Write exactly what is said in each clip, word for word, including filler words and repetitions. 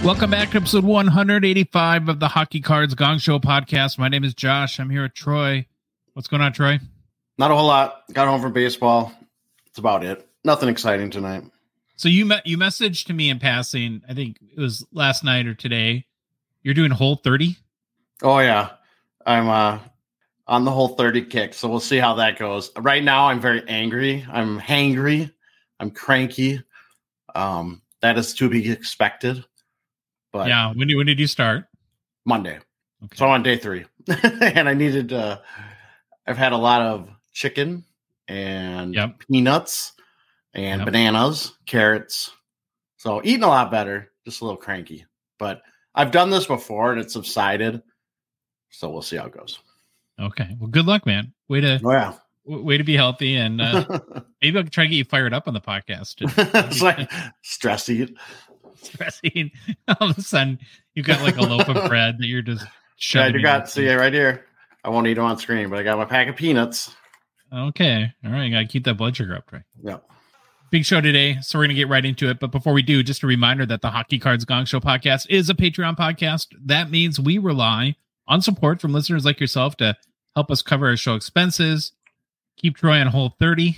Welcome back to episode one eighty-five of the Hockey Cards Gong Show podcast. My name is Josh. I'm here with Troy. What's going on, Troy? Not a whole lot. Got home from baseball. That's about it. Nothing exciting tonight. So you met, you messaged to me in passing, I think it was last night or today. You're doing Whole thirty? Oh, yeah. I'm uh, on the Whole thirty kick, so we'll see how that goes. Right now, I'm very angry. I'm hangry. I'm cranky. Um, that is to be expected. But yeah, when did, when did you start? Monday. Okay. So I'm on day three. And I needed, uh, I've had a lot of chicken and yep. peanuts and yep. bananas, carrots. So eating a lot better, just a little cranky. But I've done this before and it subsided. So we'll see how it goes. Okay. Well, good luck, man. Way to, oh, yeah. w- way to be healthy. And uh, maybe I'll try to get you fired up on the podcast. It's like stress eat. Stressing. All of a sudden, you've got like a loaf of bread that you're just shoving. Yeah, you got, see it right here. I won't eat them on screen, but I got my pack of peanuts. Okay. All right. Got to keep that blood sugar up, right? Yeah. Big show today, so we're going to get right into it. But before we do, just a reminder that the Hockey Cards Gong Show podcast is a Patreon podcast. That means we rely on support from listeners like yourself to help us cover our show expenses, keep Troy on Whole thirty,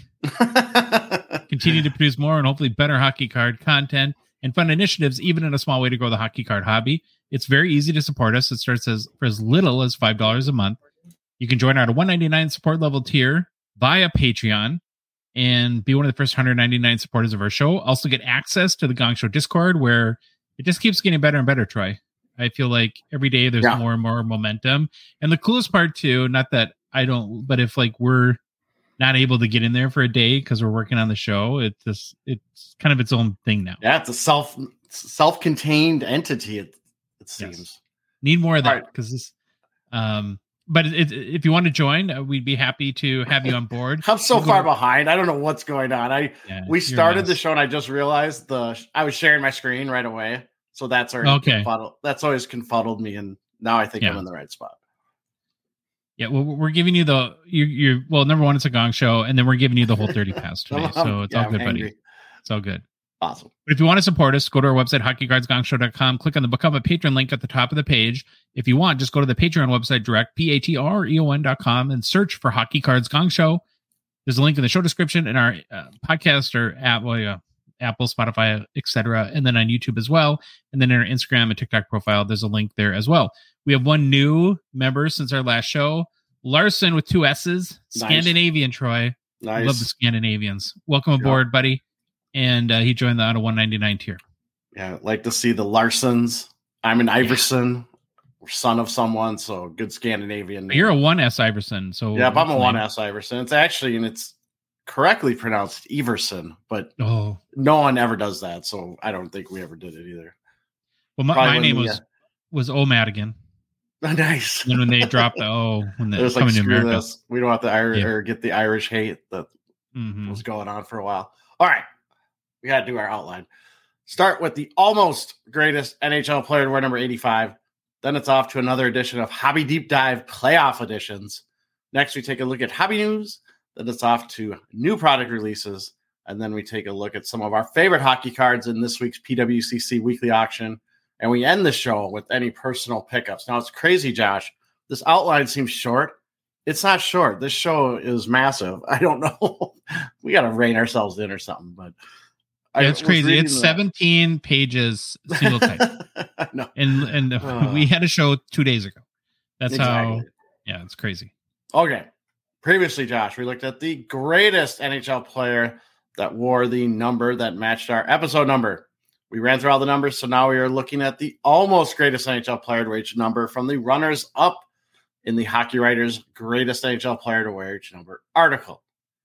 continue to produce more and hopefully better hockey card content, and fun initiatives, even in a small way to grow the hockey card hobby. It's very easy to support us. It starts as for as little as five dollars a month. You can join our one ninety-nine support level tier via Patreon and be one of the first one hundred ninety-nine supporters of our show. Also get access to the Gong Show Discord, where it just keeps getting better and better, Troy. I feel like every day there's yeah. more and more momentum. And the coolest part too, not that I don't, but if like we're not able to get in there for a day because we're working on the show, it's just, it's kind of its own thing now. Yeah, it's a self self-contained entity. It, it seems yes. Need more of that because right. this. Um, but it, it, if you want to join, uh, we'd be happy to have you on board. I'm so we'll far go- behind. I don't know what's going on. I yeah, we started the show and I just realized the I was sharing my screen right away, so that's already okay. confuddled. That's always confuddled me, and now I think yeah. I'm in the right spot. Yeah, well, we're giving you the you you well, number one, it's a Gong Show, and then we're giving you the Whole thirty pass today, so it's yeah, all good, I'm buddy. angry. It's all good. Awesome. But if you want to support us, go to our website, hockey cards gong show dot com. Click on the Become a Patron link at the top of the page. If you want, just go to the Patreon website direct, P A T R E O N dot com, and search for Hockey Cards Gong Show. There's a link in the show description in our uh, podcast or app, well, yeah, Apple, Spotify, et cetera, and then on YouTube as well. And then in our Instagram and TikTok profile, there's a link there as well. We have one new member since our last show. Larson with two S's, nice. Scandinavian, Troy. Nice. I love the Scandinavians. Welcome aboard, yep. buddy. And uh, he joined the out of one ninety-nine tier. Yeah, I'd like to see the Larsons. I'm an Iverson, yeah. son of someone, so good Scandinavian name. You're a one S Iverson. So yeah, I'm a one S Iverson. It's actually, and it's correctly pronounced Everson, but oh. no one ever does that, so I don't think we ever did it either. Well, my, my name was, uh, was O Madigan. Nice. And when they dropped the O, when they was coming like, to America, this. We don't have to Irish yeah. or get the Irish hate that mm-hmm. was going on for a while. All right, we got to do our outline. Start with the almost greatest N H L player to wear number eighty-five. Then it's off to another edition of Hobby Deep Dive Playoff Editions. Next, we take a look at hobby news. Then it's off to new product releases. And then we take a look at some of our favorite hockey cards in this week's P W C C weekly auction. And we end the show with any personal pickups. Now, it's crazy, Josh. This outline seems short. It's not short. This show is massive. I don't know. We got to rein ourselves in or something. But yeah, it's crazy. It's seventeen that. pages single type. No. And and uh, we had a show two days ago. That's exactly. how. Yeah, it's crazy. Okay. Previously, Josh, we looked at the greatest N H L player that wore the number that matched our episode number. We ran through all the numbers, so now we are looking at the almost greatest N H L player to wear each number from the runners up in the Hockey Writers Greatest N H L Player to Wear Each Number article.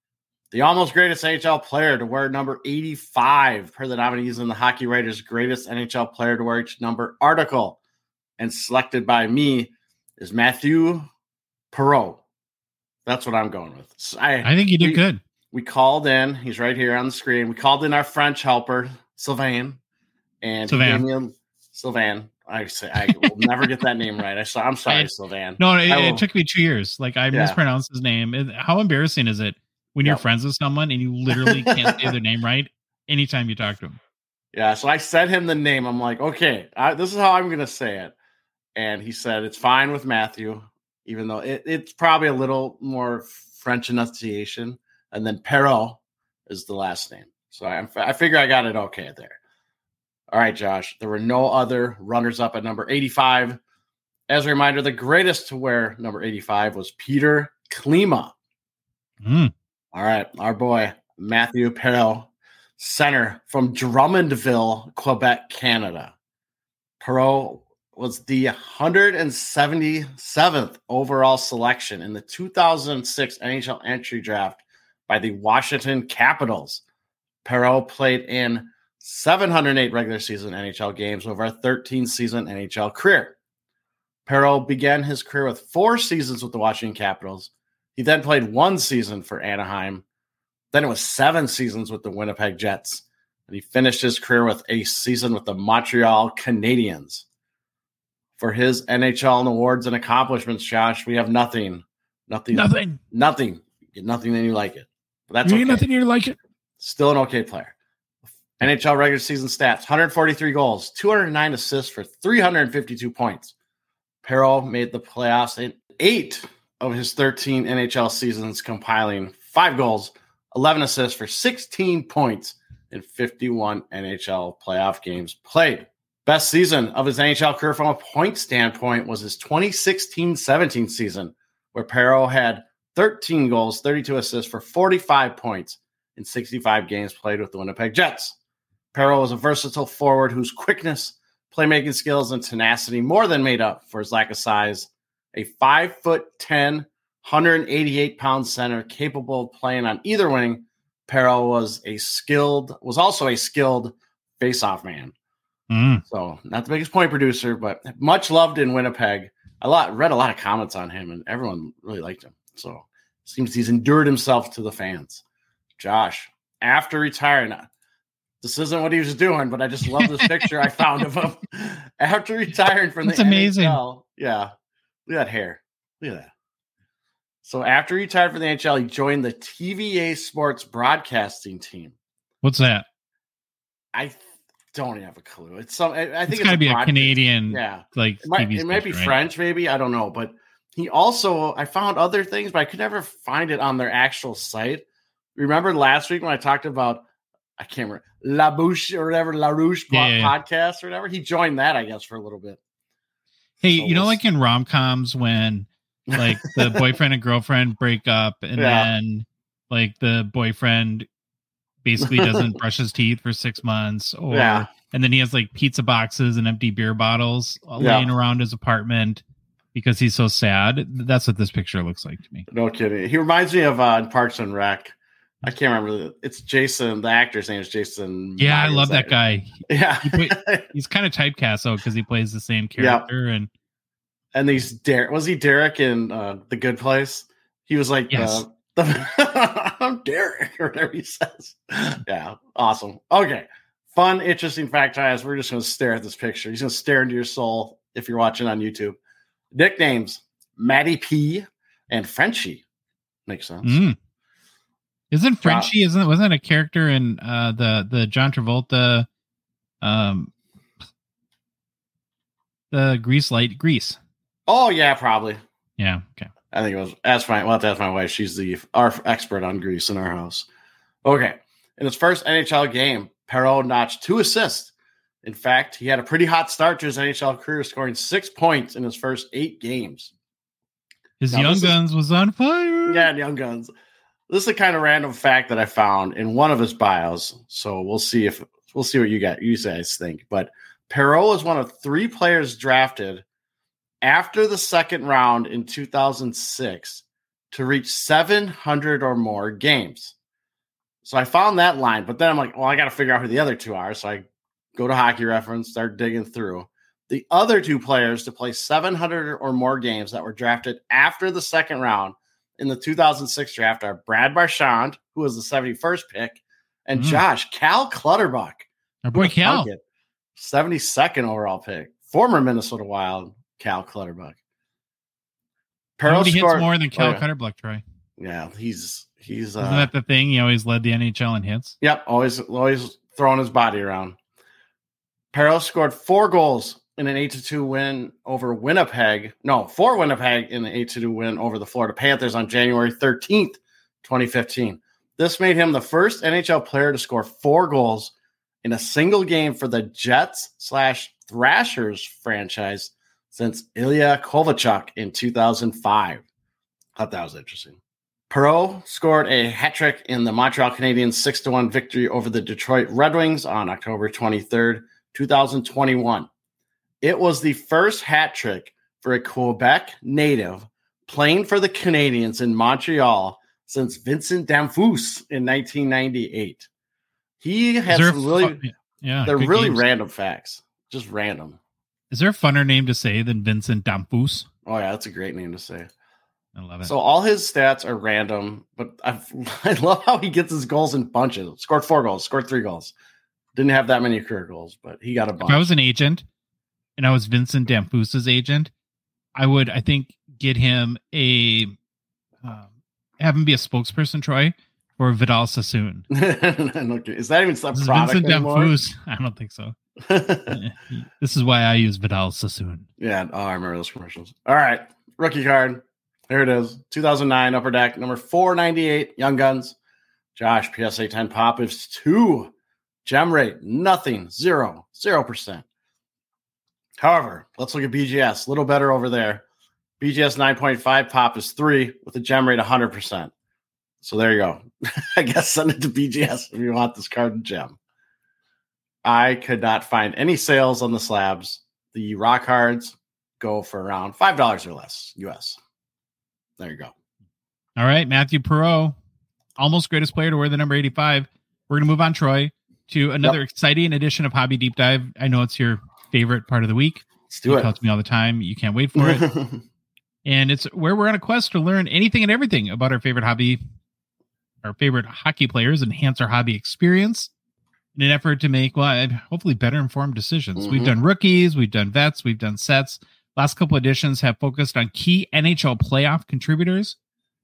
The almost greatest N H L player to wear number eighty-five per the nominees in the Hockey Writers Greatest N H L Player to Wear Each Number article, and selected by me, is Matthew Perreault. That's what I'm going with. So I, I think you did we, good. We called in. He's right here on the screen. We called in our French helper, Sylvain. And Sylvain. He gave me a, Sylvain. I say I will never get that name right. I saw, I'm sorry, I, Sylvain. No, it, it took me two years. Like I Yeah. mispronounced his name. It, how embarrassing is it when you're Yep. friends with someone and you literally can't say their name right anytime you talk to them? Yeah, so I sent him the name. I'm like, okay, I, this is how I'm going to say it. And he said, it's fine with Matthew, even though it, it's probably a little more French enunciation. And then Perreault is the last name. So I, I figure I got it okay there. All right, Josh, there were no other runners-up at number eighty-five. As a reminder, the greatest to wear number eighty-five was Peter Klima. Mm. All right, our boy, Matthew Perreault, center from Drummondville, Quebec, Canada. Perreault was the one hundred seventy-seventh overall selection in the two thousand six N H L entry draft by the Washington Capitals. Perreault played in seven hundred eight regular season N H L games over a thirteen season N H L career. Perreault began his career with four seasons with the Washington Capitals. He then played one season for Anaheim. Then it was seven seasons with the Winnipeg Jets. And he finished his career with a season with the Montreal Canadiens. For his N H L and awards and accomplishments, Josh, we have nothing. Nothing. Nothing. Nothing. You get nothing and you like it. But that's you okay. get nothing you like it. Still an okay player. N H L regular season stats, one hundred forty-three goals, two hundred nine assists for three hundred fifty-two points. Perreault made the playoffs in eight of his thirteen N H L seasons, compiling five goals, eleven assists for sixteen points in fifty-one N H L playoff games played. Best season of his N H L career from a point standpoint was his twenty sixteen seventeen season, where Perreault had thirteen goals, thirty-two assists for forty-five points in sixty-five games played with the Winnipeg Jets. Perreault was a versatile forward whose quickness, playmaking skills, and tenacity more than made up for his lack of size. A five foot ten, one hundred eighty-eight pound center capable of playing on either wing, Perreault was a skilled, was also a skilled face-off man. Mm. So not the biggest point producer, but much loved in Winnipeg. I lot, read a lot of comments on him, and everyone really liked him. So seems he's endured himself to the fans. Josh, after retiring, this isn't what he was doing, but I just love this picture I found of him after retiring from That's the amazing. N H L. Yeah, look at that hair. Look at that. So after he retired from the N H L, he joined the T V A Sports broadcasting team. What's that? I th- don't have a clue. It's some. I, I think it's got to be a Canadian. Yeah, like it might, T V it might be station, right? French, maybe. I don't know, but he also I found other things, but I could never find it on their actual site. Remember last week when I talked about I can't remember La Bouche or whatever La Rouge yeah, yeah, yeah. podcast or whatever? He joined that, I guess, for a little bit. Hey, So you know, we'll like in rom coms when like the boyfriend and girlfriend break up, and Yeah. then like the boyfriend basically doesn't brush his teeth for six months, or Yeah. and then he has like pizza boxes and empty beer bottles Yeah. laying around his apartment because he's so sad. That's what this picture looks like to me. No kidding. He reminds me of uh, Parks and Rec. I can't remember. The, it's Jason. The actor's name is Jason. Yeah, I Myers. love that guy. Yeah. He play, he's kind of typecast though because he plays the same character. And and these Derek was he Derek in uh, The Good Place? He was like Yes. the, the I'm Derek or whatever he says. Yeah, awesome. Okay, fun, interesting fact, guys. We're just going to stare at this picture. He's going to stare into your soul if you're watching on YouTube. Nicknames: Matty P and Frenchie. Makes sense. mm. Isn't Frenchie? Isn't wasn't it a character in uh, the the John Travolta, um, the Grease Light Grease? Oh yeah, probably. Yeah. Okay. I think it was. Ask my well, that's my wife. She's the our expert on Grease in our house. Okay, in his first N H L game, Perreault notched two assists. In fact, he had a pretty hot start to his N H L career, scoring six points in his first eight games. His Now, Young this is- Guns was on fire. Yeah, Young Guns. This is a kind of random fact that I found in one of his bios. So we'll see if we'll see what you got. You guys think, but Perreault is one of three players drafted after the second round in two thousand six to reach seven hundred or more games. So I found that line, but then I'm like, well, I got to figure out who the other two are. So I go to Hockey Reference, start digging through. The other two players to play seven hundred or more games that were drafted after the second round in the two thousand six draft are Brad Marchand, who was the seventy-first pick, and Mm. Josh, Cal Clutterbuck. Our boy Cal. seventy-second overall pick. Former Minnesota Wild, Cal Clutterbuck. Perreault Nobody hits scored- more than Cal oh, yeah. Clutterbuck, Troy. Yeah, he's he's Isn't uh, that the thing? He always led the N H L in hits. yep, always always throwing his body around. Perot scored four goals in an eight to two win over Winnipeg. No, for Winnipeg in an eight to two win over the Florida Panthers on January thirteenth, twenty fifteen. This made him the first N H L player to score four goals in a single game for the Jets slash Thrashers franchise since Ilya Kovalchuk in two thousand five. Thought that was interesting. Perot scored a hat trick in the Montreal Canadiens six to one victory over the Detroit Red Wings on October twenty-third, twenty twenty-one. It was the first hat trick for a Quebec native playing for the Canadiens in Montreal since Vincent Damphousse in nineteen ninety-eight. He has some really, fun, yeah, they're really games. Random facts, just random. Is there a funner name to say than Vincent Damphousse? Oh yeah, that's a great name to say. I love it. So all his stats are random, but I've, I love how he gets his goals in bunches. Scored four goals, scored three goals. Didn't have that many career goals, but he got a bunch. If I was an agent and I was Vincent Damphouse's agent, I would, I think, get him a, um, have him be a spokesperson, Troy, for Vidal Sassoon. Is that even some product Vincent anymore? Damphousse? I don't think so. This is why I use Vidal Sassoon. Yeah, oh, I remember those commercials. All right, rookie card. Here it is. two thousand nine Upper Deck, number four ninety-eight, Young Guns. Josh, P S A ten pop is two. Gem rate, nothing, zero, zero percent. However, let's look at B G S. A little better over there. B G S nine point five pop is three with a gem rate one hundred percent. So there you go. I guess send it to B G S if you want this card and gem. I could not find any sales on the slabs. The rock cards go for around five dollars or less U S. There you go. All right, Matthew Perot, almost greatest player to wear the number eighty-five. We're going to move on, Troy, to another yep. exciting edition of Hobby Deep Dive. I know it's your favorite part of the week. Let's do you it. Tell me all the time. You can't wait for it. And it's where we're on a quest to learn anything and everything about our favorite hobby, our favorite hockey players, enhance our hobby experience in an effort to make, well, hopefully better informed decisions. Mm-hmm. We've done rookies, we've done vets, we've done sets. Last couple editions have focused on key N H L playoff contributors.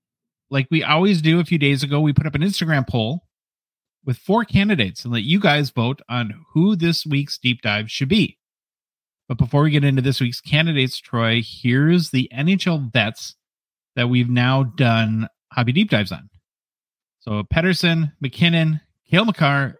Like we always do a few days ago, we put up an Instagram poll with four candidates and let you guys vote on who this week's deep dive should be. But before we get into this week's candidates, Troy, here's the N H L vets that we've now done hobby deep dives on. So Pettersson, McKinnon, Cale Makar,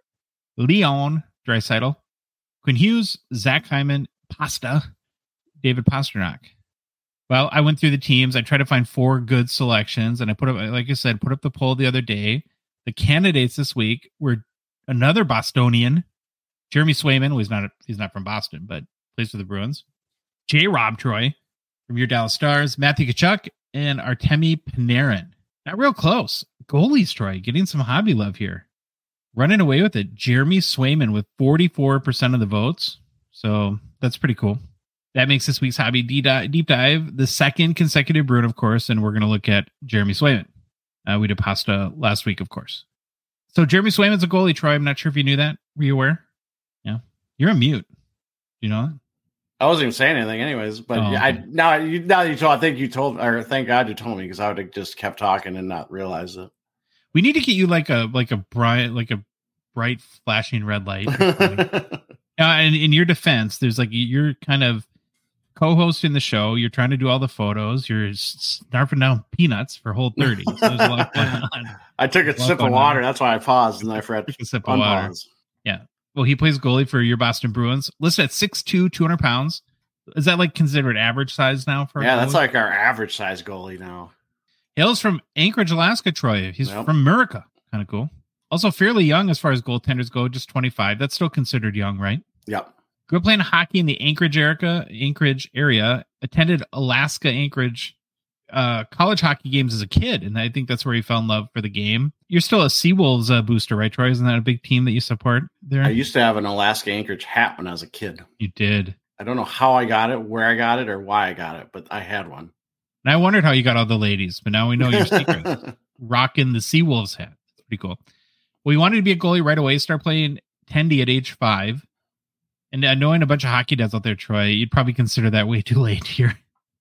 Leon Draisaitl, Quinn Hughes, Zach Hyman, Pasta, David Pastrnak. Well, I went through the teams. I tried to find four good selections, and I put up, like I said, put up the poll the other day. The candidates this week were another Bostonian, Jeremy Swayman. Well, he's not, a, he's not from Boston, but plays for the Bruins. J. Rob Troy from your Dallas Stars, Matthew Tkachuk, and Artemi Panarin. Not real close. Goalies, Troy, getting some hobby love here. Running away with it. Jeremy Swayman with forty-four percent of the votes. So that's pretty cool. That makes this week's hobby deep dive the second consecutive Bruin, of course, and we're going to look at Jeremy Swayman. Uh, we did Pasta last week, of course. So Jeremy Swayman's a goalie, Troy. I'm not sure if you knew that. Were you aware? Yeah. You're a mute. You know that? I wasn't even saying anything anyways, but oh, yeah, I now you now you told I think you told or thank God you told me because I would have just kept talking and not realized it. We need to get you like a like a bright like a bright flashing red light. uh, and in your defense, there's like you're kind of co-hosting the show. You're trying to do all the photos. You're snarfing down peanuts for Whole thirty. So there's a lot going on. I took a, a sip of water. On. That's why I paused and I forgot to a sip of water. Yeah. Well, he plays goalie for your Boston Bruins. Listed at six two, two hundred pounds. Is that like considered average size now? For yeah, that's like our average size goalie now. Hails from Anchorage, Alaska, Troy. He's yep. from Murica. Kind of cool. Also fairly young as far as goaltenders go, just twenty-five. That's still considered young, right? Yep. Grew up playing hockey in the Anchorage area. Anchorage area. Attended Alaska Anchorage uh, college hockey games as a kid, and I think that's where he fell in love for the game. You're still a Seawolves uh, booster, right, Troy? Isn't that a big team that you support there? I used to have an Alaska Anchorage hat when I was a kid. You did. I don't know how I got it, where I got it, or why I got it, but I had one. And I wondered how you got all the ladies, but now we know your secret. Rocking the Seawolves hat. It's pretty cool. Well, you wanted to be a goalie right away, start playing Tendy at age five. And uh, knowing a bunch of hockey dads out there, Troy, you'd probably consider that way too late here.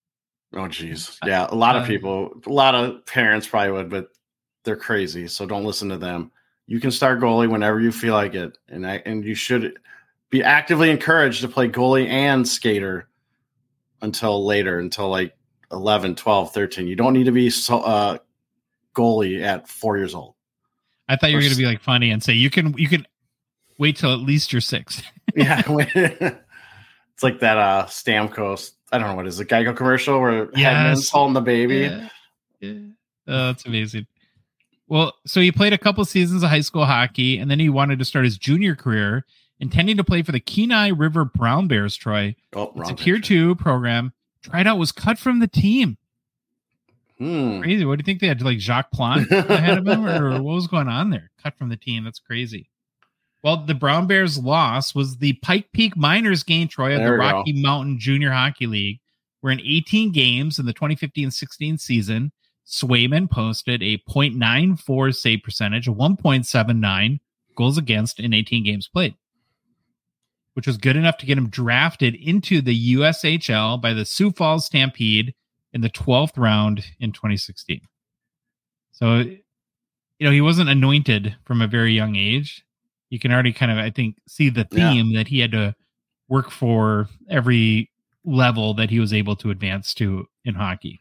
Oh, geez. Yeah, a lot uh, of people, a lot of parents probably would, but they're crazy, so don't listen to them. You can start goalie whenever you feel like it, and I and you should. be actively encouraged to play goalie and skater until later, until like eleven, twelve, thirteen. You don't need to be so, uh, goalie at four years old. I thought you were going to be like funny and say you can you can wait till at least you're six. Yeah, it's like that uh, Stamkos. I don't know what is it, Geico commercial where yes. Hedman's holding the baby. Yeah. Yeah. Oh, that's amazing. Well, so he played a couple seasons of high school hockey, and then he wanted to start his junior career, intending to play for the Kenai River Brown Bears. Troy, oh, it's a tier two program. Tried out, was cut from the team. Hmm. Crazy. What do you think they had? Like Jacques Plante ahead of him, or what was going on there? Cut from the team. That's crazy. Well, the Brown Bears' loss was the Pike Peak Miners game, Troy, of the Rocky go. Mountain Junior Hockey League, where in eighteen games in the twenty fifteen sixteen season, Swayman posted a point nine four save percentage, a one point seven nine goals against in eighteen games played, which was good enough to get him drafted into the U S H L by the Sioux Falls Stampede in the twelfth round in twenty sixteen. So, you know, he wasn't anointed from a very young age. You can already kind of, I think, see the theme yeah. that he had to work for every level that he was able to advance to in hockey.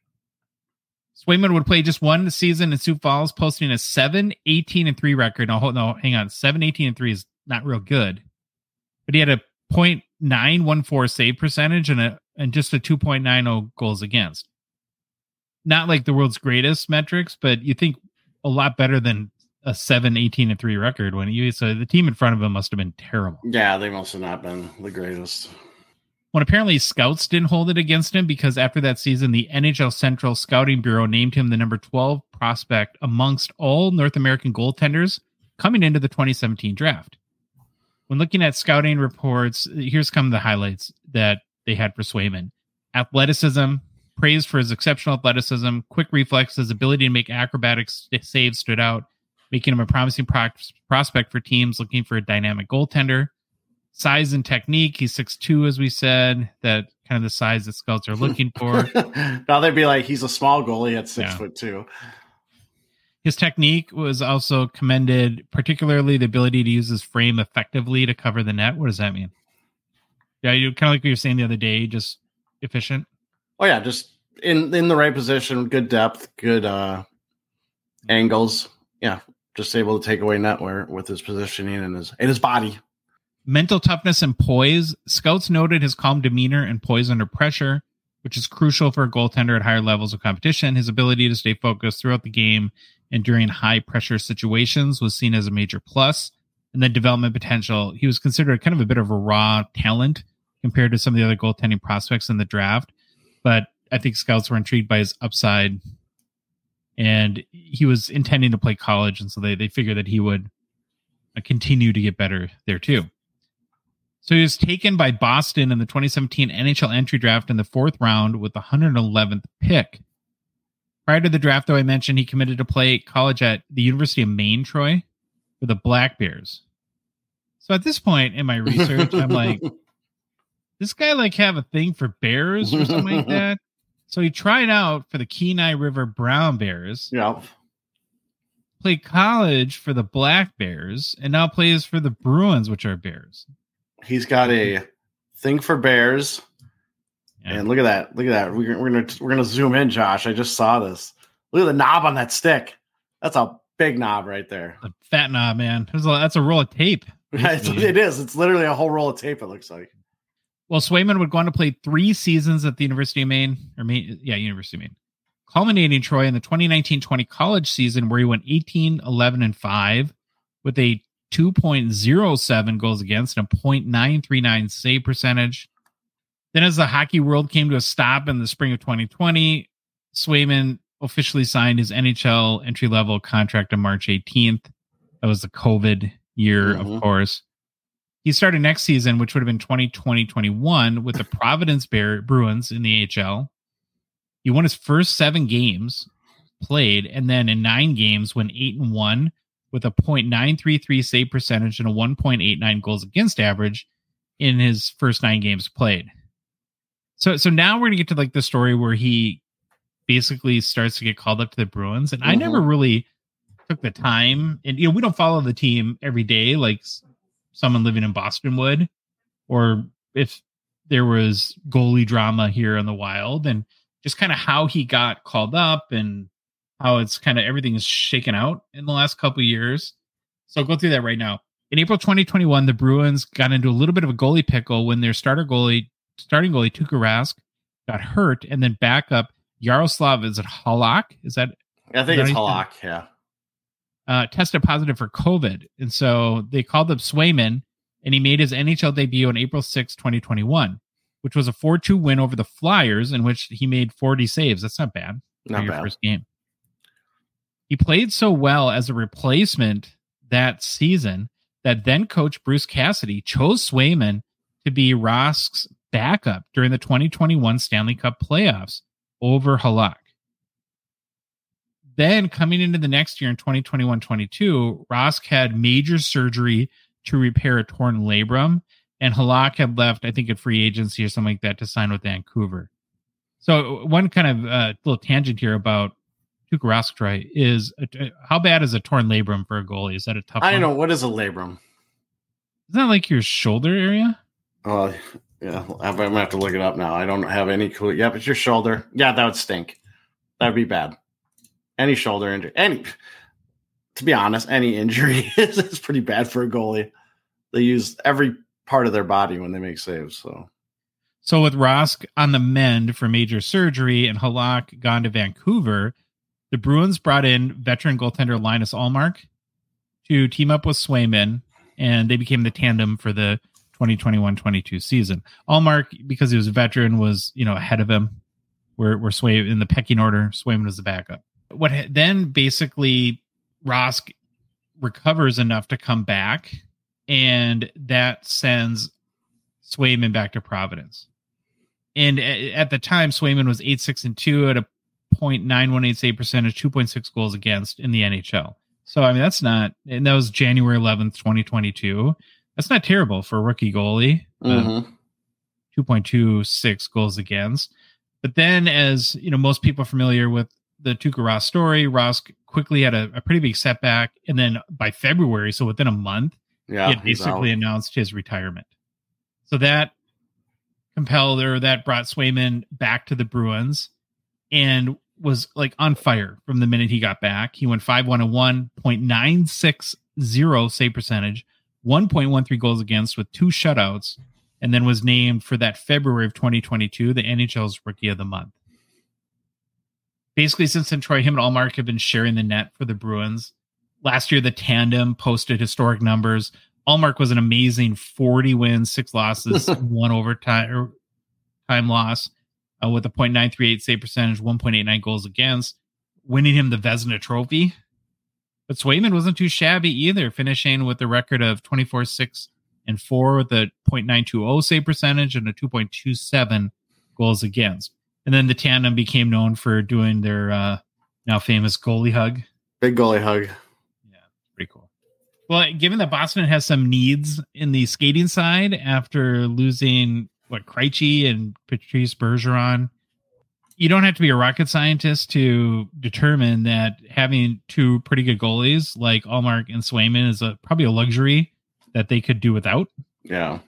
Swayman would play just one season in Sioux Falls, posting a seven eighteen and three record. No, no, hang on. seven eighteen and three is not real good. But he had a point nine one four save percentage and a and just a two point nine oh goals against. Not like the world's greatest metrics, but you think a lot better than a seven eighteen and three record when you so the team in front of him must have been terrible. Yeah, they must have not been the greatest. When apparently scouts didn't hold it against him because after that season, the N H L Central Scouting Bureau named him the number twelve prospect amongst all North American goaltenders coming into the twenty seventeen draft. When looking at scouting reports, here's come the highlights that they had for Swayman. Athleticism, praised for his exceptional athleticism, quick reflexes, ability to make acrobatic saves stood out, making him a promising pro- prospect for teams looking for a dynamic goaltender. Size and technique, he's six two, as we said, that kind of the size that scouts are looking for. Now they'd be like, he's a small goalie at six yeah. foot two. His technique was also commended, particularly the ability to use his frame effectively to cover the net. What does that mean? Yeah, you kind of like what you were saying the other day, just efficient. Oh yeah, just in in the right position, good depth, good uh, angles. Yeah, just able to take away net wear with his positioning and his and his body. Mental toughness and poise. Scouts noted his calm demeanor and poise under pressure, which is crucial for a goaltender at higher levels of competition. His ability to stay focused throughout the game and during high pressure situations was seen as a major plus. And then development potential. He was considered kind of a bit of a raw talent compared to some of the other goaltending prospects in the draft. But I think scouts were intrigued by his upside. And he was intending to play college. And so they, they figured that he would continue to get better there too. So he was taken by Boston in the twenty seventeen N H L entry draft in the fourth round with the one hundred eleventh pick. Prior to the draft, though, I mentioned he committed to play college at the University of Maine, Troy, for the Black Bears. So at this point in my research, I'm like, this guy like have a thing for bears or something like that? So he tried out for the Kenai River Brown Bears. Yeah. Played college for the Black Bears, and now plays for the Bruins, which are bears. He's got a thing for bears, yeah. And look at that! Look at that! We're, we're gonna we're gonna zoom in, Josh. I just saw this. Look at the knob on that stick. That's a big knob right there. A fat knob, man. There's a, that's a roll of tape. It is. It's literally a whole roll of tape. It looks like. Well, Swayman would go on to play three seasons at the University of Maine, or Maine, yeah, University of Maine, culminating, Troy, in the twenty nineteen twenty college season where he went eighteen, eleven, and five with a two point oh seven goals against and a point nine three nine save percentage. Then as the hockey world came to a stop in the spring of twenty twenty, Swayman officially signed his N H L entry-level contract on March eighteenth. That was the COVID year, mm-hmm. of course. He started next season, which would have been twenty twenty twenty-one, with the Providence Bear Bruins in the A H L. He won his first seven games played, and then in nine games went eight and one with a point nine three three save percentage and a one point eight nine goals against average in his first nine games played. So, so now we're gonna get to like the story where he basically starts to get called up to the Bruins, and mm-hmm. I never really took the time, and you know we don't follow the team every day like someone living in Boston would, or if there was goalie drama here in the Wild, and just kind of how he got called up and how it's kind of everything is shaken out in the last couple of years. So I'll go through that right now. In April twenty twenty-one, the Bruins got into a little bit of a goalie pickle when their starter goalie, starting goalie Tuukka Rask, got hurt, and then backup Yaroslav, is it Halak? Is that? I think it's Halak, yeah. Uh, tested positive for COVID. And so they called up Swayman, and he made his N H L debut on April sixth, twenty twenty-one, which was a four two win over the Flyers, in which he made forty saves. That's not bad for not your bad. first game. He played so well as a replacement that season that then coach Bruce Cassidy chose Swayman to be Rask's backup during the twenty twenty-one Stanley Cup playoffs over Halak. Then coming into the next year in twenty twenty-one twenty-two, Rask had major surgery to repair a torn labrum, and Halak had left, I think, at free agency or something like that to sign with Vancouver. So one kind of uh, little tangent here about Tuukka Rask, Troy, is uh, how bad is a torn labrum for a goalie? Is that a tough I one? know. What is a labrum? Isn't that like your shoulder area? Oh, uh, yeah. I'm going to have to look it up now. I don't have any clue. Yeah, but your shoulder. Yeah, that would stink. That would be bad. Any shoulder injury. Any, to be honest, any injury is, is pretty bad for a goalie. They use every part of their body when they make saves. So, so with Rask on the mend for major surgery and Halak gone to Vancouver, the Bruins brought in veteran goaltender Linus Ullmark to team up with Swayman, and they became the tandem for the twenty twenty-one twenty-two season. Ullmark, because he was a veteran, was, you know, ahead of him. Where where Sway in the pecking order, Swayman was the backup. What then basically Rask recovers enough to come back, and that sends Swayman back to Providence. And at the time, Swayman was eight six and two at a point nine one eight save percentage, two point six goals against in the N H L. So I mean that's not, and that was January eleventh, twenty twenty-two. That's not terrible for a rookie goalie. mm-hmm. uh, two point two six goals against. But then, as you know, most people are familiar with the Tuukka Rask story, Rask quickly had a, a pretty big setback, and then by February, so within a month, yeah, he had basically announced his retirement. So that compelled, or that brought Swayman back to the Bruins, and was like on fire from the minute he got back. He went five one and one, point nine six zero save percentage, one point one three goals against with two shutouts, and then was named for that February of twenty twenty-two the N H L's Rookie of the Month. Basically, since then, Troy, him and Ullmark have been sharing the net for the Bruins. Last year, the tandem posted historic numbers. Ullmark was an amazing forty wins, six losses, one overtime or time loss uh, with a point nine three eight save percentage, one point eight nine goals against, winning him the Vezina Trophy. But Swayman wasn't too shabby either, finishing with a record of twenty-four six and four with a point nine two zero save percentage and a two point two seven goals against. And then the tandem became known for doing their uh, now famous goalie hug. Big goalie hug. Yeah, pretty cool. Well, given that Boston has some needs in the skating side after losing, what, Krejci and Patrice Bergeron, you don't have to be a rocket scientist to determine that having two pretty good goalies like Ullmark and Swayman is a, probably a luxury that they could do without. Yeah.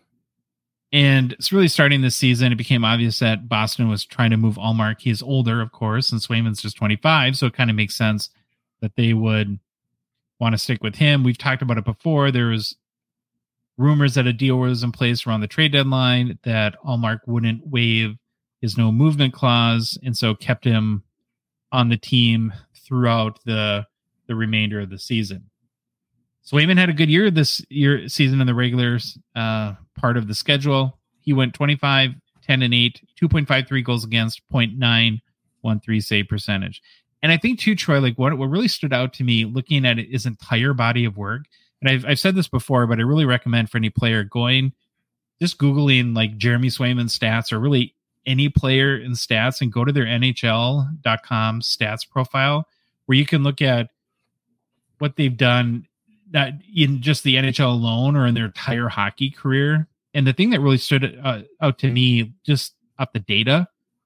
And it's really starting this season. It became obvious that Boston was trying to move Ullmark. He's older, of course, and Swayman's just twenty-five. So it kind of makes sense that they would want to stick with him. We've talked about it before. There was rumors that a deal was in place around the trade deadline that Ullmark wouldn't waive his no movement clause, and so kept him on the team throughout the the remainder of the season. Swayman had a good year this year season in the regular uh, part of the schedule. He went twenty-five, ten and eight, two point five three goals against, point nine one three save percentage. And I think too, Troy, like what, what really stood out to me looking at his entire body of work, and I've, I've said this before, but I really recommend for any player going, just Googling like Jeremy Swayman stats or really any player in stats and go to their N H L dot com stats profile where you can look at what they've done not in just the N H L alone or in their entire hockey career. And the thing that really stood uh, out to me just off the data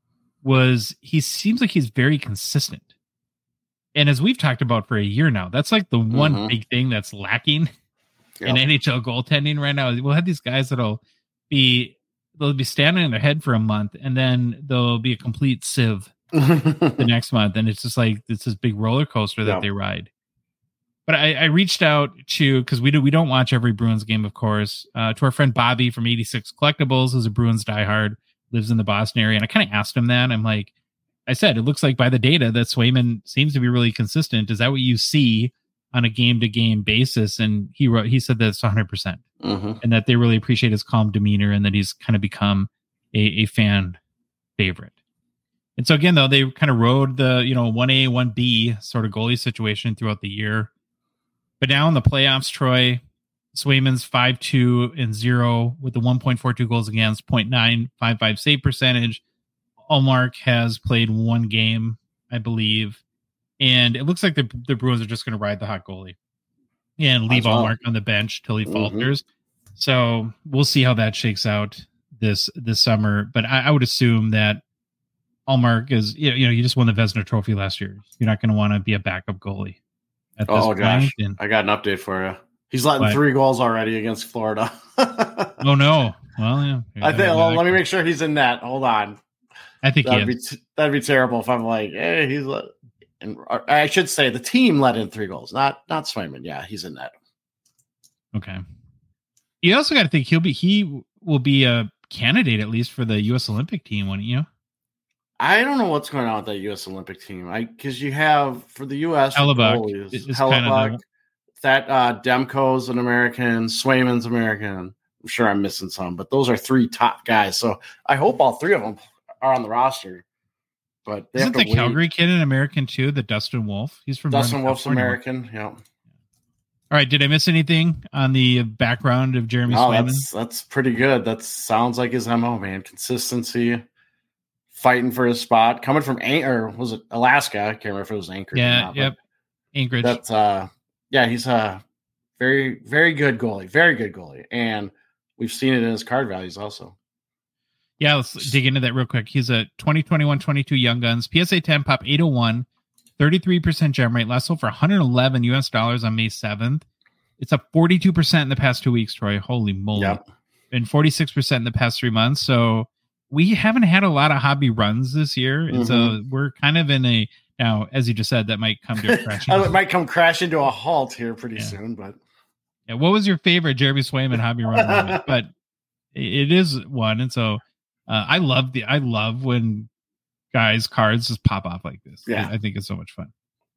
was he seems like he's very consistent. And as we've talked about for a year now, that's like the one mm-hmm. big thing that's lacking Yep. in N H L goaltending right now. We'll have these guys that'll be they'll be standing on their head for a month, and then they'll be a complete sieve the next month, and it's just like it's this big roller coaster that Yep. they ride. But I, I reached out to because we do we don't watch every Bruins game, of course. Uh, to our friend Bobby from eighty-six Collectibles, who's a Bruins diehard, lives in the Boston area, and I kind of asked him that. I'm like, I said, it looks like by the data that Swayman seems to be really consistent. Is that what you see on a game to game basis? And he wrote, he said that's one hundred percent, mm-hmm. and that they really appreciate his calm demeanor, and that he's kind of become a, a fan favorite. And so again, though, they kind of rode the you know one A one B sort of goalie situation throughout the year. But now in the playoffs, Troy, Swayman's five two and zero with the one point four two goals against, point nine five five save percentage. Ullmark has played one game, I believe. And it looks like the, the Bruins are just going to ride the hot goalie and leave well. Ullmark on the bench till he Mhm. falters. So we'll see how that shakes out this this summer. But I, I would assume that Ullmark is, you know, you just won the Vezina Trophy last year. You're not going to want to be a backup goalie. At this Oh, gosh. point. And, I got an update for you. He's letting What? three goals already against Florida. oh, no. Well, yeah. I think. Well, let me make sure he's in net. Hold on. I think he That'd is. be t- that'd be terrible if I'm like, hey, he's let. And or I should say the team let in three goals, not not Swayman. Yeah, he's in net. Okay. You also got to think he'll be he will be a candidate at least for the U S Olympic team, wouldn't you? I don't know what's going on with that U S Olympic team. I because you have for the U S Hellebuck goalies, is- is Hellebuck, kinda that uh, Demko's an American, Swayman's American. I'm sure I'm missing some, but those are three top guys. So I hope all three of them are on the roster. But they Isn't have the to wait. Calgary kid an American too? The Dustin Wolf. He's from Dustin Northern Wolf's California. American. Yeah. All right. Did I miss anything on the background of Jeremy No, Swayman? that's that's pretty good. That sounds like his M O, man. Consistency, fighting for his spot, coming from An- or was it Alaska? I can't remember if it was Anchorage. or Yeah. not, but Yep. Anchorage. That's uh, yeah, he's a very very good goalie, very good goalie, and we've seen it in his card values also. Yeah, let's dig into that real quick. He's a twenty twenty-one twenty-two Young Guns, P S A ten pop eight oh one, thirty-three percent gem rate, last sold for one hundred eleven U S dollars on May seventh. It's up forty-two percent in the past two weeks, Troy. Holy moly. Yep. And forty-six percent in the past three months. So we haven't had a lot of hobby runs this year. And so we're kind of in a, now, as you just said, that might come to a crash. it might come crash into a halt here pretty Yeah. soon, but Yeah, what was your favorite Jeremy Swayman hobby run moment? But it is one. And so uh, I love the, I love when guys' cards just pop off like this. Yeah. I, I think it's so much fun.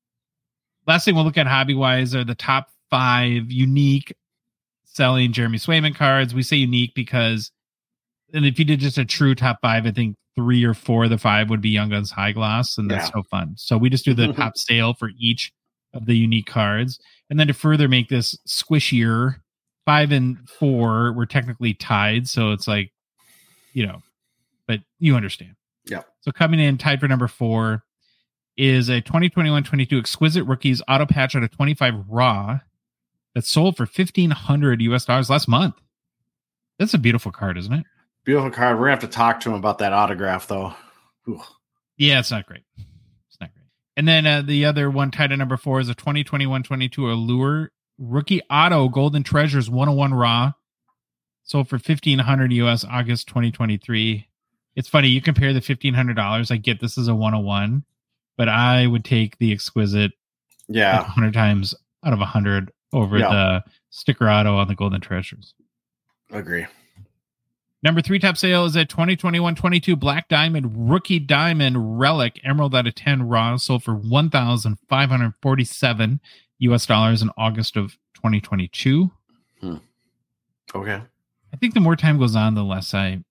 Last thing we'll look at hobby wise are the top five unique selling Jeremy Swayman cards. We say unique because, and if you did just a true top five, I think three or four of the five would be Young Guns High Gloss, and that's Yeah. so fun. So we just do the top sale for each of the unique cards. And then to further make this squishier, five and four were technically tied. So it's like, you know, but you understand. Yeah. So coming in tied for number four is a twenty twenty-one twenty-two Exquisite Rookies auto patch out of twenty-five raw that sold for fifteen hundred U S dollars last month. That's a beautiful card, isn't it? beautiful card. We're gonna have to talk to him about that autograph though. Ooh. Yeah, it's not great. It's not great. And then uh, the other one tied at number four is a twenty twenty-one twenty-two Allure Rookie Auto Golden Treasures one oh one raw. Sold for fifteen hundred U S August twenty twenty-three. It's funny, you compare the fifteen hundred dollars. I get this is a one oh one, but I would take the Exquisite Yeah. one hundred times out of one hundred over Yeah. the sticker auto on the Golden Treasures. Agree. Number three top sale is a twenty twenty-one twenty-two Black Diamond Rookie Diamond Relic Emerald out of ten raw, sold for one thousand five hundred forty-seven U S dollars in August of twenty twenty-two. Hmm. Okay. I think the more time goes on, the less I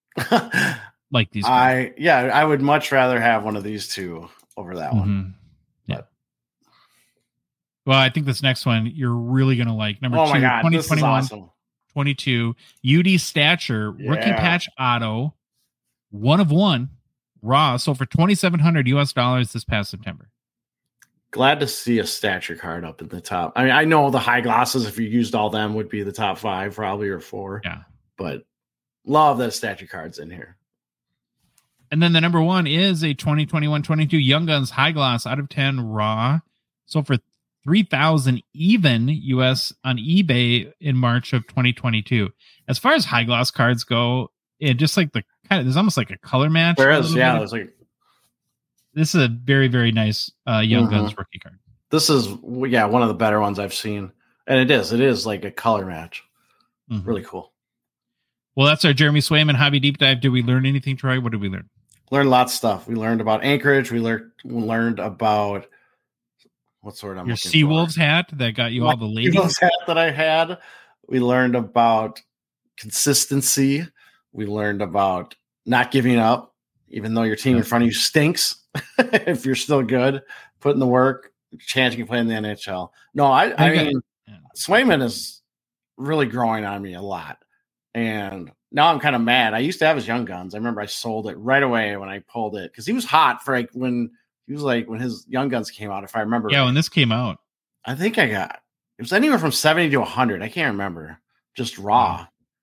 like these. I yeah, I would much rather have one of these two over that one. Mhm. Yeah. Well, I think this next one you're really going to like. Number Oh two, my god, twenty this is twenty-one awesome. twenty-two U D Stature Rookie Yeah. Patch Auto, one of one, raw, sold for twenty-seven hundred U S dollars this past September. Glad to see a stature card up in the top. I mean, I know the high glosses, if you used all them, would be the top five, probably, or four. Yeah. But love that stature cards in here. And then the number one is a twenty twenty-one twenty-two Young Guns High Gloss out of ten raw, sold for three thousand even U S on eBay in March of twenty twenty-two. As far as high gloss cards go, it just like the kind of there's almost like a color match. There is, yeah. There's like this is a very very nice uh, Young mm-hmm. Guns rookie card. This is yeah one of the better ones I've seen, and it is it is like a color match. Mm-hmm. Really cool. Well, that's our Jeremy Swayman hobby deep dive. Did we learn anything, Troy? What did we learn? Learned lots of stuff. We learned about Anchorage. We learned we learned about what sort of your Seawolves hat that got you My all the ladies. Seawolves hat that I had. We learned about consistency. We learned about not giving up, even though your team in front of you stinks. If you're still good, putting the work, chance you can play in the N H L. No, I, I mean, yeah. Swayman is really growing on me a lot. And now I'm kind of mad. I used to have his Young Guns. I remember I sold it right away when I pulled it because he was hot for like when he was like when his Young Guns came out. If I remember, yeah, right. when this came out, I think I got it was anywhere from seventy to one hundred. I can't remember, just raw.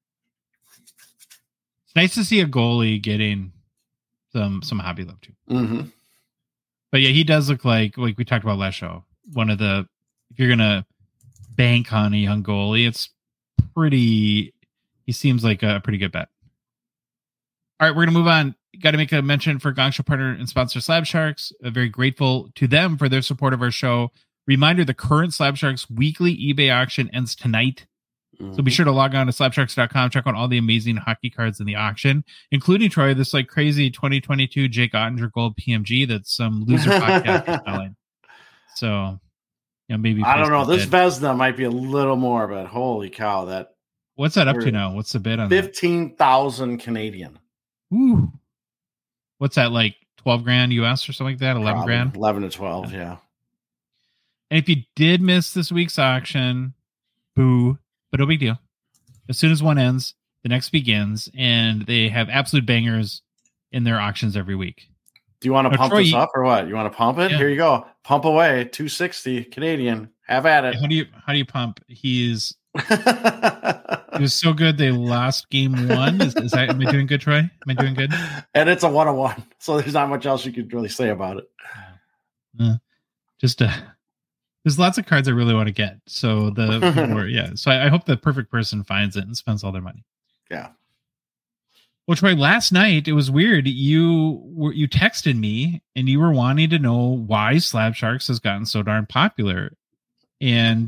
It's nice to see a goalie getting some some hobby love too. Mm-hmm. But yeah, he does look like like we talked about last show. One of the if you're gonna bank on a young goalie, it's pretty. He seems like a pretty good bet. All right, we're going to move on. Got to make a mention for Gong Show partner and sponsor Slab Sharks. Uh, very grateful to them for their support of our show. Reminder, the current Slab Sharks weekly eBay auction ends tonight. Mm-hmm. So be sure to log on to slab sharks dot com, check out all the amazing hockey cards in the auction, including, Troy, this like crazy twenty twenty-two Jake Ottinger Gold P M G that some loser podcast is selling. So, yeah, maybe. I don't know. This Vesna might be a little more, but holy cow, that. What's that up to now? What's the bid on fifteen thousand Canadian. Ooh. What's that, like twelve grand U S or something like that? eleven Probably grand? eleven to twelve, yeah. yeah. And if you did miss this week's auction, boo, but no big deal. As soon as one ends, the next begins, and they have absolute bangers in their auctions every week. Do you want to now, pump Troy, this up or what? You want to pump it? Yeah. Here you go. Pump away. two sixty Canadian. Have at it. How do you how do you pump? He's it was so good they lost game one. Is, is that am I doing good, Troy? Am I doing good? And it's a one on one, so there's not much else you could really say about it. Uh, just uh, there's lots of cards I really want to get. So the or, yeah, so I, I hope the perfect person finds it and spends all their money. Yeah. Well, Troy, last night it was weird. You were you texted me and you were wanting to know why Slab Sharks has gotten so darn popular, and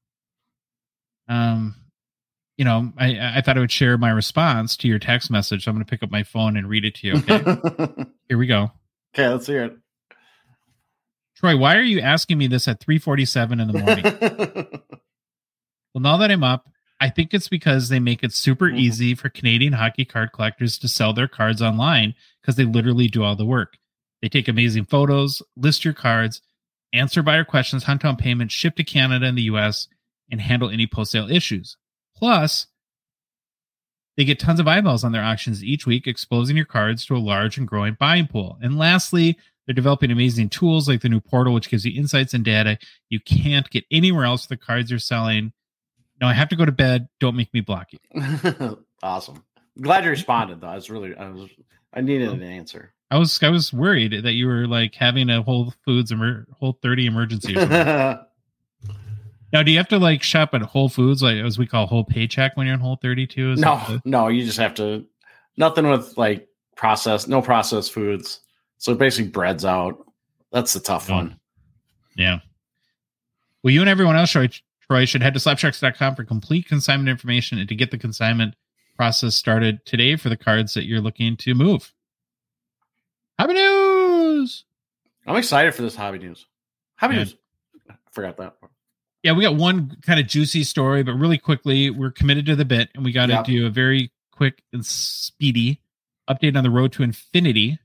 um. You know, I, I thought I would share my response to your text message. So I'm going to pick up my phone and read it to you. Okay. Here we go. Okay, let's hear it. Troy, why are you asking me this at three forty-seven in the morning? Well, now that I'm up, I think it's because they make it super mm-hmm. easy for Canadian hockey card collectors to sell their cards online because they literally do all the work. They take amazing photos, list your cards, answer buyer questions, hunt down payments, ship to Canada and the U S, and handle any post-sale issues. Plus, they get tons of eyeballs on their auctions each week, exposing your cards to a large and growing buying pool. And lastly, they're developing amazing tools like the new portal, which gives you insights and data you can't get anywhere else with the cards you're selling. Now, I have to go to bed. Don't make me block you. Awesome. Glad you responded, though. I was really, I was, I needed an answer. I was, I was worried that you were like having a Whole Foods, emer- Whole thirty emergency or something. Now, do you have to like shop at Whole Foods, like as we call Whole Paycheck, when you're in Whole thirty-two? Is no, the- no, you just have to. Nothing with like processed, no processed foods. So it basically breads out. That's the tough oh. one. Yeah. Well, you and everyone else, Troy, Troy should head to slab sharks dot com for complete consignment information and to get the consignment process started today for the cards that you're looking to move. Hobby news. I'm excited for this hobby news. Hobby yeah. news. I forgot that part. Yeah, we got one kind of juicy story, but really quickly, we're committed to the bit, and we got to yep. do a very quick and speedy update on the road to infinity.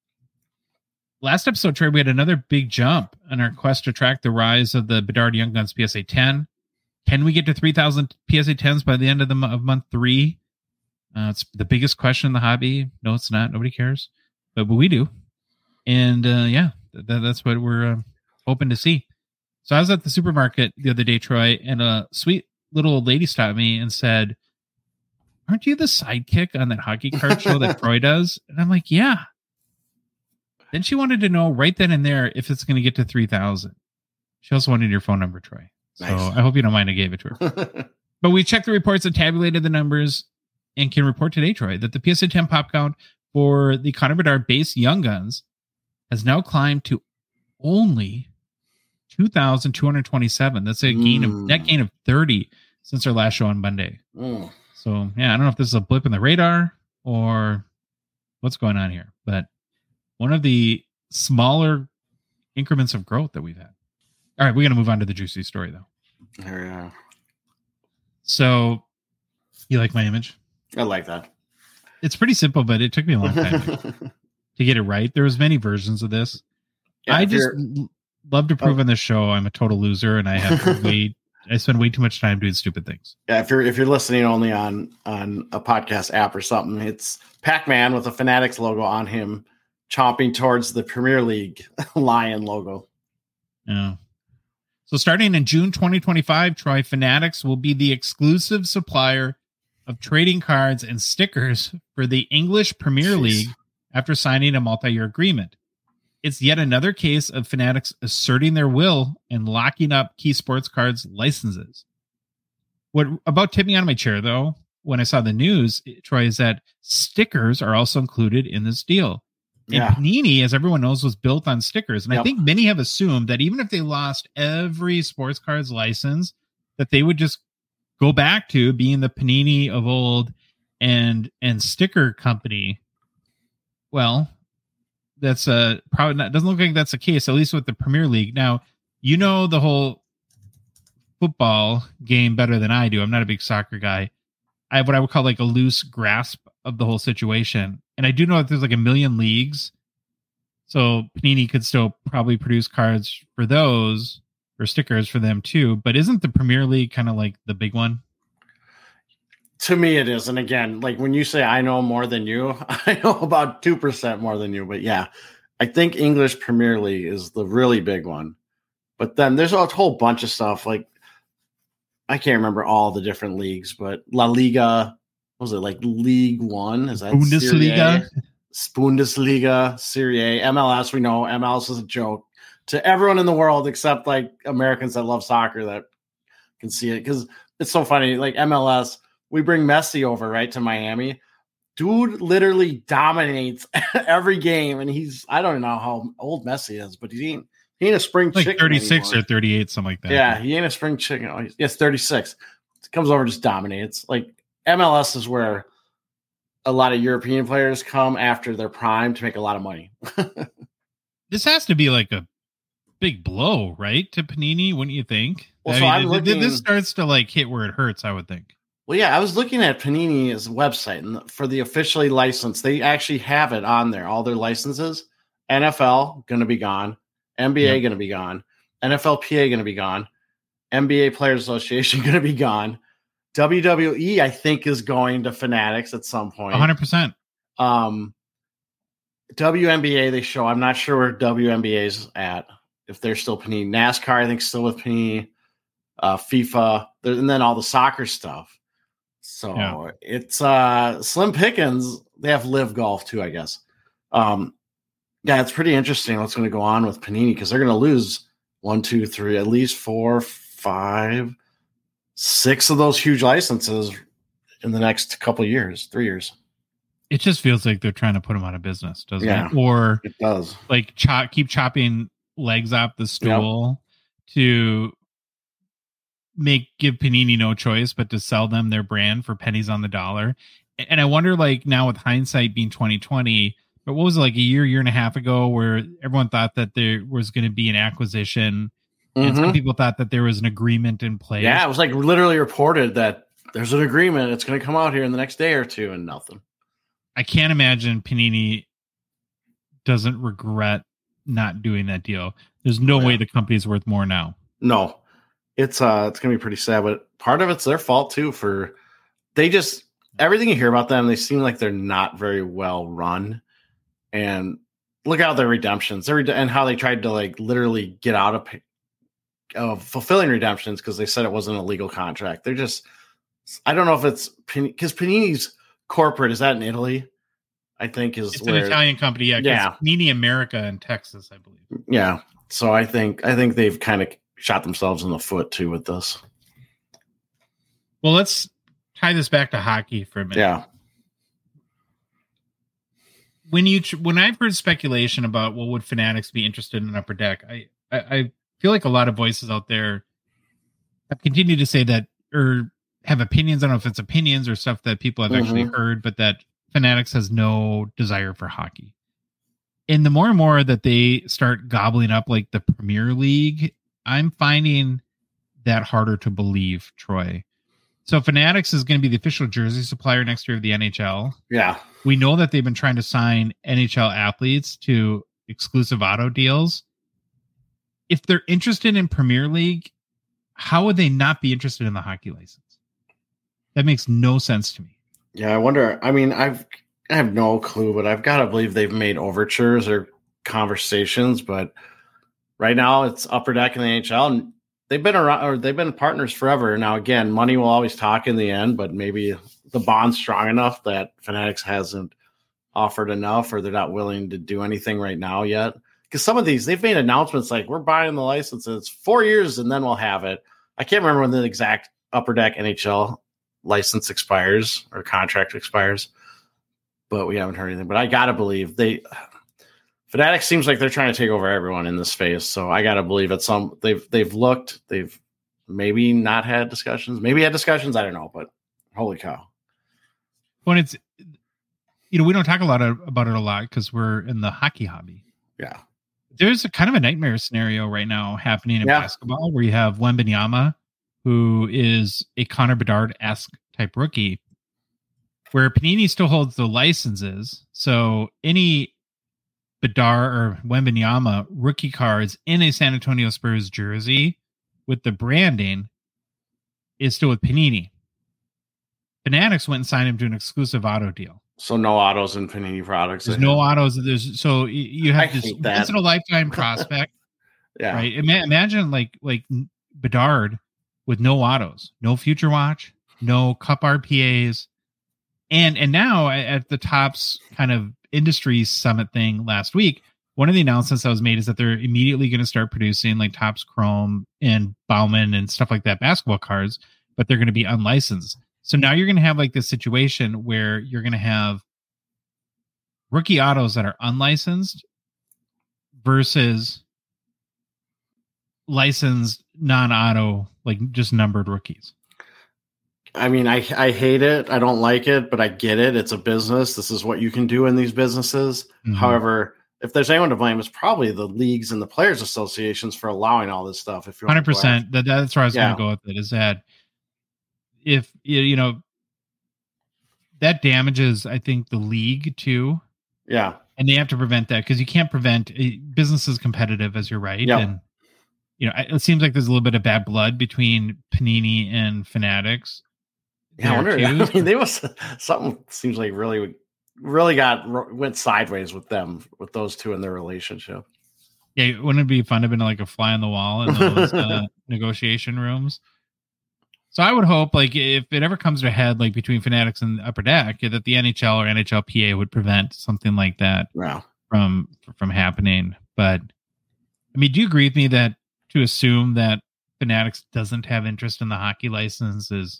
Last episode, Trey, we had another big jump on our quest to track the rise of the Bedard Young Guns P S A ten. Can we get to three thousand P S A tens by the end of the of month three? Uh, it's the biggest question in the hobby. No, it's not. Nobody cares, but, but we do. And uh, yeah, th- that's what we're uh, hoping to see. So I was at the supermarket the other day, Troy, and a sweet little old lady stopped me and said, "Aren't you the sidekick on that hockey card show that Troy does?" And I'm like, "Yeah." Then she wanted to know right then and there if it's going to get to three thousand. She also wanted your phone number, Troy. So Nice. I hope you don't mind I gave it to her. But we checked the reports and tabulated the numbers and can report today, Troy, that the P S A ten pop count for the Connor Bedard base Young Guns has now climbed to only two thousand two hundred twenty-seven. That's a gain of Mm. net gain of thirty since our last show on Monday. Mm. So yeah, I don't know if this is a blip in the radar or what's going on here, but one of the smaller increments of growth that we've had. All right, we're going to move on to the juicy story though. There we are. So you like my image? I like that. It's pretty simple, but it took me a long time to get it right. There was many versions of this. Yeah, I if just you're- l- love to prove Oh. on this show I'm a total loser and I have way I spend way too much time doing stupid things. Yeah, if you're if you're listening only on on a podcast app or something, it's Pac-Man with a Fanatics logo on him, chomping towards the Premier League lion logo. Yeah. So starting in June twenty twenty-five, Troy, Fanatics will be the exclusive supplier of trading cards and stickers for the English Premier Jeez. League after signing a multi-year agreement. It's yet another case of Fanatics asserting their will and locking up key sports cards licenses. What about tipped me out of my chair, though, when I saw the news, Troy, is that stickers are also included in this deal. And Yeah. Panini, as everyone knows, was built on stickers. And I Yep. think many have assumed that even if they lost every sports cards license, that they would just go back to being the Panini of old and and sticker company. Well, that's uh probably not doesn't look like that's the case, at least with the Premier League. Now, you know the whole football game better than I do. I'm not a big soccer guy. I have what I would call like a loose grasp of the whole situation. And I do know that there's like a million leagues. So Panini could still probably produce cards for those or stickers for them too. But isn't the Premier League kind of like the big one? To me, it is. And again, like when you say I know more than you, I know about two percent more than you. But yeah, I think English Premier League is the really big one. But then there's a whole bunch of stuff. Like, I can't remember all the different leagues, but La Liga, what was it, like League One? Is that Bundesliga? Serie A? Bundesliga, Serie A, M L S. We know M L S is a joke to everyone in the world except like Americans that love soccer that can see it. Because it's so funny. Like M L S, we bring Messi over, right, to Miami. Dude literally dominates every game. And he's, I don't know how old Messi is, but he ain't, he ain't a spring Like chicken. thirty-six anymore. or thirty-eight, something like that. Yeah, he ain't a spring chicken. Oh, he's- yes, thirty-six. Comes over, just dominates. Like M L S is where a lot of European players come after their prime to make a lot of money. This has to be like a big blow, right, to Panini, wouldn't you think? Well, I so mean, I'm th- th- looking- this starts to like hit where it hurts, I would think. Well, yeah, I was looking at Panini's website, and for the officially licensed, they actually have it on there. All their licenses: N F L going to be gone, N B A Yep. going to be gone, N F L P A going to be gone, N B A Players Association going to be gone, W W E I think is going to Fanatics at some point. one hundred percent. Um, W N B A they show. I'm not sure where W N B A is at. If they're still Panini, NASCAR I think still with Panini, uh, FIFA, there- and then all the soccer stuff. So Yeah. it's uh, slim pickings. They have Live Golf too, I guess. Um, yeah, it's pretty interesting what's going to go on with Panini because they're going to lose one, two, three, at least four, five, six of those huge licenses in the next couple of years, three years. It just feels like they're trying to put them out of business, doesn't Yeah. it? Or It does. like chop, keep chopping legs off the stool to make give Panini no choice but to sell them their brand for pennies on the dollar. And I wonder, like now with hindsight being twenty twenty, but what was it, like a year, year and a half ago, where everyone thought that there was going to be an acquisition, and some Mhm. people thought that there was an agreement in place. Yeah, it was like literally reported that there's an agreement. It's going to come out here in the next day or two, and nothing. I can't imagine Panini doesn't regret not doing that deal. There's no Oh, yeah. way the company's worth more now. No, it's uh, it's going to be pretty sad. But part of it's their fault too. For they just everything you hear about them, they seem like they're not very well run. And look out their redemptions, their, and how they tried to like literally get out of pay, of fulfilling redemptions because they said it wasn't a legal contract. They're just, I don't know if it's because Panini's corporate is that in Italy. I think is It's where, an Italian company, yeah. 'Cause Yeah. Panini America in Texas, I believe. yeah. So I think I think they've kind of shot themselves in the foot too with this. Well, let's tie this back to hockey for a minute. Yeah. When you when I've heard speculation about what would Fanatics be interested in Upper Deck, I, I I feel like a lot of voices out there have continued to say that, or have opinions. I don't know if it's opinions or stuff that people have mm-hmm. actually heard, but that Fanatics has no desire for hockey. And the more and more that they start gobbling up like the Premier League, I'm finding that harder to believe, Troy. So Fanatics is going to be the official jersey supplier next year of the N H L. Yeah. We know that they've been trying to sign N H L athletes to exclusive auto deals. If they're interested in Premier League, how would they not be interested in the hockey license? That makes no sense to me. Yeah, I wonder. I mean, I've I have no clue, but I've got to believe they've made overtures or conversations. But right now, it's Upper Deck in the N H L, and they've been around, or they've been partners forever. Now, again, money will always talk in the end, but maybe the bond's strong enough that Fanatics hasn't offered enough, or they're not willing to do anything right now yet. Because some of these, they've made announcements like, we're buying the licenses four years and then we'll have it. I can't remember when the exact Upper Deck N H L license expires or contract expires, but we haven't heard anything. But I got to believe they, Fanatics seems like they're trying to take over everyone in this space. So I got to believe at some, they've, they've looked, they've maybe not had discussions, maybe had discussions. I don't know, but holy cow. When it's, you know, we don't talk a lot of, about it a lot because we're in the hockey hobby. Yeah. There's a kind of a nightmare scenario right now happening in yeah. basketball where you have Wembanyama, who is a Connor Bedard-esque type rookie, where Panini still holds the licenses. So any Bedard or Wembanyama rookie cards in a San Antonio Spurs jersey with the branding is still with Panini. Fanatics went and signed him to an exclusive auto deal. So no autos in Panini products. There's no autos. There's so you have I this once in a lifetime prospect. Yeah. Right. Ima- imagine like like Bedard with no autos, no Future Watch, no Cup R P As, and and now at the Topps kind of industry summit thing last week, one of the announcements that was made is that they're immediately going to start producing like Topps Chrome and Bauman and stuff like that basketball cards, but they're going to be unlicensed. So now you're going to have like this situation where you're going to have rookie autos that are unlicensed versus licensed non-auto, like just numbered rookies. I mean, I, I hate it. I don't like it, but I get it. It's a business. This is what you can do in these businesses. Mm-hmm. However, if there's anyone to blame, it's probably the leagues and the players associations for allowing all this stuff. If you one hundred percent, that, that's where I was yeah. going to go with it, is that if, you know, that damages, I think, the league too. Yeah. And they have to prevent that because you can't prevent business is competitive, as you're right. Yep. And, you know, it seems like there's a little bit of bad blood between Panini and Fanatics. Yeah, I wonder. I mean, they was something seems like really, really got went sideways with them, with those two in their relationship. Yeah, wouldn't it be fun to have been like a fly on the wall in those uh, negotiation rooms? So I would hope, like, if it ever comes to a head, like between Fanatics and Upper Deck, that the N H L or N H L P A would prevent something like that wow. from from happening. But I mean, do you agree with me that to assume that Fanatics doesn't have interest in the hockey license is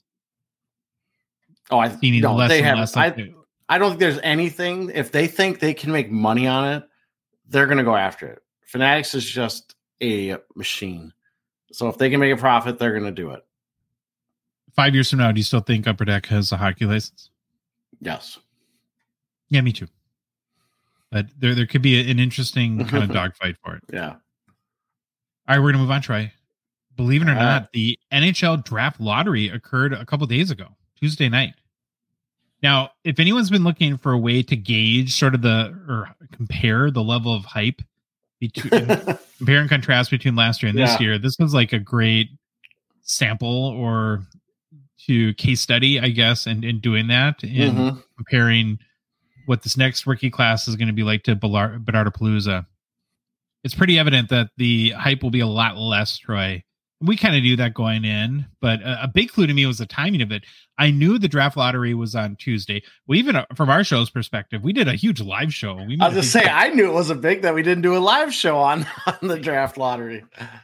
oh, I no, less they and have. less I, like I don't think there's anything. If they think they can make money on it, they're going to go after it. Fanatics is just a machine. So if they can make a profit, they're going to do it. Five years from now, do you still think Upper Deck has a hockey license? Yes. Yeah, me too. But there, there could be an interesting kind of dogfight for it. Yeah. All right, we're going to move on, Troy. Believe it or uh, not, the N H L draft lottery occurred a couple days ago, Tuesday night. Now, if anyone's been looking for a way to gauge sort of the, or compare the level of hype between, compare and contrast between last year and this yeah. year, this was like a great sample or to case study, I guess, and in doing that and mm-hmm. comparing what this next rookie class is going to be like to Bedardapalooza. It's pretty evident that the hype will be a lot less, Troy. We kind of knew that going in, but a, a big clue to me was the timing of it. I knew the draft lottery was on Tuesday. Well, even uh, from our show's perspective, we did a huge live show. We I was just saying, I knew it was a big that we didn't do a live show on, on the draft lottery.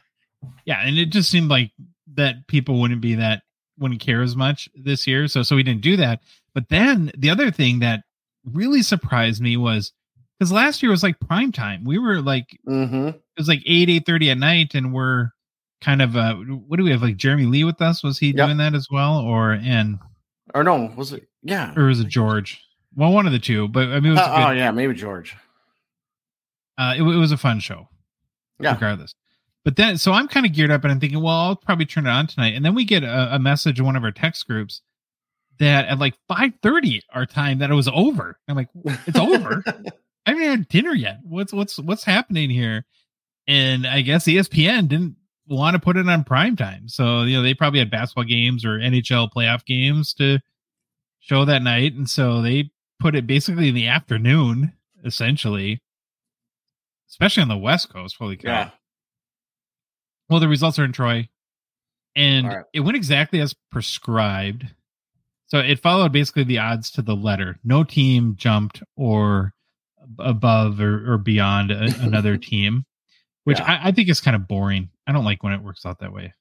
Yeah, and it just seemed like that people wouldn't be that wouldn't care as much this year, so so we didn't do that. But then the other thing that really surprised me was because last year was like prime time. We were like mm-hmm. it was like eight eight thirty at night, and we're kind of uh what do we have, like Jeremy Lee with us? Was he yep. doing that as well, or and or no? Was it yeah? Or was it George? Well, one of the two. But I mean, it was uh, good, oh yeah, maybe George. Uh, it, it was a fun show, yeah. Regardless. But then, so I'm kind of geared up, and I'm thinking, well, I'll probably turn it on tonight. And then we get a, a message in one of our text groups that at like five thirty our time that it was over. I'm like, it's over. I haven't had dinner yet. What's what's what's happening here? And I guess E S P N didn't want to put it on prime time, so you know they probably had basketball games or N H L playoff games to show that night, and so they put it basically in the afternoon, essentially, especially on the West Coast. Holy cow! Yeah. Well, the results are in Troy, and right. it went exactly as prescribed. So it followed basically the odds to the letter. No team jumped or above or, or beyond a, another team, which yeah. I, I think is kind of boring. I don't like when it works out that way.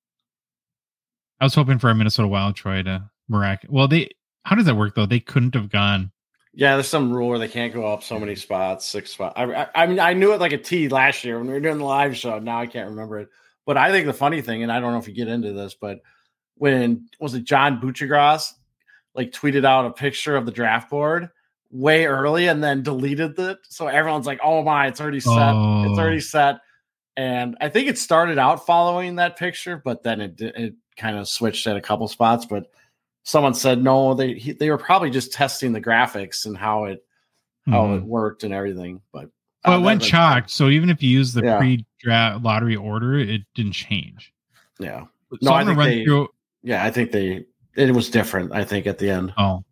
I was hoping for a Minnesota Wild Troy to mirac. Well, they how does that work though? They couldn't have gone. Yeah, there's some rule where they can't go up so many spots, six spots. I, I, I mean, I knew it like a T last year when we were doing the live show. Now I can't remember it. But I think the funny thing, and I don't know if you get into this, but when was it John Buccigross like tweeted out a picture of the draft board way early and then deleted it. So everyone's like, oh my, it's already set. Oh. It's already set. And I think it started out following that picture, but then it it kind of switched at a couple spots. But someone said, no, they he, they were probably just testing the graphics and how it how mm-hmm. it worked and everything. But well, uh, it went chalked. So even if you use the yeah. pre-draft lottery order, it didn't change. Yeah. So no, I'm I think run they, through. Yeah, I think they it was different. I think at the end. Oh.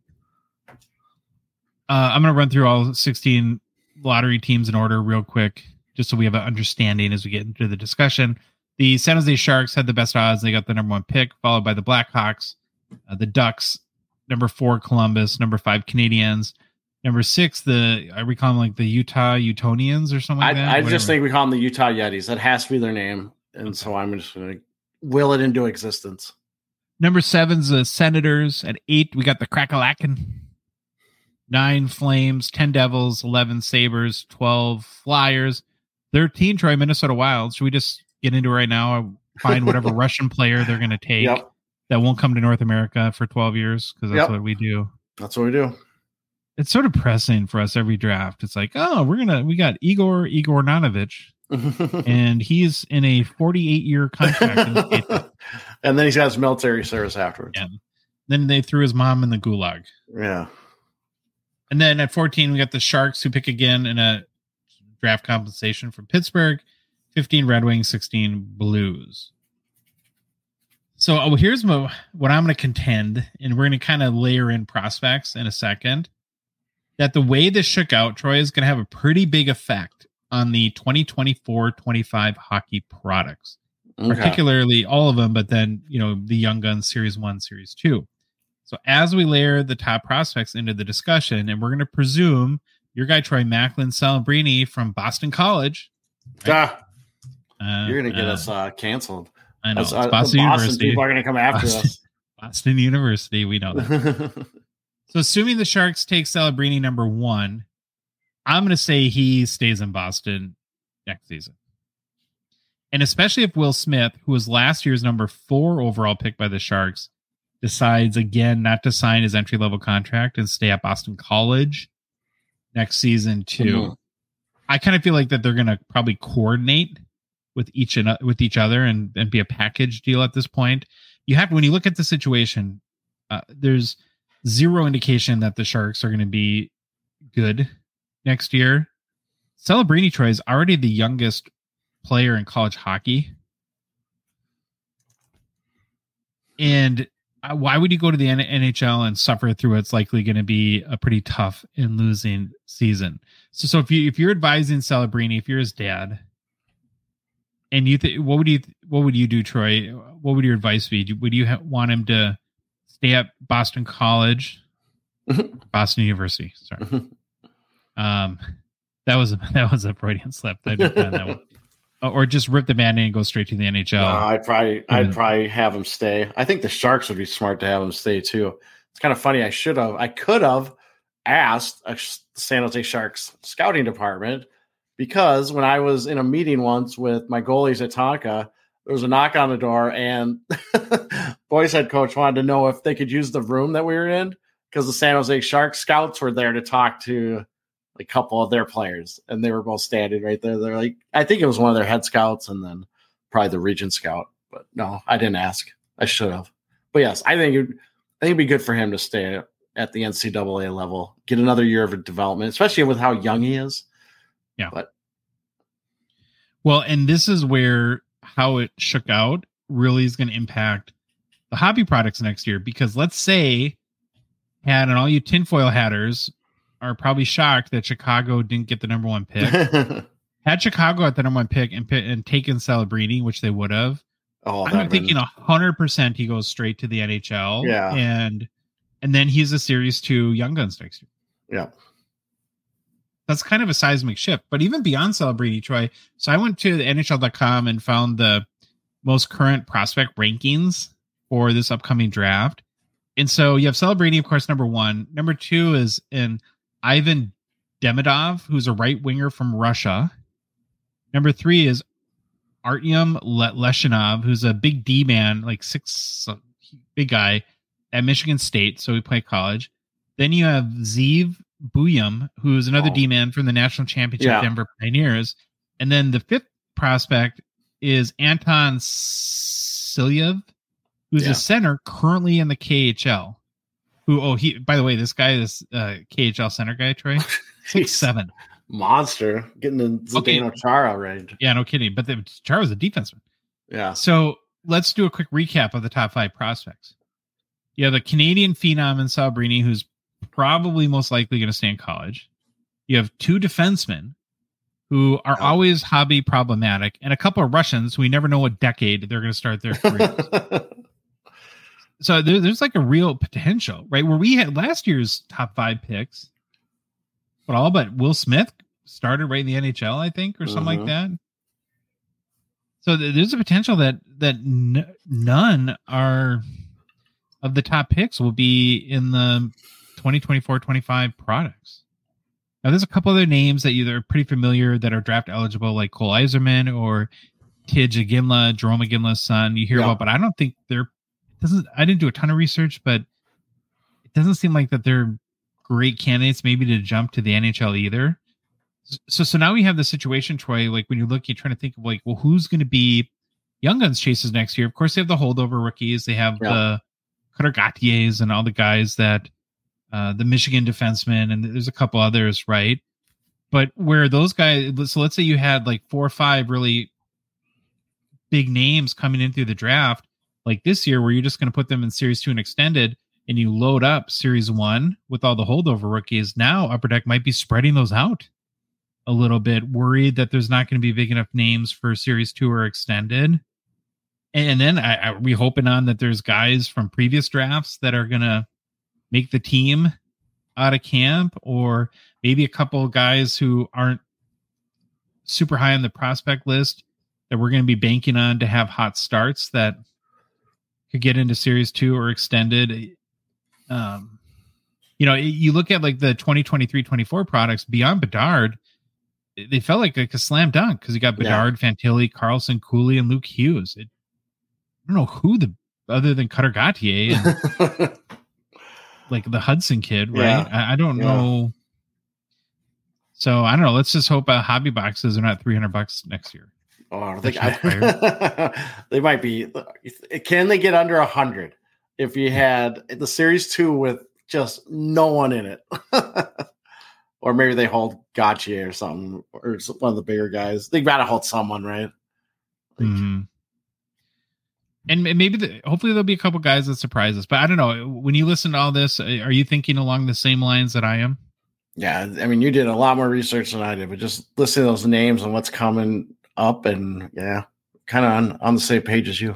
Uh, I'm going to run through all sixteen lottery teams in order real quick, just so we have an understanding as we get into the discussion. The San Jose Sharks had the best odds. They got the number one pick, followed by the Blackhawks, uh, the Ducks, number four, Columbus, number five, Canadiens, number six, the, I recall them like the Utah Utonians or something like I, that. I Whatever. just think we call them the Utah Yetis. That has to be their name. And so I'm just going to will it into existence. Number seven's the Senators. At eight, we got the Crackalacken. Nine, Flames. Ten, Devils. Eleven, Sabres. Twelve, Flyers. Thirteen, Troy, Minnesota Wild. Should we just get into it right now? Find whatever Russian player they're going to take yep. that won't come to North America for twelve years, because that's yep. what we do. That's what we do. It's sort of pressing for us every draft. It's like, oh, we're going to, we got Igor Igor Nanovich. And he's in a forty-eight year contract. And then he's got his military service afterwards. Yeah. Then they threw his mom in the gulag. Yeah. And then at fourteen, we got the Sharks, who pick again in a draft compensation from Pittsburgh. fifteen, Red Wings. sixteen, Blues. So oh, here's my, what I'm going to contend, and we're going to kind of layer in prospects in a second, that the way this shook out, Troy, is going to have a pretty big effect on the twenty twenty-four twenty-five hockey products, okay. particularly all of them, but then, you know, the Young Guns Series one, Series two. So as we layer the top prospects into the discussion, and we're going to presume your guy, Troy Macklin Celebrini from Boston College. Right? Ah, uh, you're going to get uh, us uh, canceled. I know. As, It's uh, Boston, Boston University. People are going to come after Boston, us. Boston University. We know that. So assuming the Sharks take Celebrini number one, I'm going to say he stays in Boston next season. And especially if Will Smith, who was last year's number four overall pick by the Sharks, decides again not to sign his entry-level contract and stay at Boston College next season too. Mm-hmm. I kind of feel like that they're going to probably coordinate with each and with each other and, and be a package deal at this point. You have, when you look at the situation, uh, there's zero indication that the Sharks are going to be good next year. Celebrini, Troy, is already the youngest player in college hockey. And why would you go to the N H L and suffer through what's likely going to be a pretty tough and losing season? So, so if you if you're advising Celebrini, if you're his dad, and you th- what would you what would you do, Troy? What would your advice be? Would you ha- want him to stay at Boston College, Boston University? Sorry, um, that was a, that was a Freudian slip. I just found that one. or just rip the band-aid and go straight to the N H L. No, I'd probably Mm-hmm. I'd probably have him stay. I think the Sharks would be smart to have him stay too. It's kind of funny. I should have, I could have asked a San Jose Sharks scouting department, because when I was in a meeting once with my goalies at Tonka, there was a knock on the door, and boys head coach wanted to know if they could use the room that we were in, because the San Jose Sharks scouts were there to talk to a couple of their players, and they were both standing right there. They're like, I think it was one of their head scouts and then probably the region scout, but no, I didn't ask. I should have. But yes, I think it, I think it'd be good for him to stay at the N C double A level, get another year of development, especially with how young he is. Yeah. But well, and this is where how it shook out really is going to impact the hobby products next year, because let's say, had and all you tinfoil hatters are probably shocked that Chicago didn't get the number one pick. Had Chicago at the number one pick and and taken Celebrini, which they would have, oh, I'm thinking a hundred percent he goes straight to the N H L. Yeah, and and then he's a Series Two Young Guns next year. Yeah, that's kind of a seismic shift. But even beyond Celebrini, Troy. So I went to the N H L dot com and found the most current prospect rankings for this upcoming draft. And so you have Celebrini, of course, number one. Number two is in Ivan Demidov, who's a right winger from Russia. Number three is Artyom Le- Leshinov, who's a big D man, like six, uh, big guy at Michigan State. So we play college. Then you have Zeev Buyum, who's another Oh. D man from the national championship Yeah. Denver Pioneers. And then the fifth prospect is Anton Silyev, who's Yeah. a center currently in the K H L. Who, oh, he, by the way, this guy is uh, K H L center guy, Trey. Six, seven. Monster getting the Okay. Zdeno Chara range. Yeah, no kidding. But the Char was a defenseman. Yeah. So let's do a quick recap of the top five prospects. You have the Canadian phenom in Celebrini, who's probably most likely going to stay in college. You have two defensemen who are Oh. always hobby problematic, and a couple of Russians who we never know what decade they're going to start their careers. So there, there's like a real potential, right? Where we had last year's top five picks, but all but Will Smith started right in the N H L, I think, or something like Mhm. that. So th- there's a potential that that n- none are of the top picks will be in the twenty twenty-four twenty-five products. Now, there's a couple other names that either are pretty familiar that are draft eligible, like Cole Iserman or Tidge Aginla, Jerome Aginla's son. You hear Yeah. about, but I don't think they're. Doesn't I didn't do a ton of research, but it doesn't seem like that they're great candidates maybe to jump to the N H L either. So so now we have the situation, Troy. Like when you look, you're trying to think of like, well, who's going to be Young Guns chases next year? Of course, they have the holdover rookies. They have Yeah. the Cutter Gauthiers and all the guys that uh, the Michigan defensemen, and there's a couple others, right? But where those guys, so let's say you had like four or five really big names coming in through the draft, like this year, where you're just going to put them in Series Two and extended, and you load up Series One with all the holdover rookies. Now Upper Deck might be spreading those out a little bit, worried that there's not going to be big enough names for Series Two or extended. And then I, I, are we hoping on that there's guys from previous drafts that are going to make the team out of camp, or maybe a couple of guys who aren't super high on the prospect list that we're going to be banking on to have hot starts that could get into Series Two or extended. Um, you know, you look at like the twenty twenty-three twenty-four products beyond Bedard, they felt like, like a slam dunk because you got Bedard, yeah. Fantilli, Carlson, Cooley, and Luke Hughes. It, I don't know who the other than Cutter Gauthier and like the Hudson kid, right? Yeah. I, I don't yeah. know. So I don't know. Let's just hope uh, hobby boxes are not three hundred bucks next year. Oh, I think I, they might be. Can they get under a hundred if you had the Series Two with just no one in it? Or maybe they hold Gauthier or something, or one of the bigger guys. They got to hold someone, right? Like, mm-hmm. And maybe, the, hopefully, there'll be a couple guys that surprise us. But I don't know. When you listen to all this, are you thinking along the same lines that I am? Yeah, I mean, you did a lot more research than I did, but just listening to those names and what's coming up, and yeah, kind of on, on the same page as you.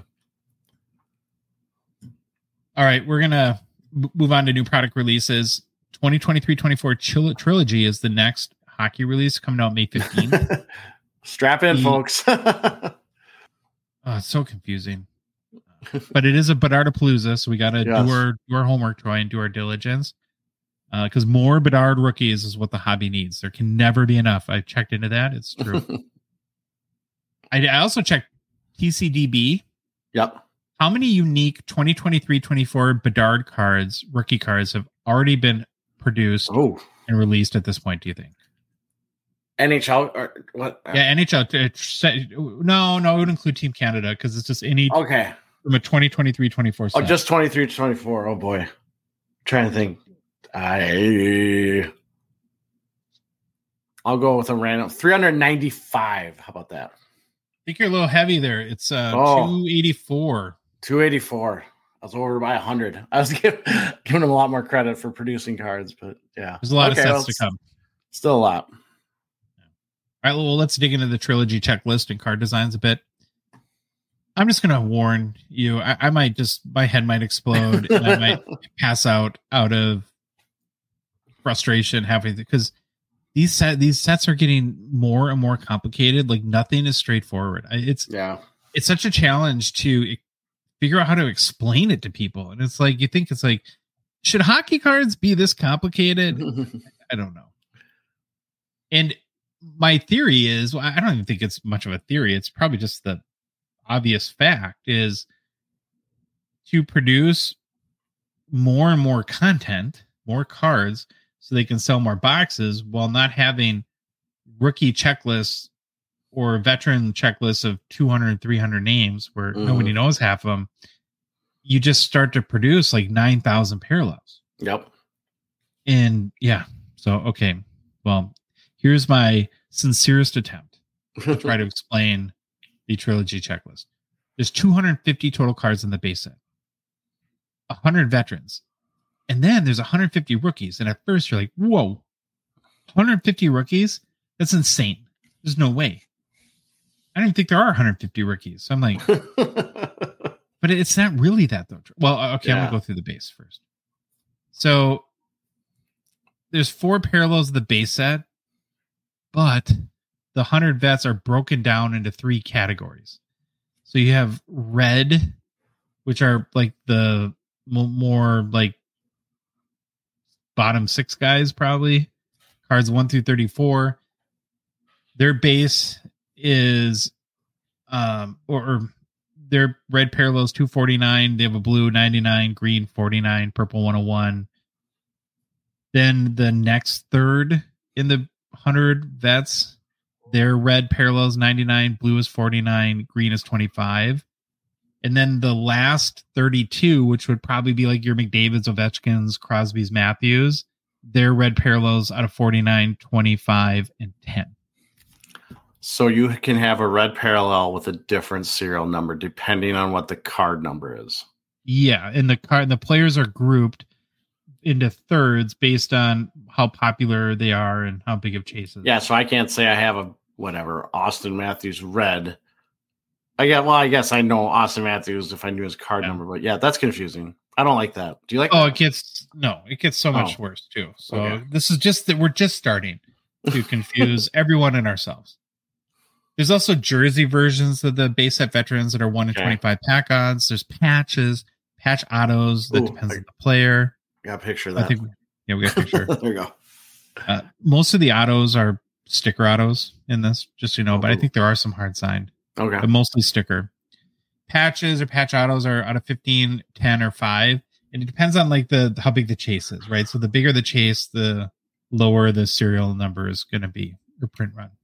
All right, we're gonna move on to new product releases. twenty twenty-three twenty-four Trilogy is the next hockey release coming out May fifteenth. Strap in, the, folks. Oh, it's so confusing. But it is a Bedardapalooza, so we got to yes. do, our, do our homework, Troy, and do our diligence. Because uh, more Bedard rookies is what the hobby needs. There can never be enough. I checked into that. It's true. I, I also checked T C D B. Yep. How many unique twenty twenty-three twenty-four Bedard cards, rookie cards, have already been produced oh. and released at this point, do you think? N H L or what? Yeah, N H L. No, no, it would include Team Canada because it's just any okay from a twenty twenty-three twenty-four. Oh, just twenty-three twenty-four. Oh boy, I'm trying to think. I I'll go with a random three hundred ninety-five. How about that? I think you're a little heavy there. It's uh oh, two eighty-four. two eighty-four. I was over by one hundred. I was giving, giving them a lot more credit for producing cards, but yeah, there's a lot okay, of sets well, to come. Still a lot. All right, well, let's dig into the trilogy checklist and card designs a bit. I'm just going to warn you. I, I might just, my head might explode and I might pass out out of frustration having, because these set, these sets are getting more and more complicated. Like nothing is straightforward. It's, yeah, it's such a challenge to figure out how to explain it to people. And it's like, you think it's like, should hockey cards be this complicated? I don't know. And my theory is, well, I don't even think it's much of a theory. It's probably just the obvious fact is to produce more and more content, more cards, so they can sell more boxes while not having rookie checklists or veteran checklists of two hundred, three hundred names where mm. nobody knows half of them. You just start to produce like nine thousand parallels. Yep. And yeah, so, okay. Well, here's my sincerest attempt to try to explain the trilogy checklist. There's two hundred fifty total cards in the base set, one hundred veterans, and then there's one hundred fifty rookies. And at first you're like, whoa, one hundred fifty rookies? That's insane. There's no way. I don't even think there are one hundred fifty rookies. So I'm like, but it's not really that though. Well, okay, yeah. I'm gonna go through the base first. So there's four parallels of the base set, but the one hundred vets are broken down into three categories. So you have red, which are like the more like bottom six guys, probably cards one through thirty-four. Their base is, um, or, or their red parallels two forty-nine. They have a blue ninety-nine, green forty-nine, purple one oh one. Then the next third in the one hundred vets, their red parallels ninety-nine, blue is forty-nine, green is twenty-five. And then the last thirty-two, which would probably be like your McDavid's, Ovechkin's, Crosby's, Matthews, their red parallels out of forty-nine, twenty-five, and ten. So you can have a red parallel with a different serial number depending on what the card number is. Yeah, and the card, the players are grouped into thirds based on how popular they are and how big of chases. Yeah, so I can't say I have a whatever Austin Matthews red. I get well, I guess I know Austin Matthews if I knew his card yeah. number, but yeah, that's confusing. I don't like that. Do you like Oh, that? it gets no, it gets so much oh. worse too. So okay. This is just that we're just starting to confuse everyone and ourselves. There's also jersey versions of the base set veterans that are one in okay. twenty-five pack odds. There's patches, patch autos that Ooh, depends I, on the player. Got a picture of that. I think, yeah, we got a picture. There you go. Uh, most of the autos are sticker autos in this, just so you know, oh, but I think there are some hard signed. Okay. But mostly sticker. Patches or patch autos are out of fifteen, ten, or five. And it depends on like the how big the chase is, right? So the bigger the chase, the lower the serial number is going to be, or print run.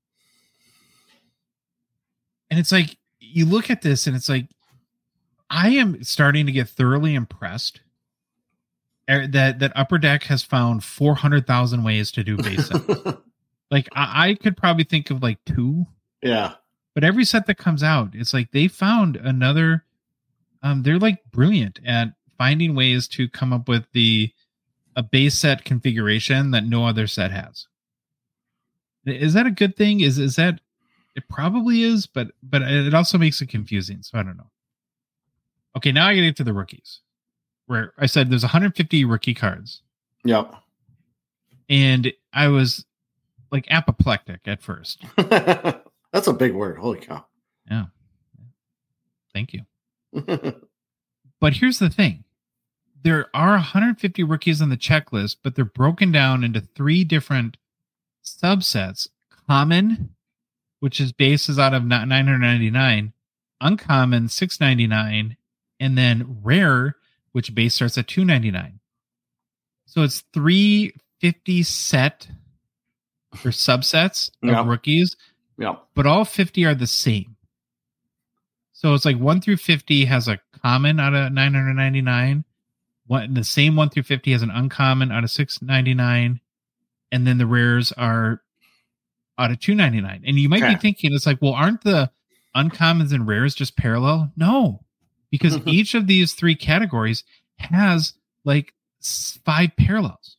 And it's like, you look at this and it's like, I am starting to get thoroughly impressed that, that Upper Deck has found four hundred thousand ways to do base set. Like, I, I could probably think of like two. Yeah. But every set that comes out, it's like they found another, um, they're like brilliant at finding ways to come up with the a base set configuration that no other set has. Is that a good thing? Is, is that, it probably is, but but it also makes it confusing. So I don't know. Okay, now I get into the rookies, where I said there's one hundred fifty rookie cards. Yep. And I was like apoplectic at first. That's a big word. Holy cow. Yeah. Thank you. But here's the thing. There are one hundred fifty rookies on the checklist, but they're broken down into three different subsets. Common, which is bases out of nine hundred ninety-nine, uncommon six ninety-nine, and then rare, which base starts at two ninety-nine. So it's three fifty set or subsets of yep. rookies, yep. but all fifty are the same. So it's like one through fifty has a common out of nine hundred ninety-nine. One, the same one through fifty has an uncommon out of six ninety-nine, and then the rares are out of two ninety-nine. And you might okay. be thinking, it's like, well, aren't the uncommons and rares just parallel? No, because each of these three categories has like five parallels.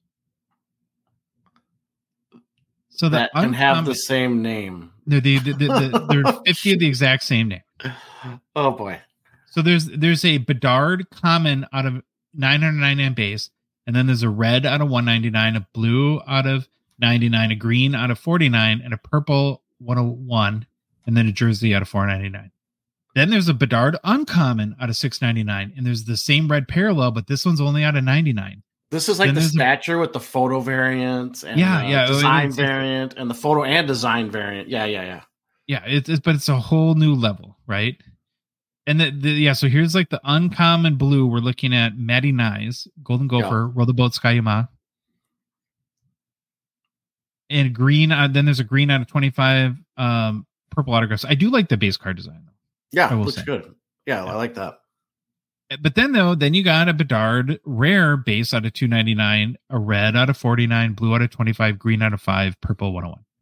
So that the can have the same name. They're the, the, the, the they're fifty of the exact same name. Oh boy! So there's there's a Bedard common out of nine hundred ninety-nine base, and then there's a red out of one ninety-nine, a blue out of ninety-nine, a green out of forty-nine, and a purple one oh one, and then a jersey out of four ninety-nine. Then there's a Bedard uncommon out of six ninety-nine, and there's the same red parallel, but this one's only out of ninety-nine. This is like then the stature a, with the photo variant and yeah, the yeah, design it's, variant and the photo and design variant. Yeah, yeah, yeah. Yeah, it's, it's but it's a whole new level, right? And the, the yeah, so here's like the uncommon blue. We're looking at Matty Nyes, Golden Gopher, yeah. Roll the Boat, Sky Yama. And green, uh, then there's a green out of twenty-five, um, purple autographs. I do like the base card design, though. Yeah, looks say. good. Yeah, yeah, I like that. But then, though, then you got a Bedard rare base out of two ninety-nine, a red out of forty-nine, blue out of twenty-five, green out of five, purple one oh one.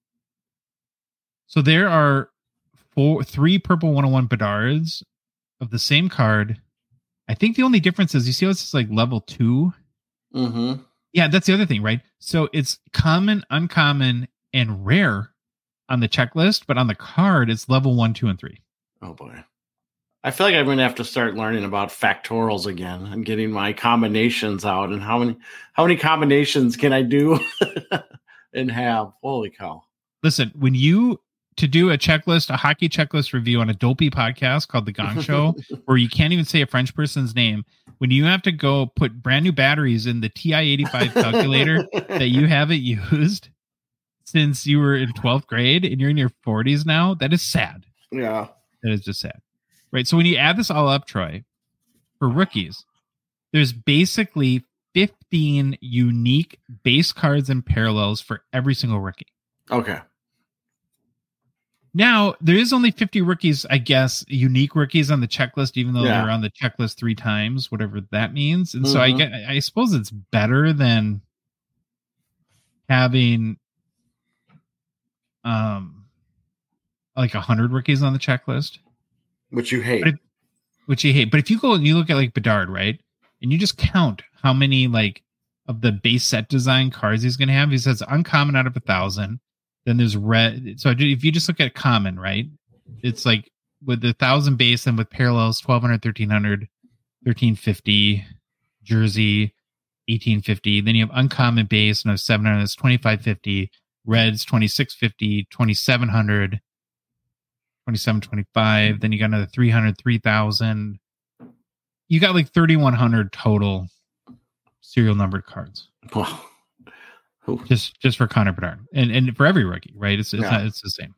So there are four, three purple one oh one Bedards of the same card. I think the only difference is you see how it's like level two. Mm-hmm. Yeah, that's the other thing, right? So it's common, uncommon, and rare on the checklist, but on the card, it's level one, two, and three. Oh boy. I feel like I'm going to have to start learning about factorials again and getting my combinations out and how many how many combinations can I do and have. Holy cow. Listen, when you to do a checklist, a hockey checklist review on a dopey podcast called The Gong Show, where you can't even say a French person's name, when you have to go put brand new batteries in the T I eighty-five calculator that you haven't used since you were in twelfth grade and you're in your forties now, that is sad. Yeah. That is just sad. Right. So when you add this all up, Troy, for rookies, there's basically fifteen unique base cards and parallels for every single rookie. Okay. Now, there is only fifty rookies, I guess, unique rookies on the checklist, even though yeah. they're on the checklist three times, whatever that means. And mm-hmm. so I get, I suppose it's better than having um like a hundred rookies on the checklist. Which you hate. If, which you hate. But if you go and you look at like Bedard, right? And you just count how many like of the base set design cards he's going to have. He says uncommon out of a thousand. Then there's red. So if you just look at common, right? It's like with the thousand base and with parallels, twelve hundred, thirteen hundred, thirteen fifty, jersey, eighteen fifty. Then you have uncommon base and seven hundred, that's twenty-five fifty, reds, twenty-six fifty, twenty-seven hundred. twenty-seven twenty-five, then you got another three hundred, three thousand. You got like thirty-one hundred total serial numbered cards. Wow. Just just for Connor Bedard. And and for every rookie, right? It's it's, yeah. not, it's the same.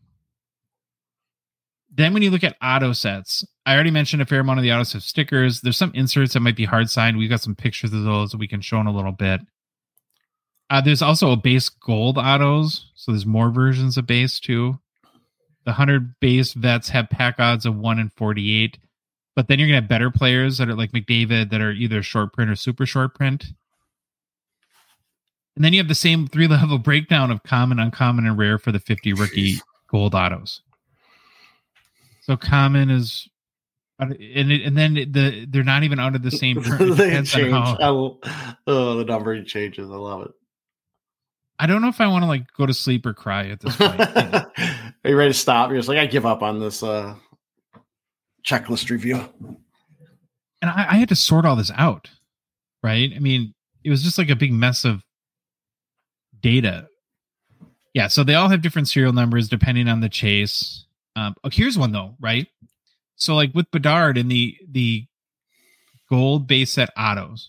Then when you look at auto sets, I already mentioned a fair amount of the auto set stickers. There's some inserts that might be hard signed. We've got some pictures of those that we can show in a little bit. Uh, there's also a base gold autos. So there's more versions of base too. The one hundred base vets have pack odds of one in forty-eight, but then you're going to have better players that are like McDavid that are either short print or super short print. And then you have the same three level breakdown of common, uncommon, and rare for the fifty rookie gold autos. So common is, and it, and then the they're not even out of the same. They change. How, oh, the numbering changes. I love it. I don't know if I want to like go to sleep or cry at this point. Are you ready to stop? You're just like, I give up on this uh, checklist review. And I, I had to sort all this out, right? I mean, it was just like a big mess of data. Yeah, so they all have different serial numbers depending on the chase. Um, oh, here's one though, right? So like with Bedard in the the gold base set autos,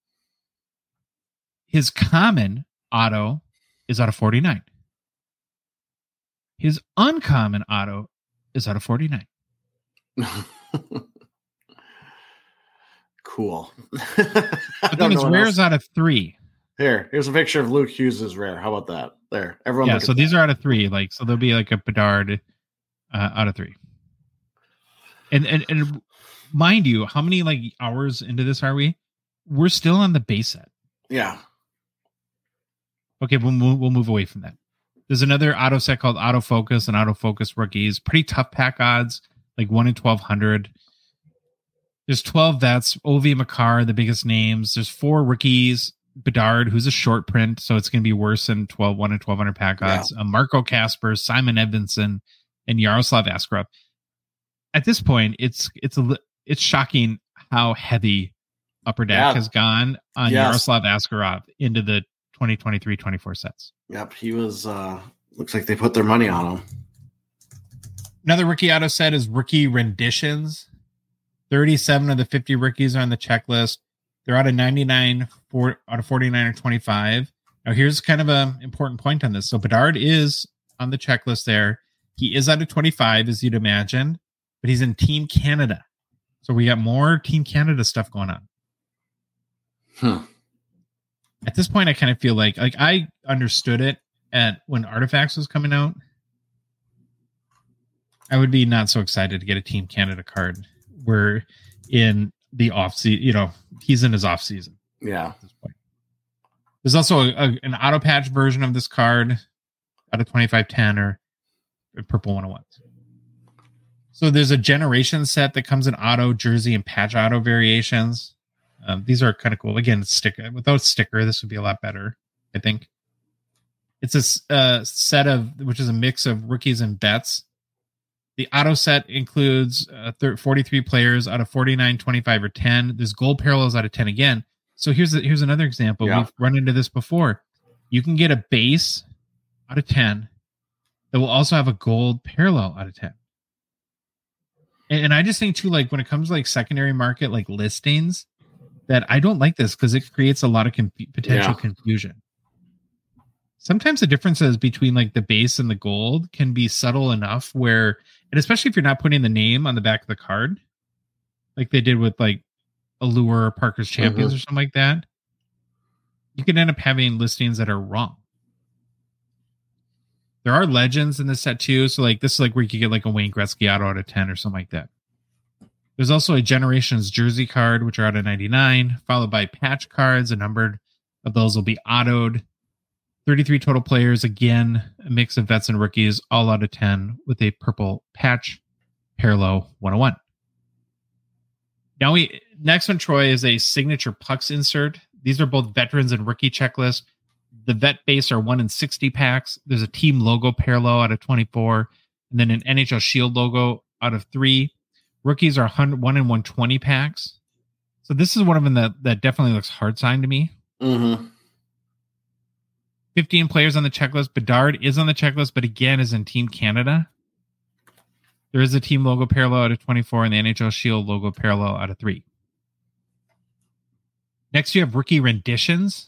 his common auto is out of forty-nine. His uncommon auto is out of forty-nine. Cool. I think his rare is out of three. Here, here's a picture of Luke Hughes' rare. How about that? There, everyone. Yeah, so these that. are out of three. Like, so there'll be like a Bedard uh, out of three. And, and and mind you, how many like hours into this are we? We're still on the base set. Yeah. Okay, we'll move, we'll move away from that. There's another auto set called Autofocus and Autofocus Rookies. Pretty tough pack odds, like one in twelve hundred. There's twelve vets. Ovi Makar, the biggest names. There's four rookies. Bedard, who's a short print, so it's going to be worse than twelve, one in twelve hundred pack odds. Yeah. Uh, Marco Kasper, Simon Edvinsson, and Yaroslav Askarov. At this point, it's it's a it's shocking how heavy Upper Deck yeah. has gone on yes. Yaroslav Askarov into the twenty twenty-three twenty-four sets. Yep, he was. Uh, looks like they put their money on him. Another rookie auto set is rookie renditions. thirty-seven of the fifty rookies are on the checklist. They're out of ninety-nine, four, out of forty-nine or twenty-five. Now, here's kind of an important point on this. So Bedard is on the checklist there. He is out of twenty-five, as you'd imagine, but he's in Team Canada. So we got more Team Canada stuff going on. Hmm. At this point, I kind of feel like, like I understood it at when Artifacts was coming out. I would be not so excited to get a Team Canada card. We're in the off season, you know, he's in his off season. Yeah. At this point. There's also a, a, an auto patch version of this card out of twenty-five ten or a purple one oh one. So there's a generation set that comes in auto, jersey, and patch auto variations. Um, these are kind of cool. Again, sticker without sticker, this would be a lot better, I think. It's a uh, set of, which is a mix of rookies and vets. The auto set includes uh, forty-three players out of forty-nine, twenty-five, or ten. There's gold parallels out of ten again. So here's a, here's another example. Yeah. We've run into this before. You can get a base out of ten that will also have a gold parallel out of ten. And, and I just think too, like when it comes to like secondary market, like listings, that I don't like this because it creates a lot of conf- potential yeah. confusion. Sometimes the differences between like the base and the gold can be subtle enough where, and especially if you're not putting the name on the back of the card, like they did with like Allure or Parker's Champions mm-hmm. or something like that, you can end up having listings that are wrong. There are legends in this set too. So like this is like where you could get like a Wayne Gretzky auto out of ten or something like that. There's also a Generations jersey card, which are out of ninety-nine, followed by patch cards. A number of those will be autoed. thirty-three total players, again, a mix of vets and rookies, all out of ten with a purple patch, parallel one oh one. Now, we next one, Troy, is a signature pucks insert. These are both veterans and rookie checklist. The vet base are one in sixty packs. There's a team logo parallel out of twenty-four, and then an N H L Shield logo out of three. Rookies are one in one twenty packs. So this is one of them that, that definitely looks hard signed to me. Mm-hmm. fifteen players on the checklist. Bedard is on the checklist, but again is in Team Canada. There is a team logo parallel out of twenty-four and the N H L Shield logo parallel out of three. Next, you have rookie renditions.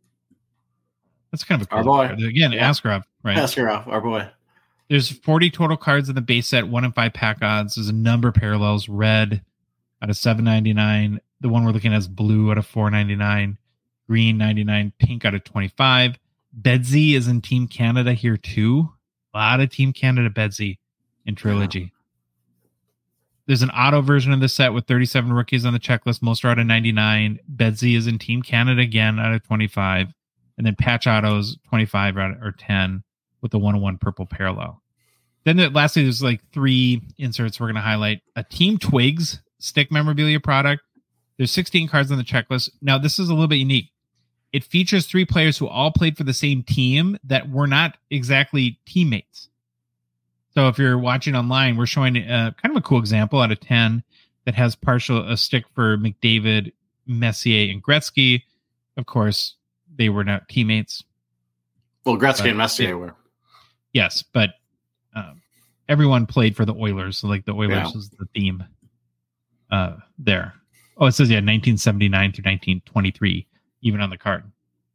That's kind of a cool our boy. Card. Again, yeah. Askarov, right? Askarov, our boy. There's forty total cards in the base set, one in five pack odds. There's a number of parallels. Red out of seven ninety-nine. The one we're looking at is blue out of four ninety-nine. Green ninety-nine. Pink out of twenty-five. Bedsy is in Team Canada here too. A lot of Team Canada Bedsy in Trilogy. Yeah. There's an auto version of the set with thirty-seven rookies on the checklist. Most are out of ninety-nine. Bedsy is in Team Canada again out of twenty-five. And then patch autos twenty-five out of, or ten with the one oh one purple parallel. Then the, lastly, there's like three inserts we're going to highlight. A Team Twigs stick memorabilia product. There's sixteen cards on the checklist. Now, this is a little bit unique. It features three players who all played for the same team that were not exactly teammates. So if you're watching online, we're showing uh, kind of a cool example out of ten that has partial a stick for McDavid, Messier, and Gretzky. Of course, they were not teammates. Well, Gretzky and Messier were. Yes, but um, everyone played for the Oilers, so like the Oilers Yeah. is the theme uh, there. Oh, it says yeah, nineteen seventy-nine through nineteen twenty-three, even on the card.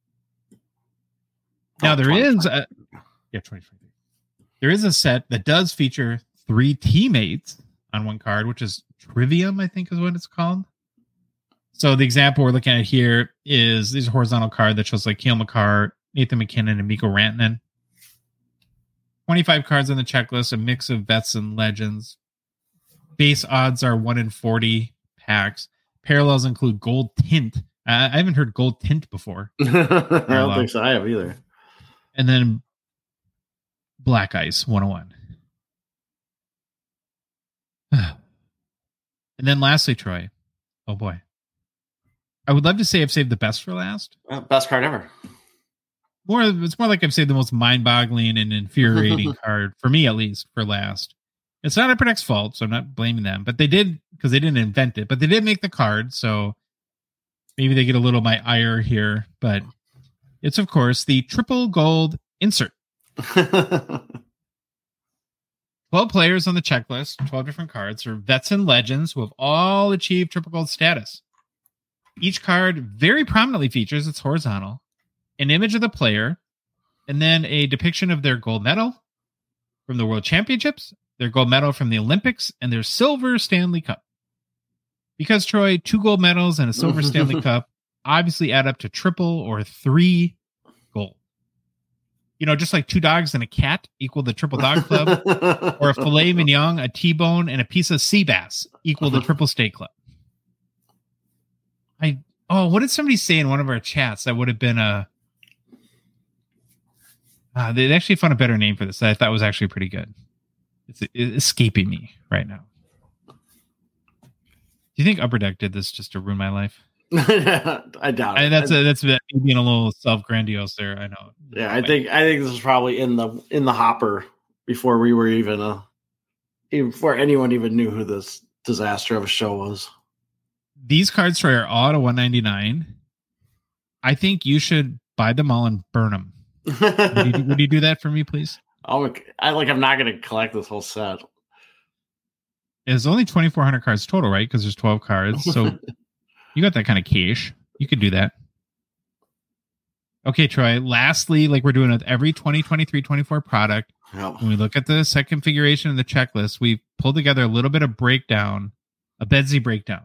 Now Oh, there is a yeah, twenty twenty-three. There is a set that does feature three teammates on one card, which is Trivium, I think is what it's called. So the example we're looking at here is this horizontal card that shows like Cale Makar, Nathan McKinnon, and Mikko Rantanen. twenty-five cards on the checklist, a mix of vets and legends. Base odds are one in forty packs. Parallels include gold tint. Uh, I haven't heard gold tint before. I don't think so. I have either. And then Black Ice one oh one. And then lastly, Troy. Oh boy. I would love to say I've saved the best for last. Uh, best card ever. More, it's more like I've saved the most mind-boggling and infuriating card, for me at least, for last. It's not Upper Deck's fault, so I'm not blaming them. But they did, because they didn't invent it. But they did make the card, so maybe they get a little my ire here. But it's, of course, the triple gold insert. twelve players on the checklist, twelve different cards, are vets and legends who have all achieved triple gold status. Each card very prominently features, it's horizontal, an image of the player, and then a depiction of their gold medal from the World Championships, their gold medal from the Olympics, and their silver Stanley Cup. Because, Troy, two gold medals and a silver Stanley Cup obviously add up to triple or three gold. You know, just like two dogs and a cat equal the triple dog club, or a filet mignon, a T-bone, and a piece of sea bass equal the triple steak club. I oh, what did somebody say in one of our chats that would have been a? Uh, they actually found a better name for this that I thought was actually pretty good. It's, it's escaping me right now. Do you think Upper Deck did this just to ruin my life? I doubt it. I, that's a, that's me being a little self grandiose there. I know. Yeah, I think I think this was probably in the in the hopper before we were even uh even before anyone even knew who this disaster of a show was. These cards, Troy, are all at one ninety-nine. I think you should buy them all and burn them. would, you, would you do that for me, please? Oh, I like. I'm not going to collect this whole set. It's only twenty-four hundred cards total, right? Because there's twelve cards, so you got that kind of cash. You could do that. Okay, Troy. Lastly, like we're doing with every twenty twenty-three twenty-four product, Yep. when we look at the set configuration and the checklist, we pulled together a little bit of breakdown, a Bedsy breakdown.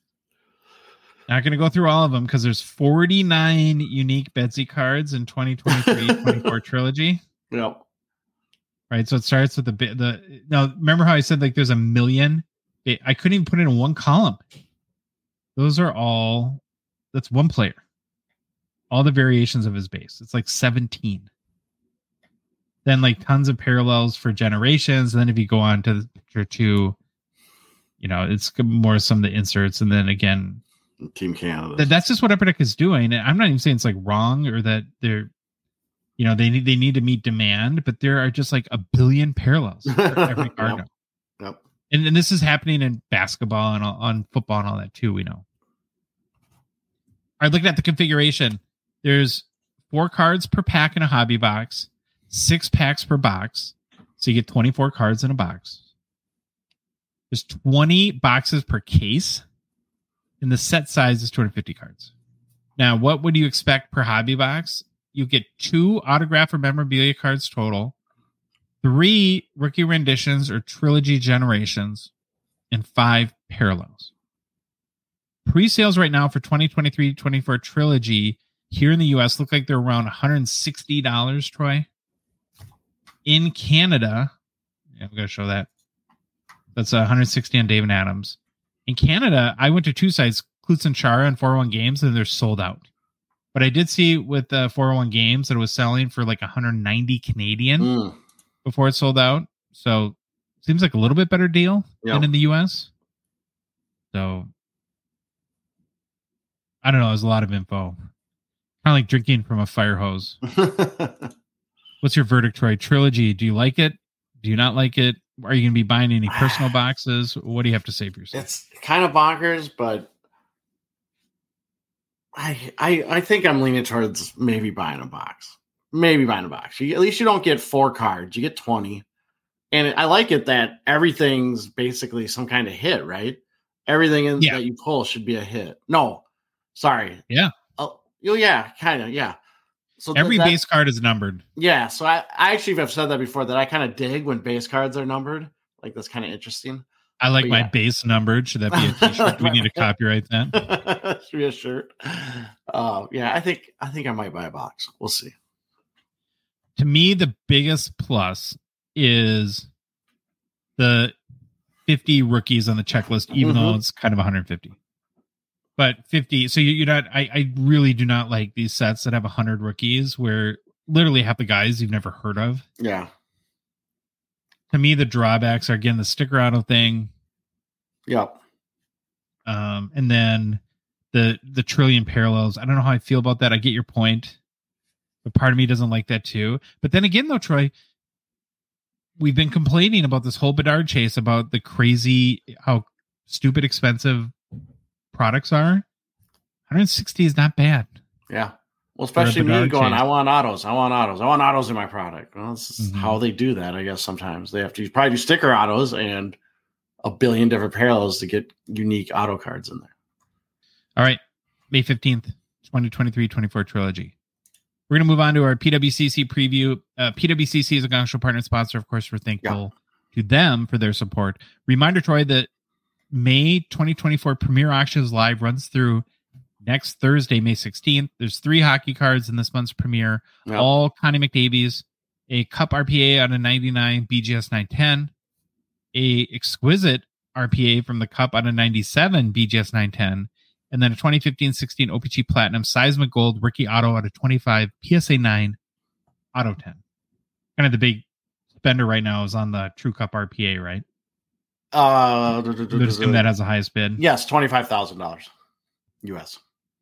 Not going to go through all of them because there's forty-nine unique Bedsy cards in twenty twenty-three twenty-four trilogy. Yep. Right, so it starts with the the. Now, remember how I said like there's a million? It, I couldn't even put it in one column. Those are all. That's one player. All the variations of his base. It's like seventeen. Then like tons of parallels for generations. And then if you go on to the picture two, you know, it's more some of the inserts, and then again. Team Canada. That, that's just what Upper Deck is doing. And I'm not even saying it's like wrong or that they're, you know, they need they need to meet demand, but there are just like a billion parallels for every card. Yep. Yep. And, and this is happening in basketball and all, on football and all that too. We know. All right, looking at the configuration, there's four cards per pack in a hobby box, six packs per box, so you get twenty-four cards in a box. There's twenty boxes per case. And the set size is two hundred fifty cards. Now, what would you expect per hobby box? You get two autograph or memorabilia cards total, three rookie renditions or trilogy generations, and five parallels. Pre-sales right now for twenty twenty-three twenty-four trilogy here in the U S look like they're around one hundred sixty dollars, Troy. In Canada, yeah, I'm going to show that. That's one hundred sixty dollars on David Adams. In Canada, I went to two sites, Klutz and Chara and four oh one Games, and they're sold out. But I did see with the uh, four oh one Games that it was selling for like one hundred ninety Canadian mm. before it sold out. So seems like a little bit better deal yep. than in the U S. So I don't know. There's a lot of info. Kind of like drinking from a fire hose. What's your verdict, Troy? Trilogy, do you like it? Do you not like it? Are you going to be buying any personal boxes? What do you have to say for yourself? It's kind of bonkers, but I, I I think I'm leaning towards maybe buying a box. maybe buying a box. You, at least you don't get four cards. You get twenty. And I like it that everything's basically some kind of hit, right? Everything in, yeah. that you pull should be a hit. No, sorry. Yeah. Oh, yeah, kind of. Yeah. So every that, base card is numbered. Yeah. So I, I actually have said that before, that I kind of dig when base cards are numbered. Like, that's kind of interesting. I like but my yeah. base numbered. Should that be a t-shirt? Do we need to copyright that? Should be a shirt. Uh, yeah, I think I think I might buy a box. We'll see. To me, the biggest plus is the fifty rookies on the checklist, even mm-hmm. though it's kind of one hundred fifty. But fifty, so you're not, I, I really do not like these sets that have one hundred rookies where literally half the guys you've never heard of. Yeah. To me, the drawbacks are, again, the sticker auto thing. Yep. Um, and then the the trillion parallels. I don't know how I feel about that. I get your point. But part of me doesn't like that too. But then again, though, Troy, we've been complaining about this whole Bedard chase, about the crazy, how stupid expensive products are. one hundred sixty is not bad. Yeah. Well, especially me going, chase. I want autos. I want autos. I want autos in my product. Well, this is mm-hmm. how they do that, I guess. Sometimes they have to probably do sticker autos and a billion different parallels to get unique auto cards in there. All right. May fifteenth, twenty twenty-three twenty-four trilogy. We're going to move on to our P W C C preview. Uh, P W C C is a Gong Show partner sponsor. Of course, we're thankful yeah. to them for their support. Reminder, Troy, that May twenty twenty-four Premier Auctions Live runs through next Thursday, May sixteenth. There's three hockey cards in this month's premiere, yep. all Connie McDavies, a Cup R P A on a ninety-nine B G S nine ten, a exquisite R P A from the Cup on a ninety-seven B G S nine ten, and then a twenty fifteen sixteen O P G Platinum Seismic Gold Rookie Auto out of twenty-five P S A nine Auto ten. Kind of the big spender right now is on the True Cup R P A, right? Uh, Let's assume that has the highest bid. Yes, twenty-five thousand dollars U S.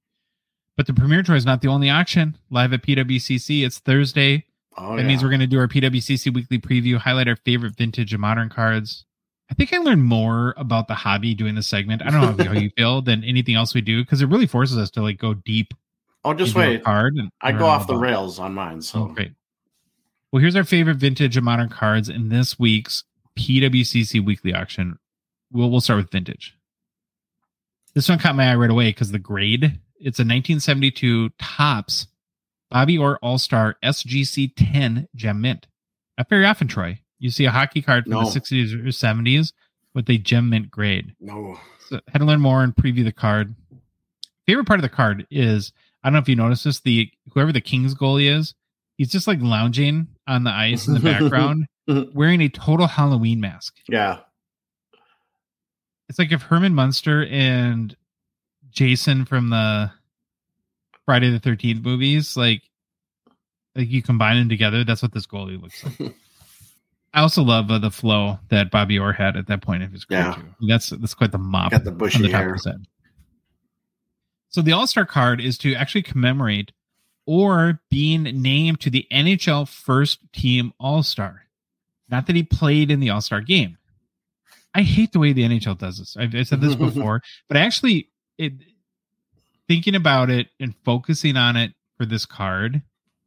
But the Premier Tour is not the only auction live at P W C C. It's Thursday. Oh, that yeah. means we're going to do our P W C C weekly preview, highlight our favorite vintage and modern cards. I think I learned more about the hobby doing this segment. I don't know how you feel than anything else we do, because it really forces us to like go deep. Oh, just wait. Card and, I go off the rails on mine. So oh, great. Well, here's our favorite vintage and modern cards in this week's P W C C weekly auction. We'll we'll start with vintage. This one caught my eye right away because the grade. It's a nineteen seventy-two Topps Bobby Orr All-Star S G C ten Gem Mint. Not very often, Troy. You see a hockey card from no. the sixties or seventies with a Gem Mint grade. No. So had to learn more and preview the card. Favorite part of the card is, I don't know if you noticed this, the whoever the Kings goalie is, he's just like lounging on the ice in the background wearing a total Halloween mask. Yeah. It's like if Herman Munster and Jason from the Friday the thirteenth movies, like, like you combine them together, that's what this goalie looks like. I also love uh, the flow that Bobby Orr had at that point of his career. Yeah. Too. That's that's quite the mop. Got the bushy on the top hair. Of his head. So the All-Star card is to actually commemorate or being named to the N H L first team All-Star. Not that he played in the All-Star game. I hate the way the N H L does this. I've, I've said this before, but actually, it, thinking about it and focusing on it for this card,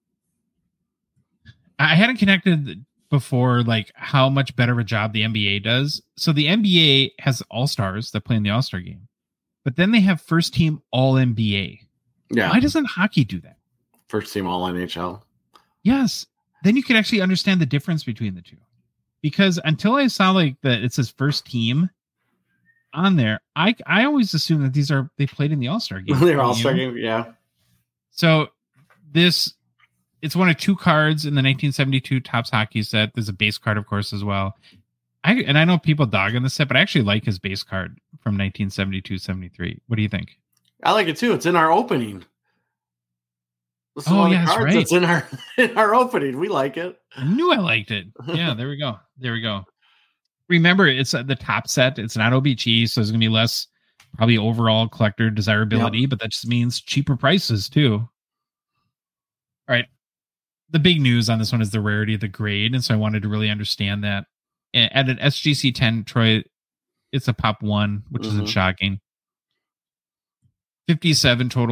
I hadn't connected before, like how much better of a job the N B A does. So the N B A has All-Stars that play in the All-Star game, but then they have first team All N B A. Yeah. Why doesn't hockey do that? First team All N H L. Yes. Then you could actually understand the difference between the two. Because until I saw like that it says first team on there, I I always assume that these are they played in the All-Star game. They're All-Star game, yeah. So this it's one of two cards in the nineteen seventy-two Topps hockey set. There's a base card, of course, as well. I and I know people dog on this set, but I actually like his base card from nineteen seventy-two seventy-three. What do you think? I like it too. It's in our opening. This is oh, one of yeah, the cards that's right. It's in our in our opening. We like it. I knew I liked it. Yeah, there we go. There we go. Remember, it's uh, the top set. It's not O B G, so there's going to be less probably overall collector desirability, yep. but that just means cheaper prices too. All right. The big news on this one is the rarity of the grade, and so I wanted to really understand that. At an S G C ten, Troy, it's a pop one, which mm-hmm. isn't shocking. fifty-seven total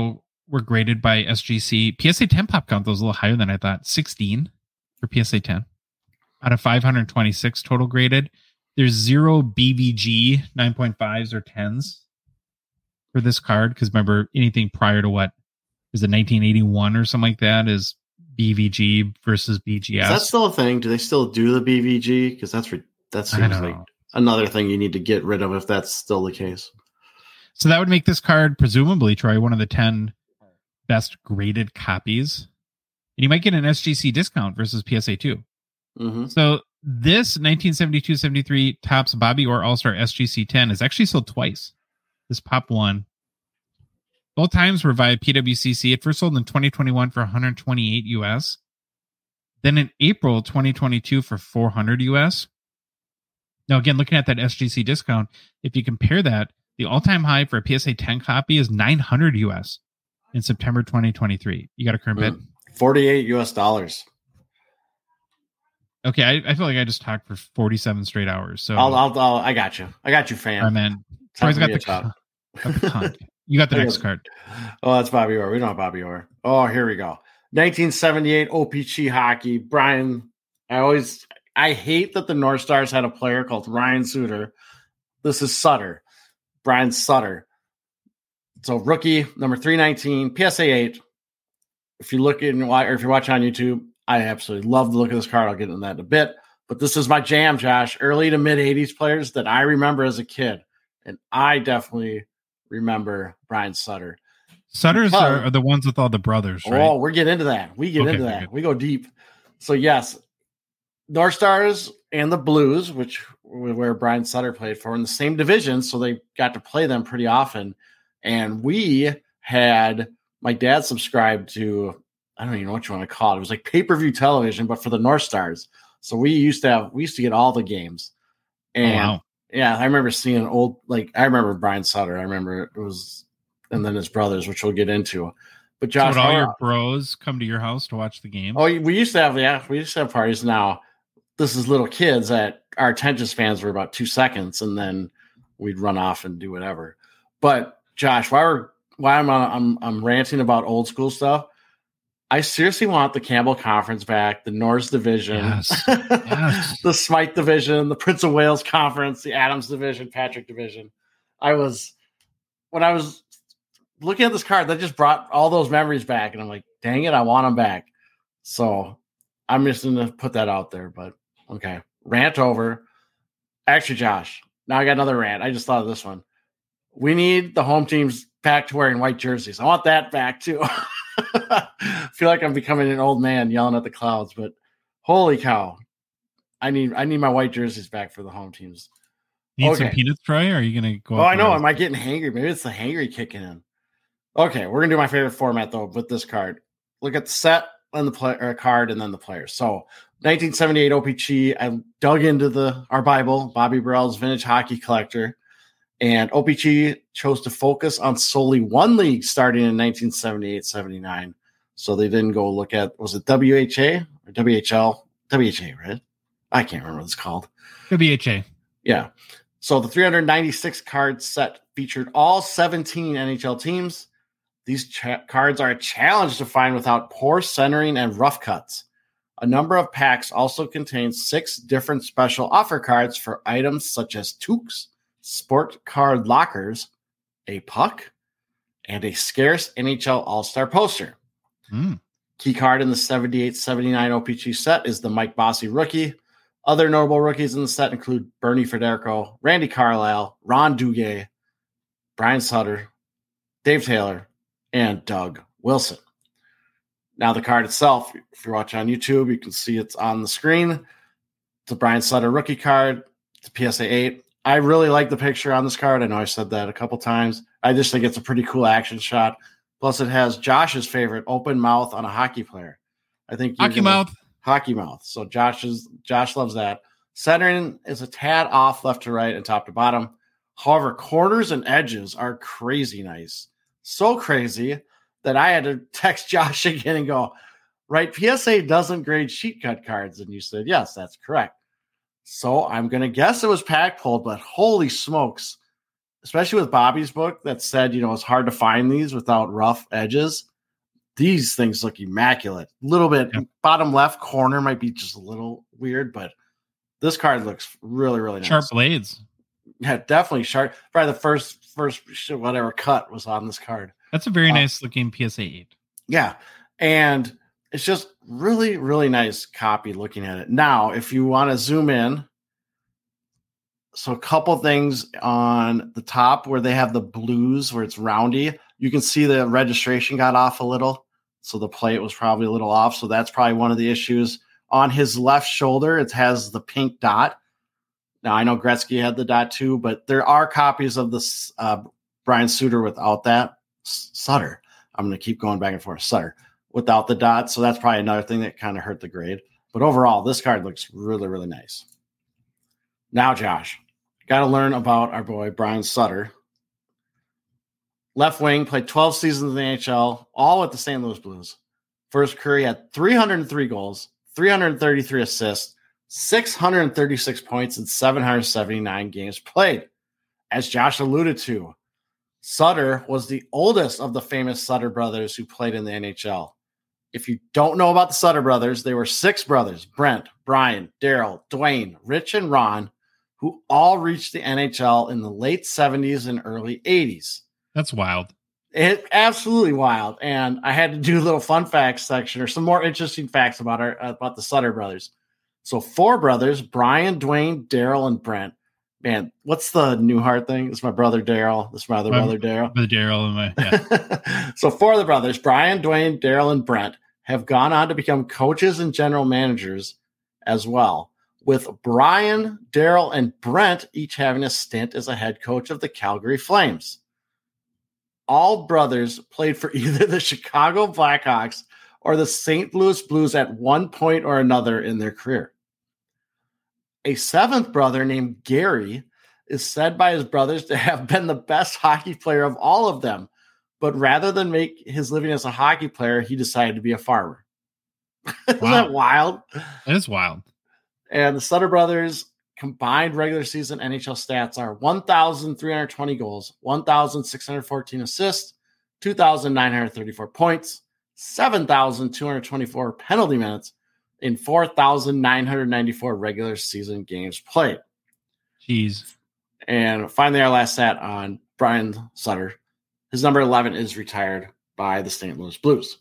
were graded by S G C. P S A ten pop count was a little higher than I thought. sixteen for P S A ten out of five hundred twenty-six total graded. There's zero B V G nine point fives or tens for this card. Because remember, anything prior to what is it nineteen eighty-one or something like that is B V G versus B G S. Is that still a thing? Do they still do the B V G? Because that's that seems like know. another thing you need to get rid of if that's still the case. So that would make this card, presumably, Troy, one of the ten best graded copies. And you might get an S G C discount versus P S A two. Mm-hmm. So this nineteen seventy-two seventy-three Topps Bobby Orr All-Star S G C ten is actually sold twice. This pop one. Both times were via P W C C. It first sold in twenty twenty-one for one hundred twenty-eight U S. Then in April twenty twenty-two for four hundred U S. Now, again, looking at that S G C discount, if you compare that, the all-time high for a P S A ten copy is nine hundred U S in September twenty twenty-three. You got a current bid? forty-eight U S dollars. Okay, I, I feel like I just talked for forty-seven straight hours. So I'll, I'll, I'll I got you. I got you, fam. Oh, man. Troy's got the, got the con. You got the next card. Oh, that's Bobby Orr. We don't have Bobby Orr. Oh, here we go. nineteen seventy-eight O P C hockey. Brian, I always, I hate that the North Stars had a player called Ryan Suter. This is Sutter. Brian Sutter. So rookie, number three nineteen, P S A eight. If you look in, or if you're watching on YouTube, I absolutely love the look of this card. I'll get into that in a bit. But this is my jam, Josh. Early to mid-eighties players that I remember as a kid. And I definitely remember Brian Sutter. Sutters are, are the ones with all the brothers, right? Oh, we're getting into that. We get okay, into that. Good. We go deep. So, yes, North Stars and the Blues, which where Brian Sutter played for, in the same division, so they got to play them pretty often. And we had my dad subscribed to, I don't even know what you want to call it. It was like pay-per-view television, but for the North Stars. So we used to have, we used to get all the games. And oh, wow. Yeah, I remember seeing old, like, I remember Brian Sutter. I remember it was, and then his brothers, which we'll get into. But Josh, so would all your bros come to your house to watch the game? Oh, we used to have, yeah, we used to have parties. Now, this is little kids that our attention spans were about two seconds, and then we'd run off and do whatever. But Josh, why we're why I'm on, I'm I'm ranting about old school stuff. I seriously want the Campbell Conference back, the Norris Division, yes. Yes. the Smythe Division, the Prince of Wales Conference, the Adams Division, Patrick Division. I was, when I was looking at this card, that just brought all those memories back. And I'm like, dang it, I want them back. So I'm just going to put that out there. But okay, rant over. Actually, Josh, now I got another rant. I just thought of this one. We need the home teams back to wearing white jerseys. I want that back too. I feel like I'm becoming an old man yelling at the clouds, but holy cow. I need I need my white jerseys back for the home teams. Need okay. some peanuts, Troy? Or are you going to go? Oh, I know. Am I getting hangry? Maybe it's the hangry kicking in. Okay, we're going to do my favorite format, though, with this card. Look at the set and the play, or card and then the player. So nineteen seventy-eight O P C, I dug into the our Bible, Bobby Burrell's Vintage Hockey Collector. And O P C chose to focus on solely one league starting in nineteen seventy-eight seventy-nine. So they didn't go look at, was it W H A or W H L? W H A, right? I can't remember what it's called. W H A. Yeah. So the three hundred ninety-six card set featured all seventeen N H L teams. These cha- cards are a challenge to find without poor centering and rough cuts. A number of packs also contain six different special offer cards for items such as toques, sport card lockers, a puck, and a scarce N H L All-Star poster. Mm. Key card in the seventy-eight seventy-nine O P C set is the Mike Bossy rookie. Other notable rookies in the set include Bernie Federico, Randy Carlyle, Ron Duguay, Brian Sutter, Dave Taylor, and Doug Wilson. Now the card itself, if you're watching on YouTube, you can see it's on the screen. It's a Brian Sutter rookie card. It's a P S A eight. I really like the picture on this card. I know I said that a couple times. I just think it's a pretty cool action shot. Plus, it has Josh's favorite open mouth on a hockey player. I think hockey gonna, mouth, hockey mouth. So Josh's Josh loves that. Centering is a tad off left to right and top to bottom. However, corners and edges are crazy nice. So crazy that I had to text Josh again and go, right, P S A doesn't grade sheet cut cards. And you said, yes, that's correct. So I'm going to guess it was pack pulled, but holy smokes. especially with Bobby's book that said, you know, it's hard to find these without rough edges. These things look immaculate. A little bit yeah. Bottom left corner might be just a little weird, but this card looks really, really nice. Sharp blades. Yeah, definitely sharp. Probably the first, first whatever cut was on this card. That's a very uh, nice looking P S A eight. Yeah. And it's just really, really nice copy looking at it. Now, if you want to zoom in, so a couple things on the top where they have the blues where it's roundy, you can see the registration got off a little. So the plate was probably a little off. So that's probably one of the issues. On his left shoulder, it has the pink dot. Now, I know Gretzky had the dot too, but there are copies of this uh, Brian Suter without that. Sutter. I'm going to keep going back and forth. Sutter without the dot. So that's probably another thing that kind of hurt the grade. But overall, this card looks really, really nice. Now, Josh, got to learn about our boy Brian Sutter. Left wing, played twelve seasons in the N H L, all with the Saint Louis Blues. First career had three hundred three goals, three hundred thirty-three assists, six hundred thirty-six points, and seven hundred seventy-nine games played. As Josh alluded to, Sutter was the oldest of the famous Sutter brothers who played in the N H L. If you don't know about the Sutter brothers, they were six brothers, Brent, Brian, Daryl, Dwayne, Rich, and Ron, who all reached the N H L in the late seventies and early eighties. That's wild. It absolutely wild. And I had to do a little fun facts section or some more interesting facts about our about the Sutter brothers. So four brothers, Brian, Dwayne, Daryl, and Brent. Man, what's the Newhart thing? It's my brother Daryl. This is my other my brother Daryl. Brother Daryl and my yeah. So four of the brothers, Brian, Dwayne, Daryl, and Brent, have gone on to become coaches and general managers as well, with Brian, Daryl, and Brent each having a stint as a head coach of the Calgary Flames. All brothers played for either the Chicago Blackhawks or the Saint Louis Blues at one point or another in their career. A seventh brother named Gary is said by his brothers to have been the best hockey player of all of them, but rather than make his living as a hockey player, he decided to be a farmer. Isn't wow. that wild? That is wild. And the Sutter brothers' combined regular season N H L stats are one thousand three hundred twenty goals, one thousand six hundred fourteen assists, two thousand nine hundred thirty-four points, seven thousand two hundred twenty-four penalty minutes, in four thousand nine hundred ninety-four regular season games played. Jeez. And finally, our last stat on Brian Sutter. His number eleven is retired by the Saint Louis Blues.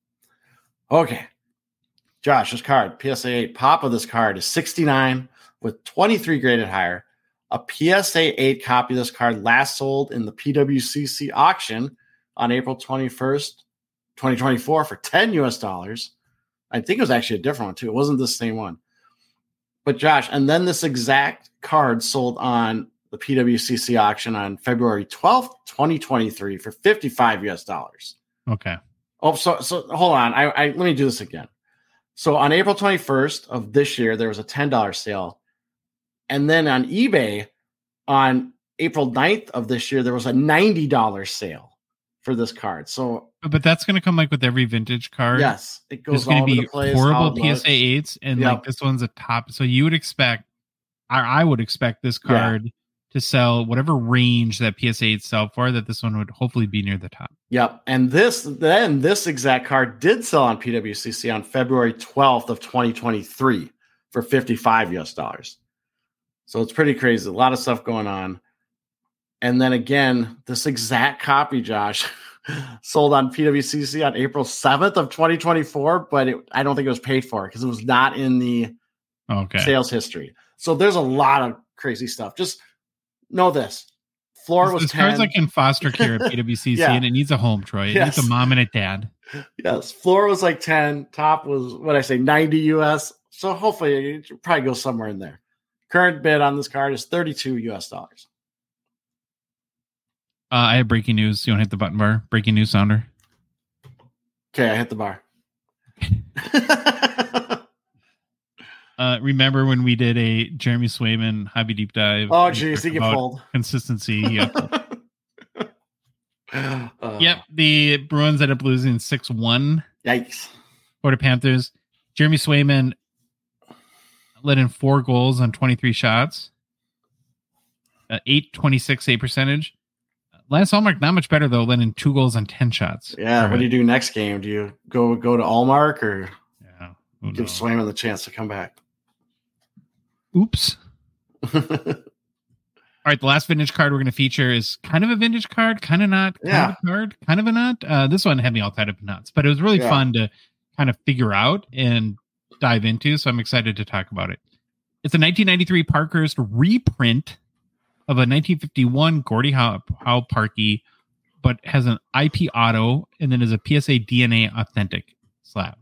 Okay. Josh, this card, P S A eight, pop of this card is sixty-nine with twenty-three graded higher. A P S A eight copy of this card last sold in the P W C C auction on April twenty-first, twenty twenty-four for ten U S dollars. I think it was actually a different one too. It wasn't the same one. But Josh, and then this exact card sold on the P W C C auction on February twelfth, twenty twenty-three for fifty-five U S dollars. Okay. Oh, so so hold on. I, I let me do this again. So on April twenty-first of this year, there was a ten dollars sale. And then on eBay on April ninth of this year, there was a ninety dollars sale for this card. So, but that's going to come like with every vintage card. Yes, it goes going to be the place, horrible P S A eights, and yep. like this one's a top. So you would expect, I, I would expect this card yeah. to sell whatever range that P S A eights sell for. That this one would hopefully be near the top. Yep, and this then this exact card did sell on P W C C on February twelfth of twenty twenty-three for fifty-five U S dollars. So it's pretty crazy. A lot of stuff going on. And then again, this exact copy, Josh, sold on P W C C on April seventh of twenty twenty-four, but it, I don't think it was paid for because it was not in the okay. sales history. So there's a lot of crazy stuff. Just know this. Floor was this ten. Card's like in foster care at P W C C, yeah. and it needs a home, Troy. It yes. needs a mom and a dad. Yes. Floor was like ten. Top was, what I say, ninety U S. So hopefully it probably goes somewhere in there. Current bid on this card is thirty-two U S dollars. Uh, I have breaking news. You want to hit the button bar? Breaking news sounder. Okay, I hit the bar. uh, remember when we did a Jeremy Swayman hobby deep dive? Oh, geez, he get pulled. Consistency. Yep. uh, yep. The Bruins ended up losing six one. Yikes. For the Panthers. Jeremy Swayman let in four goals on twenty-three shots. uh, eight twenty-six save percentage. Lance Allmark, not much better, though, letting two goals on ten shots. Yeah, All what right. do you do next game? Do you go go to Allmark or Yeah, give Swayman the chance to come back? Oops. All right, the last vintage card we're going to feature is kind of a vintage card, kind of not, kind Yeah. of a card, kind of a not. Uh, this one had me all tied up in knots, but it was really Yeah. fun to kind of figure out and dive into, so I'm excited to talk about it. It's a nineteen ninety-three Parkhurst reprint of a nineteen fifty-one Gordie Howe, Howe Parkey, but has an I P auto and then is a P S A D N A authentic slab.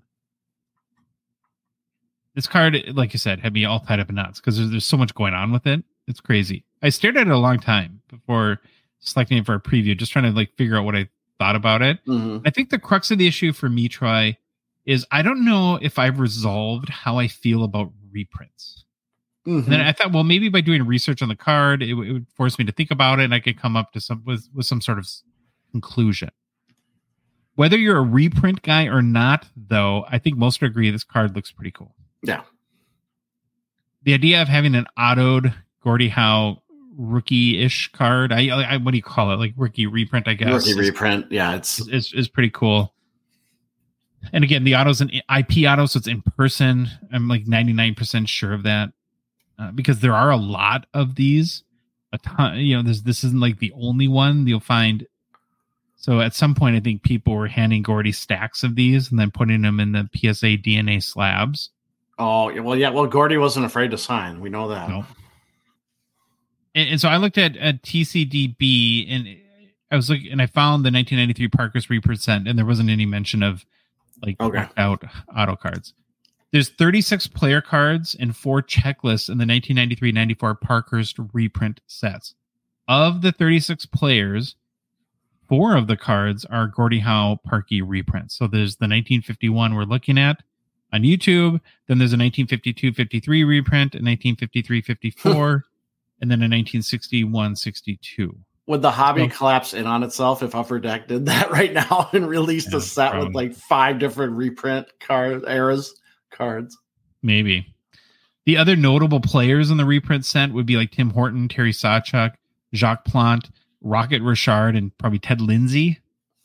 This card, like you said, had me all tied up in knots because there's, there's so much going on with it. It's crazy. I stared at it a long time before selecting it for a preview, just trying to like figure out what I thought about it. Mm-hmm. I think the crux of the issue for me, Troy, is I don't know if I've resolved how I feel about reprints. Mm-hmm. And then I thought, well, maybe by doing research on the card, it, w- it would force me to think about it, and I could come up to some with, with some sort of s- conclusion. Whether you're a reprint guy or not, though, I think most would agree this card looks pretty cool. Yeah. The idea of having an autoed Gordie Howe rookie-ish card, I, I what do you call it? Like rookie reprint, I guess. Rookie is, reprint. Yeah, it's is, is pretty cool. And again, the auto's an I P auto, so it's in person. I'm like ninety-nine percent sure of that. Uh, because there are a lot of these, a ton. You know, this this isn't like the only one you'll find. So at some point, I think people were handing Gordie stacks of these and then putting them in the P S A D N A slabs. oh well, yeah. Well, Gordie wasn't afraid to sign. We know that. No. And, and so I looked at, at T C D B and I was looking, and I found the nineteen ninety-three Parkhurst represent, and there wasn't any mention of like Okay. out auto cards. There's thirty-six player cards and four checklists in the nineteen ninety-three ninety-four Parkhurst reprint sets. Of the thirty-six players, four of the cards are Gordie Howe Parkey reprints. So there's the nineteen fifty-one we're looking at on YouTube. Then there's a nineteen fifty-two fifty-three reprint, a nineteen fifty-three fifty-four, and then a nineteen sixty-one sixty-two. Would the hobby So- collapse in on itself if Upper Deck did that right now and released Yeah, a set probably. with like five different reprint card eras cards? Maybe. The other notable players in the reprint set would be like Tim Horton, Terry Sawchuk, Jacques Plante, Rocket Richard, and probably Ted Lindsay.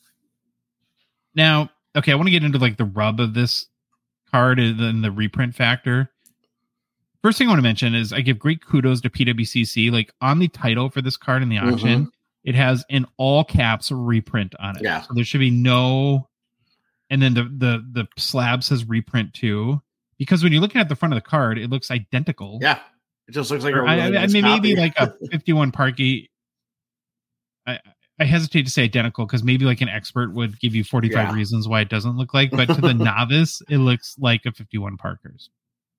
Now, okay, I want to get into like the rub of this card and then the reprint factor. First thing I want to mention is I give great kudos to P W C C. Like on the title for this card in the auction, Mhm. it has in all caps reprint on it. Yeah. So there should be no, and then the the the slab says reprint too. Because when you're looking at the front of the card, it looks identical. Yeah, it just looks like a Or really I, I, I nice mean, maybe copy. like a fifty-one Parkey. I, I hesitate to say identical because maybe like an expert would give you forty-five Yeah. reasons why it doesn't look like, but to the novice, it looks like a fifty-one Parkhurst.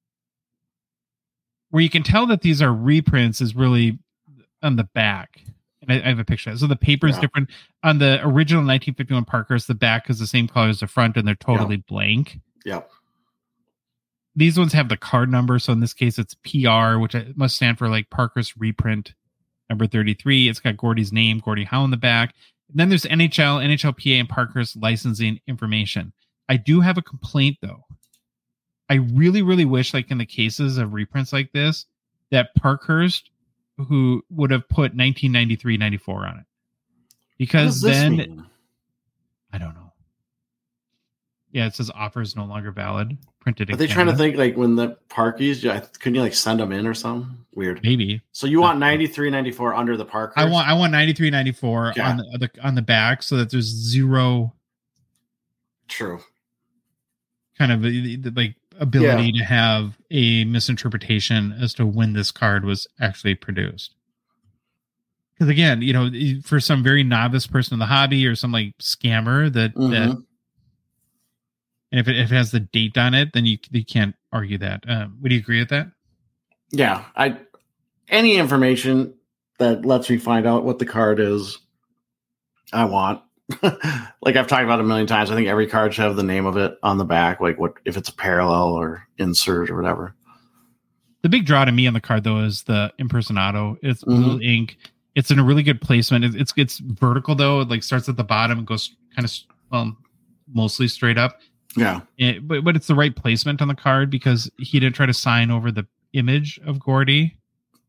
Where you can tell that these are reprints is really on the back. And I, I have a picture. So the paper is Yeah. different. On the original nineteen fifty-one Parkhurst, the back is the same color as the front, and they're totally blank. Yep. These ones have the card number. So in this case, it's P R, which must stand for like Parkhurst reprint number thirty-three. It's got Gordie's name, Gordie Howe in the back. And then there's N H L, N H L P A, and Parkhurst licensing information. I do have a complaint though. I really, really wish, like in the cases of reprints like this, that Parkhurst, who would have put nineteen ninety-three ninety-four on it. What Because does this then, mean? I don't know. Yeah, it says offer is no longer valid. Printed in Are they trying to Canada. think like when the Parkies? Yeah, couldn't you like send them in or something? Weird. Maybe. So you want ninety-three ninety-four under the Parkhurst? I want I want ninety-three ninety-four Yeah. on the, the on the back so that there's zero True. kind of uh, like ability to have a misinterpretation as to when this card was actually produced. Because again, you know, for some very novice person in the hobby or some like scammer that Mhm. that, and if it, if it has the date on it, then you you can't argue that. Um, would you agree with that? Yeah, I any information that lets me find out what the card is, I want. Like I've talked about a million times. I think every card should have the name of it on the back, like what if it's a parallel or insert or whatever. The big draw to me on the card though is the impersonato. It's blue ink. It's in a really good placement. It's, it's it's vertical though. It like starts at the bottom and goes kind of well, mostly straight up. Yeah. It, but but it's the right placement on the card because he didn't try to sign over the image of Gordie.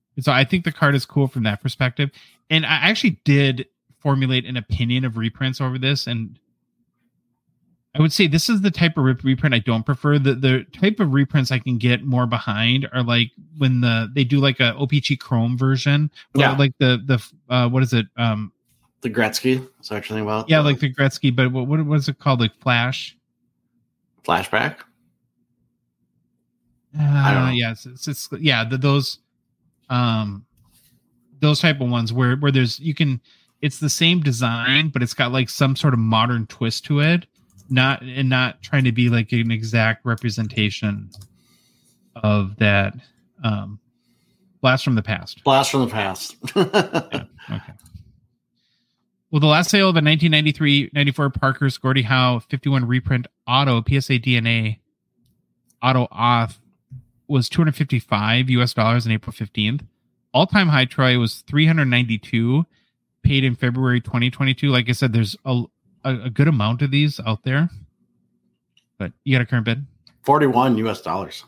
And so I think the card is cool from that perspective. And I actually did formulate an opinion of reprints over this, and I would say this is the type of reprint I don't prefer. The the type of reprints I can get more behind are like when the they do like a O P G Chrome version, yeah, like the the uh, what is it? Um, the Gretzky. Is actually about yeah, like the Gretzky, but what what was it called? Like Flash, Flashback. Uh, I don't know. Yeah, it's, it's, it's yeah the, those um those type of ones where where there's you can it's the same design, but it's got like some sort of modern twist to it. Not and not trying to be like an exact representation of that um, blast from the past. Blast from the past. Yeah, okay. Well, the last sale of a nineteen ninety-three ninety-four Parker's Gordie Howe fifty-one reprint auto P S A D N A auto auth was two hundred fifty-five U S dollars on April fifteenth. All time high, Troy, was three hundred ninety-two, paid in February twenty twenty-two. Like I said, there's a A, a good amount of these out there, but you got a current bid? forty-one U S dollars.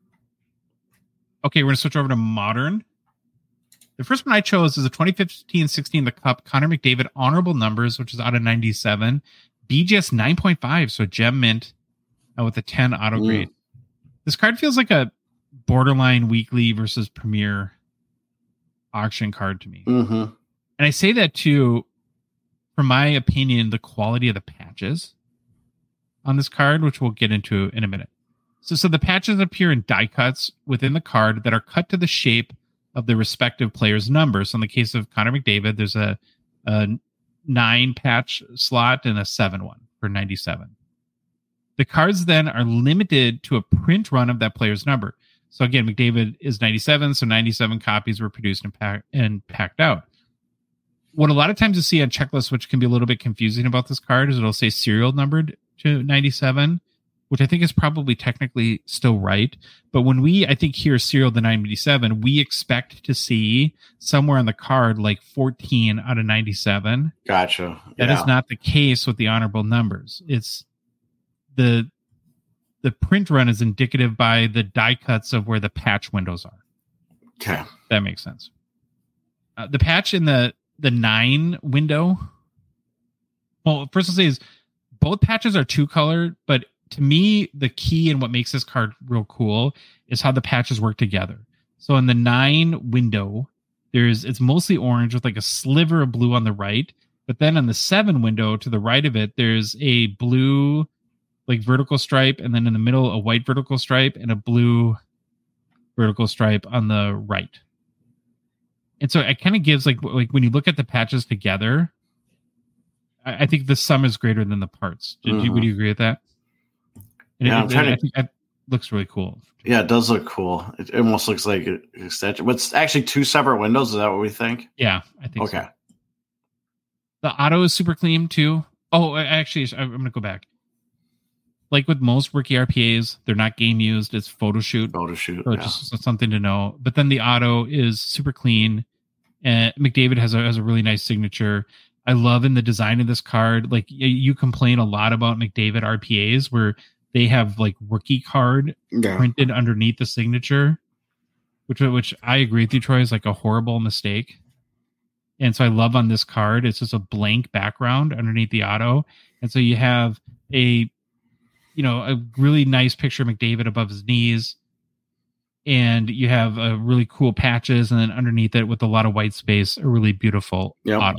Okay, we're going to switch over to modern. The first one I chose is a twenty fifteen sixteen The Cup Connor McDavid honorable numbers, which is out of ninety-seven. B G S nine point five, so gem mint uh, with a ten auto grade. Mm. This card feels like a borderline weekly versus premier auction card to me. Mm-hmm. And I say that too, from my opinion, the quality of the patches on this card, which we'll get into in a minute. So, so the patches appear in die cuts within the card that are cut to the shape of the respective player's numbers. So in the case of Connor McDavid, there's a, a nine patch slot and a seven one for ninety-seven. The cards then are limited to a print run of that player's number. So again, McDavid is ninety-seven, so ninety-seven copies were produced and, pack, and packed out. What a lot of times you see on checklists, which can be a little bit confusing about this card, is it'll say serial numbered to ninety-seven, which I think is probably technically still right. But when we, I think, hear serial to ninety-seven, we expect to see somewhere on the card like fourteen out of ninety-seven. Gotcha. That yeah. is not the case with the honorable numbers. It's the the print run is indicative by the die cuts of where the patch windows are. Okay. That makes sense. Uh, the patch in the The nine window. Well, first I'll say is both patches are two color, but to me, the key and what makes this card real cool is how the patches work together. So in the nine window, there's it's mostly orange with like a sliver of blue on the right, but then on the seven window to the right of it, there's a blue like vertical stripe, and then in the middle a white vertical stripe and a blue vertical stripe on the right. And so it kind of gives like like when you look at the patches together, I, I think the sum is greater than the parts. Did mm-hmm. you would you agree with that? And yeah, it, I'm trying it, to, I think it looks really cool. Yeah, it does look cool. It almost looks like an extension. But it's actually two separate windows. Is that what we think? Yeah, I think okay. so. The auto is super clean too. Oh, actually, I'm going to go back. Like with most rookie R P As, they're not game used. It's photo shoot. Photo shoot. So yeah. just something to know. But then the auto is super clean. And McDavid has a has a really nice signature. I love in the design of this card. Like you complain a lot about McDavid R P As where they have like rookie card yeah. printed underneath the signature, which which I agree with you, Troy, is like a horrible mistake. And so I love on this card, it's just a blank background underneath the auto. And so you have a, you know, a really nice picture of McDavid above his knees. And you have a really cool patches. And then underneath it with a lot of white space, a really beautiful yep. auto.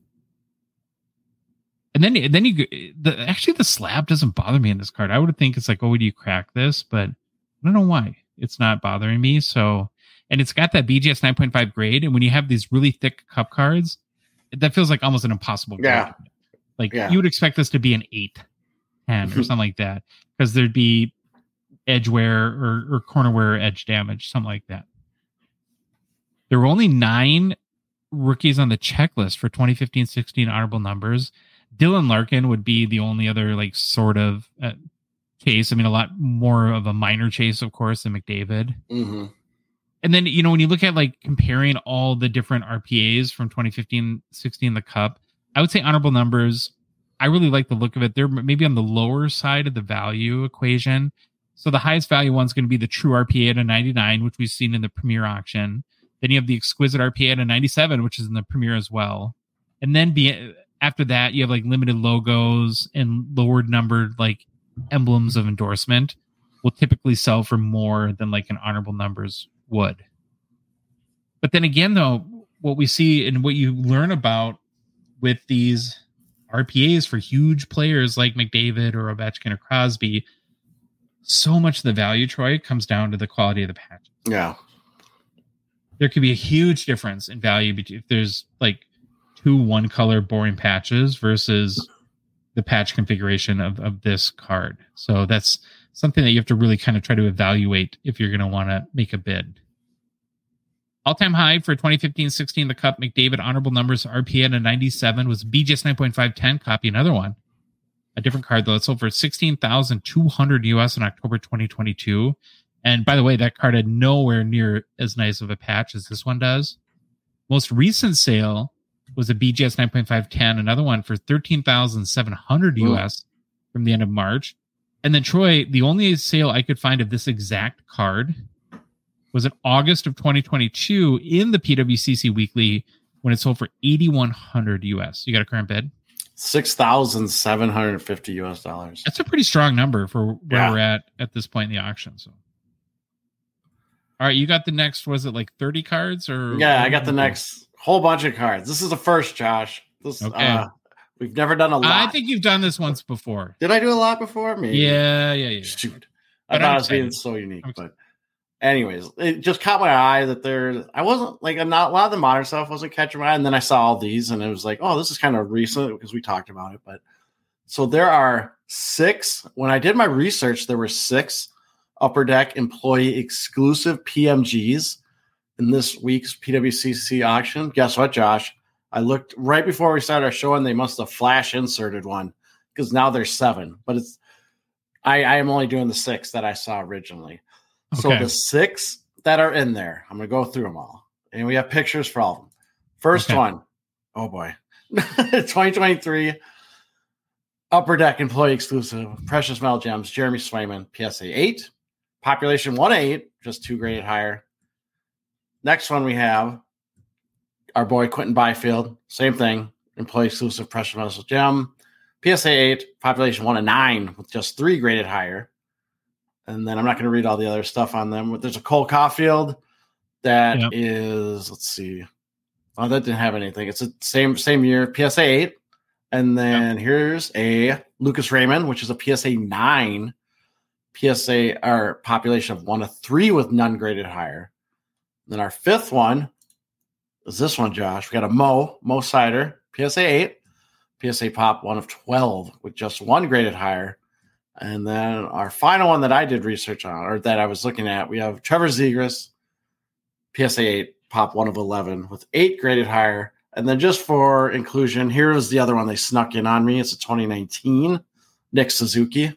And then, then you, the actually the slab doesn't bother me in this card. I would think it's like, oh, would you crack this? But I don't know why it's not bothering me. So, and it's got that B G S nine point five grade. And when you have these really thick cup cards, that feels like almost an impossible grade. Yeah. Like yeah. you would expect this to be an eight, ten or something like that. Because there'd be edge wear or, or corner wear edge damage, something like that. There were only nine rookies on the checklist for twenty fifteen sixteen honorable numbers. Dylan Larkin would be the only other like sort of uh, case. I mean, a lot more of a minor chase, of course, than McDavid. Mm-hmm. And then, you know, when you look at like comparing all the different R P As from twenty fifteen sixteen, the Cup, I would say honorable numbers. I really like the look of it. They're maybe on the lower side of the value equation. So the highest value one's going to be the true R P A at a ninety-nine, which we've seen in the Premier auction. Then you have the exquisite R P A to ninety-seven, which is in the Premier as well. And then be, after that, you have like limited logos and lower numbered like emblems of endorsement will typically sell for more than like an honorable numbers would. But then again, though, what we see and what you learn about with these R P As for huge players like McDavid or Ovechkin or Crosby, so much of the value, Troy, comes down to the quality of the patch. Yeah. There could be a huge difference in value between if there's like two one color boring patches versus the patch configuration of, of this card. So that's something that you have to really kind of try to evaluate if you're going to want to make a bid. All-time high for twenty fifteen sixteen, the Cup, McDavid, honorable numbers, R P A to ninety-seven was B G S nine point five ten, copy another one. A different card, though. It sold for sixteen thousand two hundred U S in October twenty twenty-two. And by the way, that card had nowhere near as nice of a patch as this one does. Most recent sale was a B G S nine point five ten, another one for thirteen thousand seven hundred U S from the end of March. And then, Troy, the only sale I could find of this exact card was in August of twenty twenty-two in the P W C C Weekly when it sold for eighty-one hundred U S. You got a current bid? six thousand seven hundred fifty U S dollars. That's a pretty strong number for where Yeah. we're at at this point in the auction. So, all right, you got the next, was it like thirty cards or? Yeah, I got the next whole bunch of cards. This is the first, Josh. This Okay. uh, we've never done a lot. I think you've done this once before. Did I do a lot before? Maybe. Yeah, yeah, yeah. Shoot. I But thought I'm it was being excited. so unique. I'm But anyways, it just caught my eye that there, I wasn't like, not a lot of the modern stuff wasn't catching my eye. And then I saw all these and it was like, oh, this is kind of recent because we talked about it. But so there are six. When I did my research, there were six Upper Deck employee exclusive P M Gs in this week's P W C C auction. Guess what, Josh? I looked right before we started our show and they must have flash inserted one because now there's seven. But it's, I, I am only doing the six that I saw originally. So Okay. the six that are in there, I'm going to go through them all. And we have pictures for all of them. First Okay. one, oh boy, twenty twenty-three Upper Deck employee exclusive, Precious Metal Gems, Jeremy Swayman, P S A eight, population one eight, just two graded higher. Next one we have our boy Quentin Byfield, same thing, employee exclusive, Precious Metal Gem, P S A eight, population one and nine with just three graded higher. And then I'm not going to read all the other stuff on them. But there's a Cole Caulfield that Yep. is, let's see. Oh, that didn't have anything. It's the same same year, P S A eight. And then here's a Lucas Raymond, which is a P S A nine, P S A or population of one to three with none graded higher. Then our fifth one is this one, Josh. We got a Mo, Mo Sider, P S A eight, P S A pop one of twelve with just one graded higher. And then our final one that I did research on, or that I was looking at, we have Trevor Zegras, P S A eight, pop one of eleven with eight graded higher. And then just for inclusion, here's the other one they snuck in on me. It's a twenty nineteen Nick Suzuki,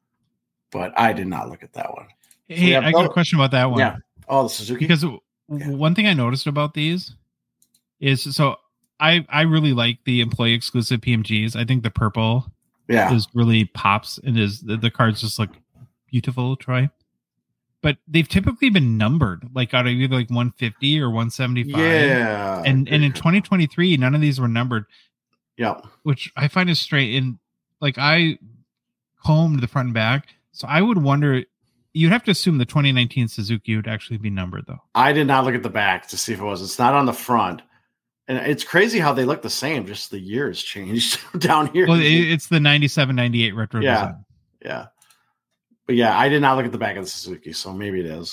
but I did not look at that one. Hey, have I got a no- question about that one. Yeah. Oh, the Suzuki? Because w- one thing I noticed about these is so I I really like the employee exclusive P M Gs. I think the purple yeah. is really pops and is the, the cards just look beautiful, Troy. But they've typically been numbered like out of either like one fifty or one seventy-five. Yeah. And and in twenty twenty-three, none of these were numbered, yeah. which I find is straight. And like I combed the front and back, so I would wonder. You'd have to assume the twenty nineteen Suzuki would actually be numbered, though. I did not look at the back to see if it was. It's not on the front. And it's crazy how they look the same. Just the years changed down here. Well, it, it's the ninety-seven ninety-eight retro Yeah. design. Yeah. But yeah, I did not look at the back of the Suzuki, so maybe it is.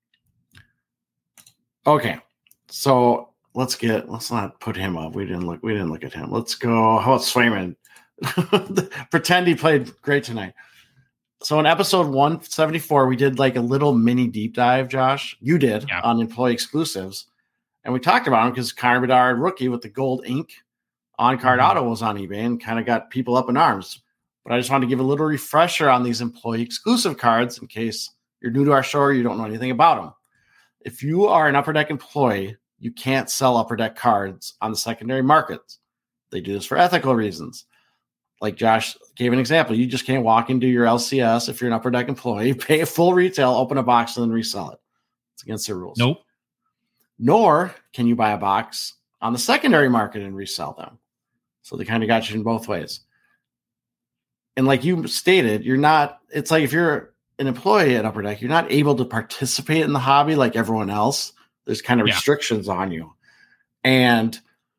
Okay. So let's get let's not put him up. We didn't look we didn't look at him. Let's go. How about Swayman? Pretend he played great tonight. So in episode one seventy-four, we did like a little mini deep dive, Josh. You did Yeah. on employee exclusives. And we talked about him because Connor Bedard, rookie with the gold ink on card Mhm. auto, was on eBay and kind of got people up in arms. But I just wanted to give a little refresher on these employee exclusive cards in case you're new to our show or you don't know anything about them. If you are an Upper Deck employee, you can't sell Upper Deck cards on the secondary markets. They do this for ethical reasons. Like Josh gave an example, you just can't walk into your L C S if you're an Upper Deck employee, pay full retail, open a box, and then resell it. It's against their rules. Nope. nor can you buy a box on the secondary market and resell them. So they kind of got you in both ways. And like you stated, you're not, it's like if you're an employee at Upper Deck, you're not able to participate in the hobby like everyone else. There's kind of Yeah. restrictions on you. And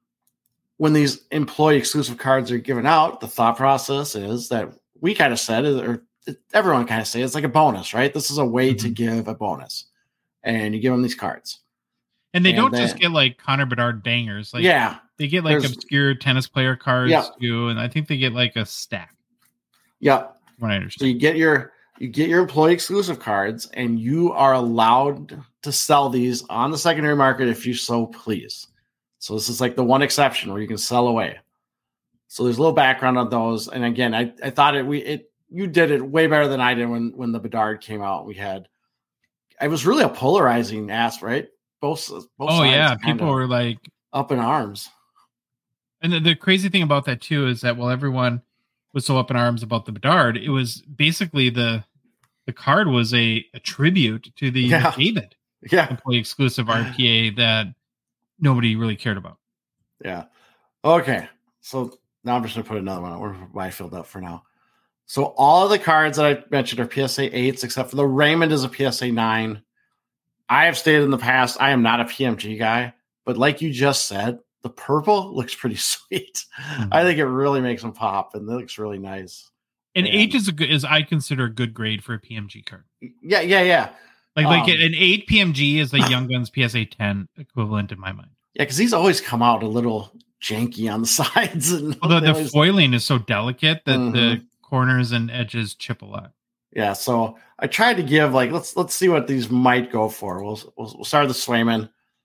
when these employee exclusive cards are given out, the thought process is that we kind of said, or everyone kind of say, it's like a bonus, right? This is a way mm-hmm. to give a bonus. And you give them these cards. And they and don't then, just get like Connor Bedard bangers. Like, yeah. They get like obscure tennis player cards yeah. too. And I think they get like a stack. Yeah. What I understand. So you get your you get your employee exclusive cards, and you are allowed to sell these on the secondary market if you so please. So this is like the one exception where you can sell away. So there's a little background on those. And again, I, I thought it we it you did it way better than I did when when the Bedard came out. We had it was really a polarizing ass, right? Both both oh yeah, people were like up in arms. And the, the crazy thing about that too is that while everyone was so up in arms about the Bedard, it was basically the the card was a, a tribute to the yeah. David yeah. employee exclusive R P A that nobody really cared about. Yeah. Okay. So now I'm just gonna put another one on where I filled up for now. So all of the cards that I mentioned are P S A eights, except for the Raymond is a P S A nine. I have stated in the past, I am not a P M G guy, but like you just said, the purple looks pretty sweet. Mm-hmm. I think it really makes them pop, and it looks really nice. And, and eight is a good, is I consider a good grade for a P M G card. Yeah, yeah, yeah. Like um, like an eight P M G is the Young Guns P S A ten equivalent in my mind. Yeah, because these always come out a little janky on the sides, and well, the, the always... foiling is so delicate that mm-hmm. the corners and edges chip a lot. Yeah, so I tried to give like let's let's see what these might go for. We'll we'll, we'll start with the Swayman.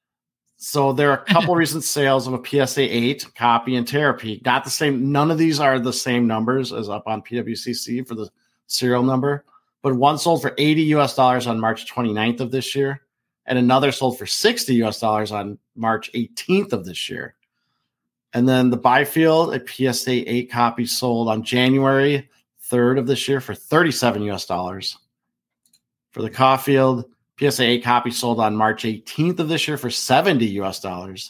So there are a couple recent sales of a P S A eight copy and Terapeak. Not the same. None of these are the same numbers as up on P W C C for the serial number. But one sold for eighty U S dollars on March twenty-ninth of this year. And another sold for sixty U S dollars on March eighteenth of this year. And then the Byfield, a P S A eight copy sold on January third of this year for thirty-seven U S dollars. For the Caulfield, P S A eight copy sold on March eighteenth of this year for seventy U S dollars.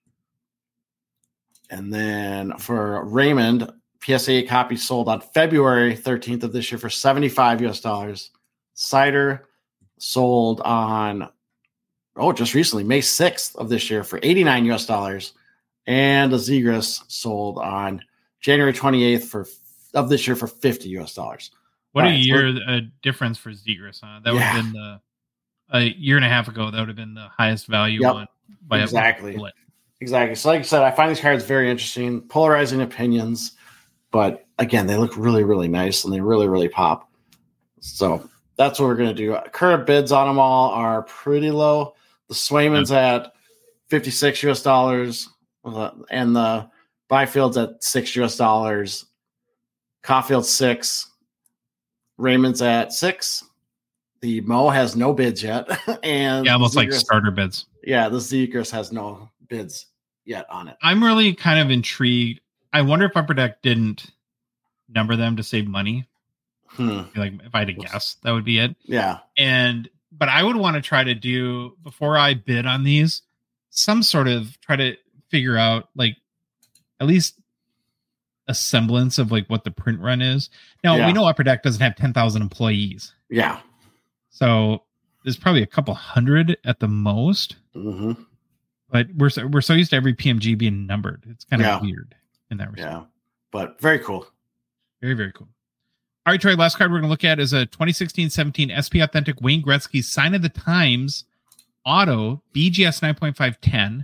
And then for Raymond, P S A eight copy sold on February thirteenth of this year for seventy-five U S dollars. Cider sold on, oh, just recently, May sixth of this year for eighty-nine U S dollars. And the Zegras sold on January twenty-eighth for of this year for fifty U S dollars. What All a right, year so, uh, difference for Zegras, huh? That would yeah. have been the a year and a half ago, that would have been the highest value yep, one. By exactly. Exactly. So like I said, I find these cards very interesting, polarizing opinions, but again, they look really, really nice and they really, really pop. So that's what we're going to do. Current bids on them all are pretty low. The Swayman's yep. at fifty-six U S dollars and the Byfield's at six U S dollars. Caulfield six. Raymond's at six. The Mo has no bids yet. and yeah, almost Zegras, like starter bids. Yeah, the Zegras has no bids yet on it. I'm really kind of intrigued. I wonder if Upper Deck didn't number them to save money. Hmm. Like if I had to guess, that would be it. Yeah. And but I would want to try to do, before I bid on these, some sort of try to figure out like at least a semblance of like what the print run is. Now yeah. we know Upper Deck doesn't have ten thousand employees. Yeah. So there's probably a couple hundred at the most, mm-hmm. but we're so, we're so used to every P M G being numbered. It's kind of yeah. weird in that respect. Yeah, but very cool. Very, very cool. All right, Troy, last card we're going to look at is a twenty sixteen seventeen S P Authentic Wayne Gretzky Sign of the Times Auto B G S nine point five ten.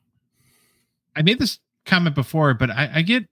I made this comment before, but I, I get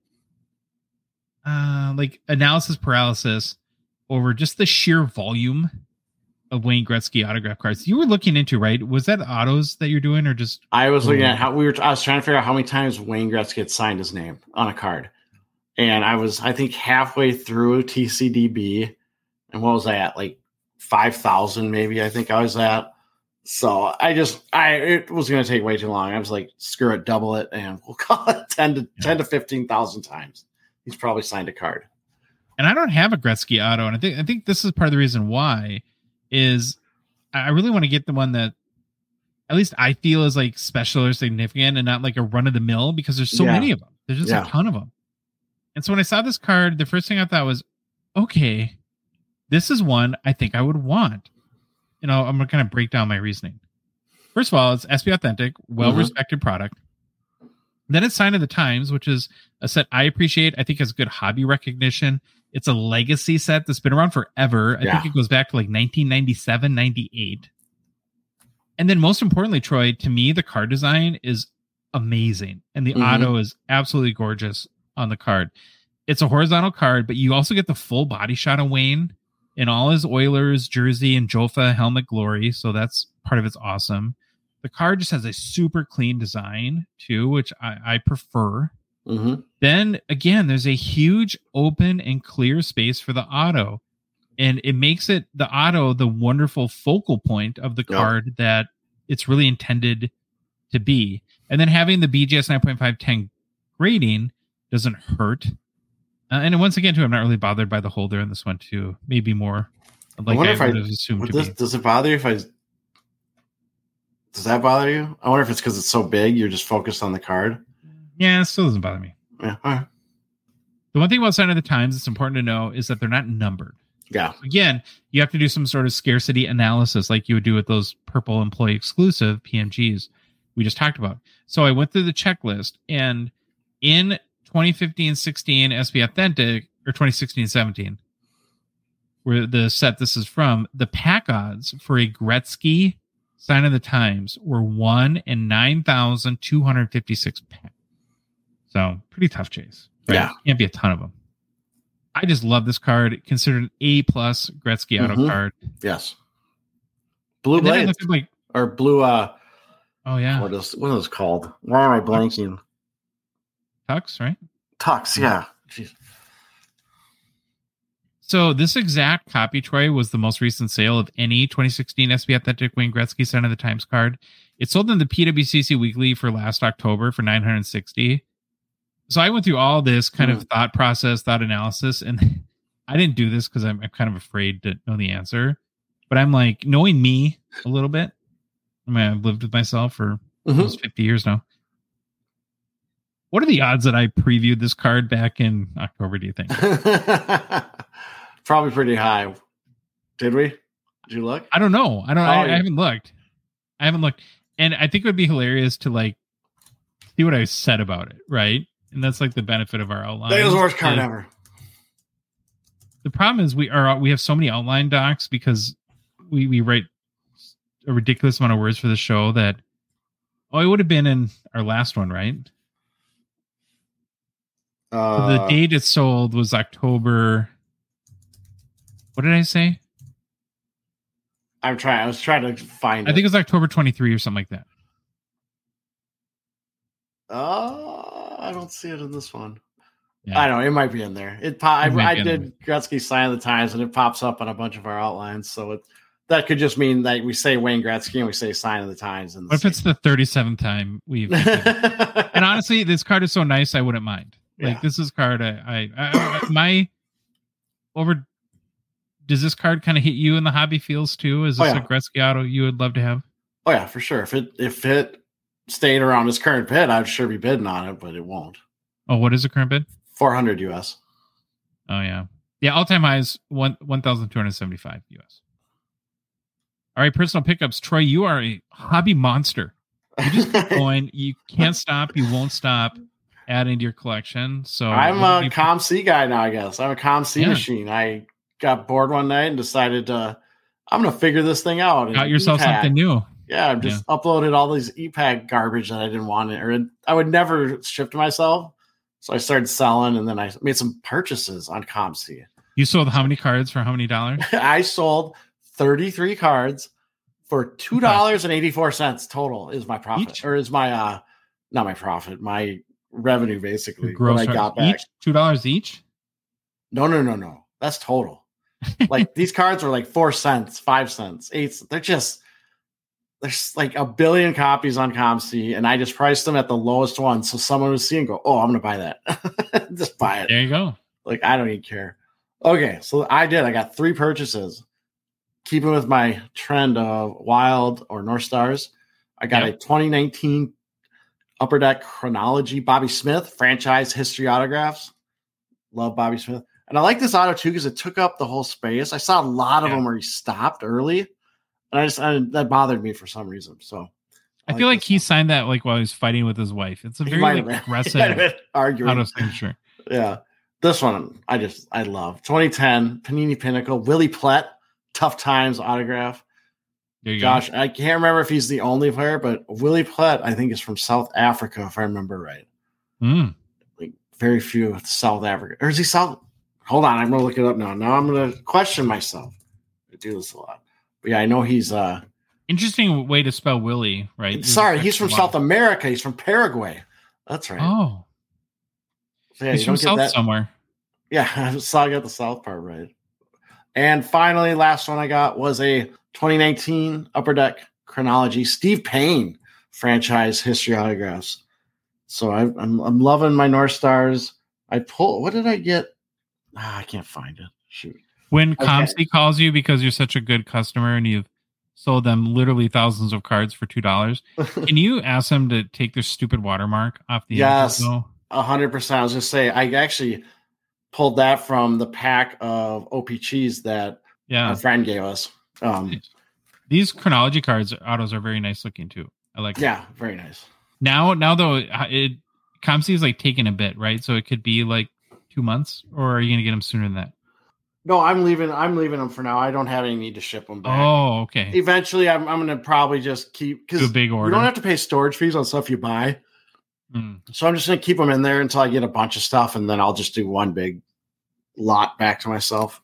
uh, like analysis paralysis over just the sheer volume of Wayne Gretzky autograph cards. You were looking into, right? Was that autos that you're doing, or just? I was looking at how we were. I was trying to figure out how many times Wayne Gretzky had signed his name on a card, and I was, I think, halfway through T C D B, and what was I at? Like five thousand, maybe. I think I was at. So I just, I it was going to take way too long. I was like, screw it, double it, and we'll call it ten to yeah. ten to fifteen thousand times. He's probably signed a card. And I don't have a Gretzky auto, and I think I think this is part of the reason why. Is I really want to get the one that at least I feel is like special or significant and not like a run of the mill because there's so Yeah. many of them. There's just Yeah. a ton of them. And so when I saw this card, the first thing I thought was, okay, this is one I think I would want. You know, I'm going to kind of break down my reasoning. First of all, it's S B Authentic, well-respected mm-hmm. product. Then it's Sign of the Times, which is a set I appreciate. I think has good hobby recognition. It's a legacy set that's been around forever. I yeah. think it goes back to like nineteen ninety-seven, ninety-eight. And then most importantly, Troy, to me, the card design is amazing. And the mm-hmm. auto is absolutely gorgeous on the card. It's a horizontal card, but you also get the full body shot of Wayne in all his Oilers jersey and Jofa helmet glory. So that's part of it's awesome. The card just has a super clean design too, which I, I prefer. Mm-hmm. Then again, there's a huge open and clear space for the auto. And it makes it the auto the wonderful focal point of the card yep. that it's really intended to be. And then having the B G S nine point five ten grading doesn't hurt. Uh, and once again, too, I'm not really bothered by the holder in this one, too. Maybe more. Like I, I would have assumed to this, be. Does it bother you if I... Does that bother you? I wonder if it's because it's so big, you're just focused on the card. Yeah, it still doesn't bother me. Yeah. All right. The one thing about Sign of the Times that's important to know is that they're not numbered. Yeah. Again, you have to do some sort of scarcity analysis like you would do with those purple employee exclusive P M Gs we just talked about. So I went through the checklist, and in twenty fifteen sixteen S B Authentic, or twenty sixteen seventeen, where the set this is from, the pack odds for a Gretzky Sign of the Times were one in nine thousand two hundred fifty-six pack. So pretty tough chase. Right? Yeah. Can't be a ton of them. I just love this card. Considered an A plus Gretzky auto mm-hmm. card. Yes. Blue Blades. Like, or blue, uh, oh yeah. What is, what is this called? Why am I blanking? Tux, right? Tux, yeah. Jeez. So this exact copy, Troy, was the most recent sale of any twenty sixteen S B Authentic Wayne Gretzky Sign of the Times card. It sold in the P W C C Weekly for last October for nine hundred sixty dollars. So I went through all this kind mm. of thought process, thought analysis, and I didn't do this because I'm, I'm kind of afraid to know the answer. But I'm like, knowing me a little bit, I mean, I've lived with myself for mm-hmm. almost fifty years now. What are the odds that I previewed this card back in October, do you think? Probably pretty high. Did we? Did you look? I don't know. I don't. Oh, I, yeah. I haven't looked. I haven't looked. And I think it would be hilarious to like see what I said about it, right? And that's like the benefit of our outline. That was the worst card ever. The problem is we are we have so many outline docs because we, we write a ridiculous amount of words for the show that oh, it would have been in our last one, right? Uh, so the date it sold was October. What did I say? I'm trying. I was trying to find. I it. think it was October twenty-third or something like that. Uh, I don't see it in this one. Yeah. I don't know. It might be in there. It. Po- I, I did Gretzky Sign of the Times, and it pops up on a bunch of our outlines. So it that could just mean that we say Wayne Gretzky and we say Sign of the Times. And what if it's the thirty-seventh time we've? And honestly, this card is so nice, I wouldn't mind. Like yeah. this is card. I, I, I my over. Does this card kind of hit you in the hobby feels too? Is this oh, yeah. a Gretzky auto you would love to have? Oh yeah, for sure. If it if it stayed around its current bid, I'd sure be bidding on it, but it won't. Oh, what is the current bid? Four hundred U S. Oh yeah, yeah. All time high is one one thousand two hundred seventy five U S. All right, personal pickups. Troy, you are a hobby monster. You just keep going. You can't stop. You won't stop adding to your collection. So I'm a ComC guy now. I guess I'm a ComC yeah. machine. I got bored one night and decided to, I'm going to figure this thing out. Got yourself E-Pack. Something new. Yeah, I've just yeah. uploaded all these E-Pack garbage that I didn't want, or I would never ship to myself. So I started selling, and then I made some purchases on ComC. You sold how many cards for how many dollars? I sold thirty-three cards for two dollars and eighty-four cents total is my profit, each? Or is my, uh, not my profit, my revenue basically. Gross what I got back. Each? two dollars each? No, no, no, no. That's total. Like these cards were like four cents, five cents, eight. They're just there's like a billion copies on ComC, and I just priced them at the lowest one, so someone would see and go, "Oh, I'm gonna buy that." Just buy it. There you go. Like I don't even care. Okay, so I did. I got three purchases. Keeping with my trend of Wild or North Stars, I got Yep. a twenty nineteen Upper Deck Chronology Bobby Smith franchise history autographs. Love Bobby Smith. And I like this auto too because it took up the whole space. I saw a lot of Yeah. them where he stopped early, and I just I, that bothered me for some reason. So I, I feel like this he one. signed that like while he was fighting with his wife. It's a He very might like, have been- aggressive he might have been arguing. auto signature. Yeah, this one I just I love. twenty ten Panini Pinnacle Willie Plett Tough Times autograph. There you Gosh, go. I can't remember if he's the only player, but Willie Plett I think is from South Africa if I remember right. Mm. Like very few South Africa, or is he South? Hold on, I'm gonna look it up now. Now I'm gonna question myself. I do this a lot, but yeah, I know he's. uh Interesting way to spell Willie, right? Sorry, he's from Wow. South America. He's from Paraguay. That's right. Oh, So, yeah, he's you from don't get South that- somewhere. Yeah, I saw I got the South part right. And finally, last one I got was a twenty nineteen Upper Deck Chronology Steve Payne franchise history autographs. So I, I'm I'm loving my North Stars. I pull. What did I get? Ah, I can't find it. Shoot. When Okay. Comsey calls you because you're such a good customer and you've sold them literally thousands of cards for two dollars, can you ask them to take their stupid watermark off the Yes. images, though? A hundred percent. I was just say I actually pulled that from the pack of O P cheese that Yeah. a friend gave us. Um, These chronology cards autos are very nice looking too. I like. yeah, very nice. Now, now though, it Comsey is like taking a bit, right? So it could be like two months, or are you gonna get them sooner than that? No, I'm leaving. I'm leaving them for now. I don't have any need to ship them back. Oh, okay. Eventually, I'm, I'm going to probably just keep Do a because big you order. don't have to pay storage fees on stuff you buy. Mm. So I'm just going to keep them in there until I get a bunch of stuff, and then I'll just do one big lot back to myself.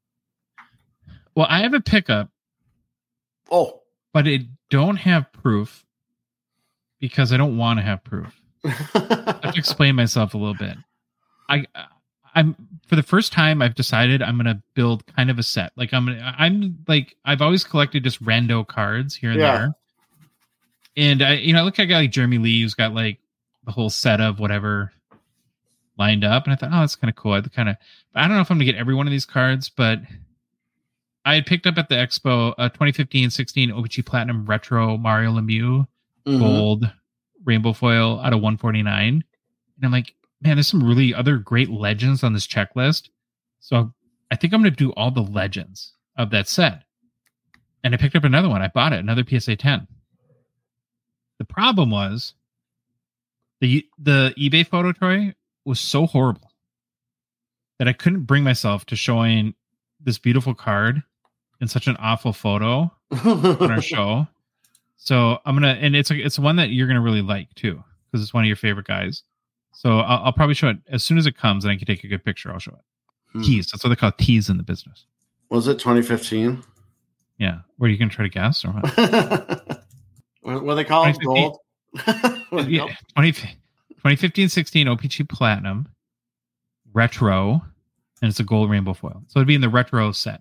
Well, I have a pickup, Oh, but it don't have proof because I don't want to have proof. I have to explain myself a little bit. I, I'm for the first time I've decided I'm gonna build kind of a set. Like I'm, gonna, I'm like I've always collected just rando cards here and Yeah. there, and I, you know, I look at a guy like Jeremy Lee who's got like the whole set of whatever lined up, and I thought, oh, that's kind of cool. I kind of, I don't know if I'm gonna get every one of these cards, but I had picked up at the expo a twenty fifteen sixteen O P G Platinum Retro Mario Lemieux mhm. gold rainbow foil out of one forty-nine, and I'm like, man, there's some really other great legends on this checklist, so I think I'm going to do all the legends of that set. And I picked up another one. I bought it, another P S A ten. The problem was the the eBay photo, Troy, was so horrible that I couldn't bring myself to showing this beautiful card in such an awful photo on our show. So I'm gonna, and it's a, it's one that you're gonna really like too, because it's one of your favorite guys. So I'll, I'll probably show it as soon as it comes, and I can take a good picture. I'll show it. Hmm. Tease. That's what they call tease in the business. Was it twenty fifteen? Yeah. Where you can try to guess or what? what what do they call it? twenty fifteen. Gold. Yeah, twenty, twenty fifteen sixteen O P G Platinum Retro, and it's a gold rainbow foil. So it'd be in the retro set.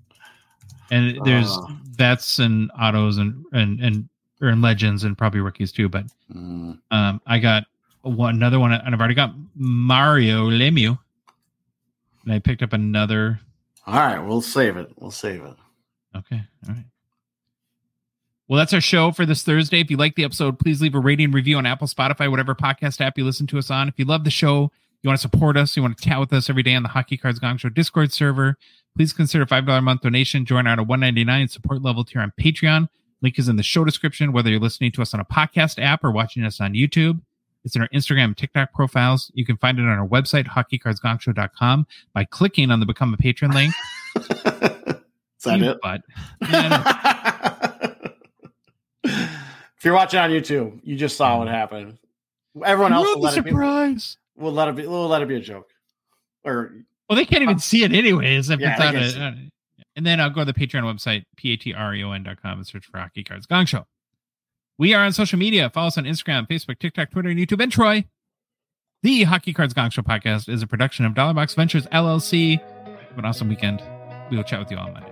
And there's Oh. vets and autos and and and or in legends and probably rookies too. But Mm. um, I got one another one, and I've already got Mario Lemieux, and I picked up another. All right, we'll save it. We'll save it. Okay, all right. Well, that's our show for this Thursday. If you like the episode, please leave a rating review on Apple, Spotify, whatever podcast app you listen to us on. If you love the show, you want to support us, you want to chat with us every day on the Hockey Cards Gong Show Discord server, please consider a five dollars a month donation. Join our one ninety-nine support level tier on Patreon. Link is in the show description, whether you're listening to us on a podcast app or watching us on YouTube. It's in our Instagram and TikTok profiles. You can find it on our website, hockey cards gong show dot com, by clicking on the Become a Patron link. Is that You it? butt. Yeah, If you're watching on YouTube, you just saw what happened. Everyone else You're will the let it be. surprise. We'll let it be. We'll let it be a joke. Or Well, they can't even see it anyways. If Yeah, it's they on can a, see it. on a- and then I'll go to the Patreon website, P A T R E O N dot com, and search for Hockey Cards Gong Show. We are on social media. Follow us on Instagram, Facebook, TikTok, Twitter, and YouTube. And Troy, the Hockey Cards Gong Show podcast is a production of Dollar Box Ventures, L L C. Have an awesome weekend. We will chat with you on Monday.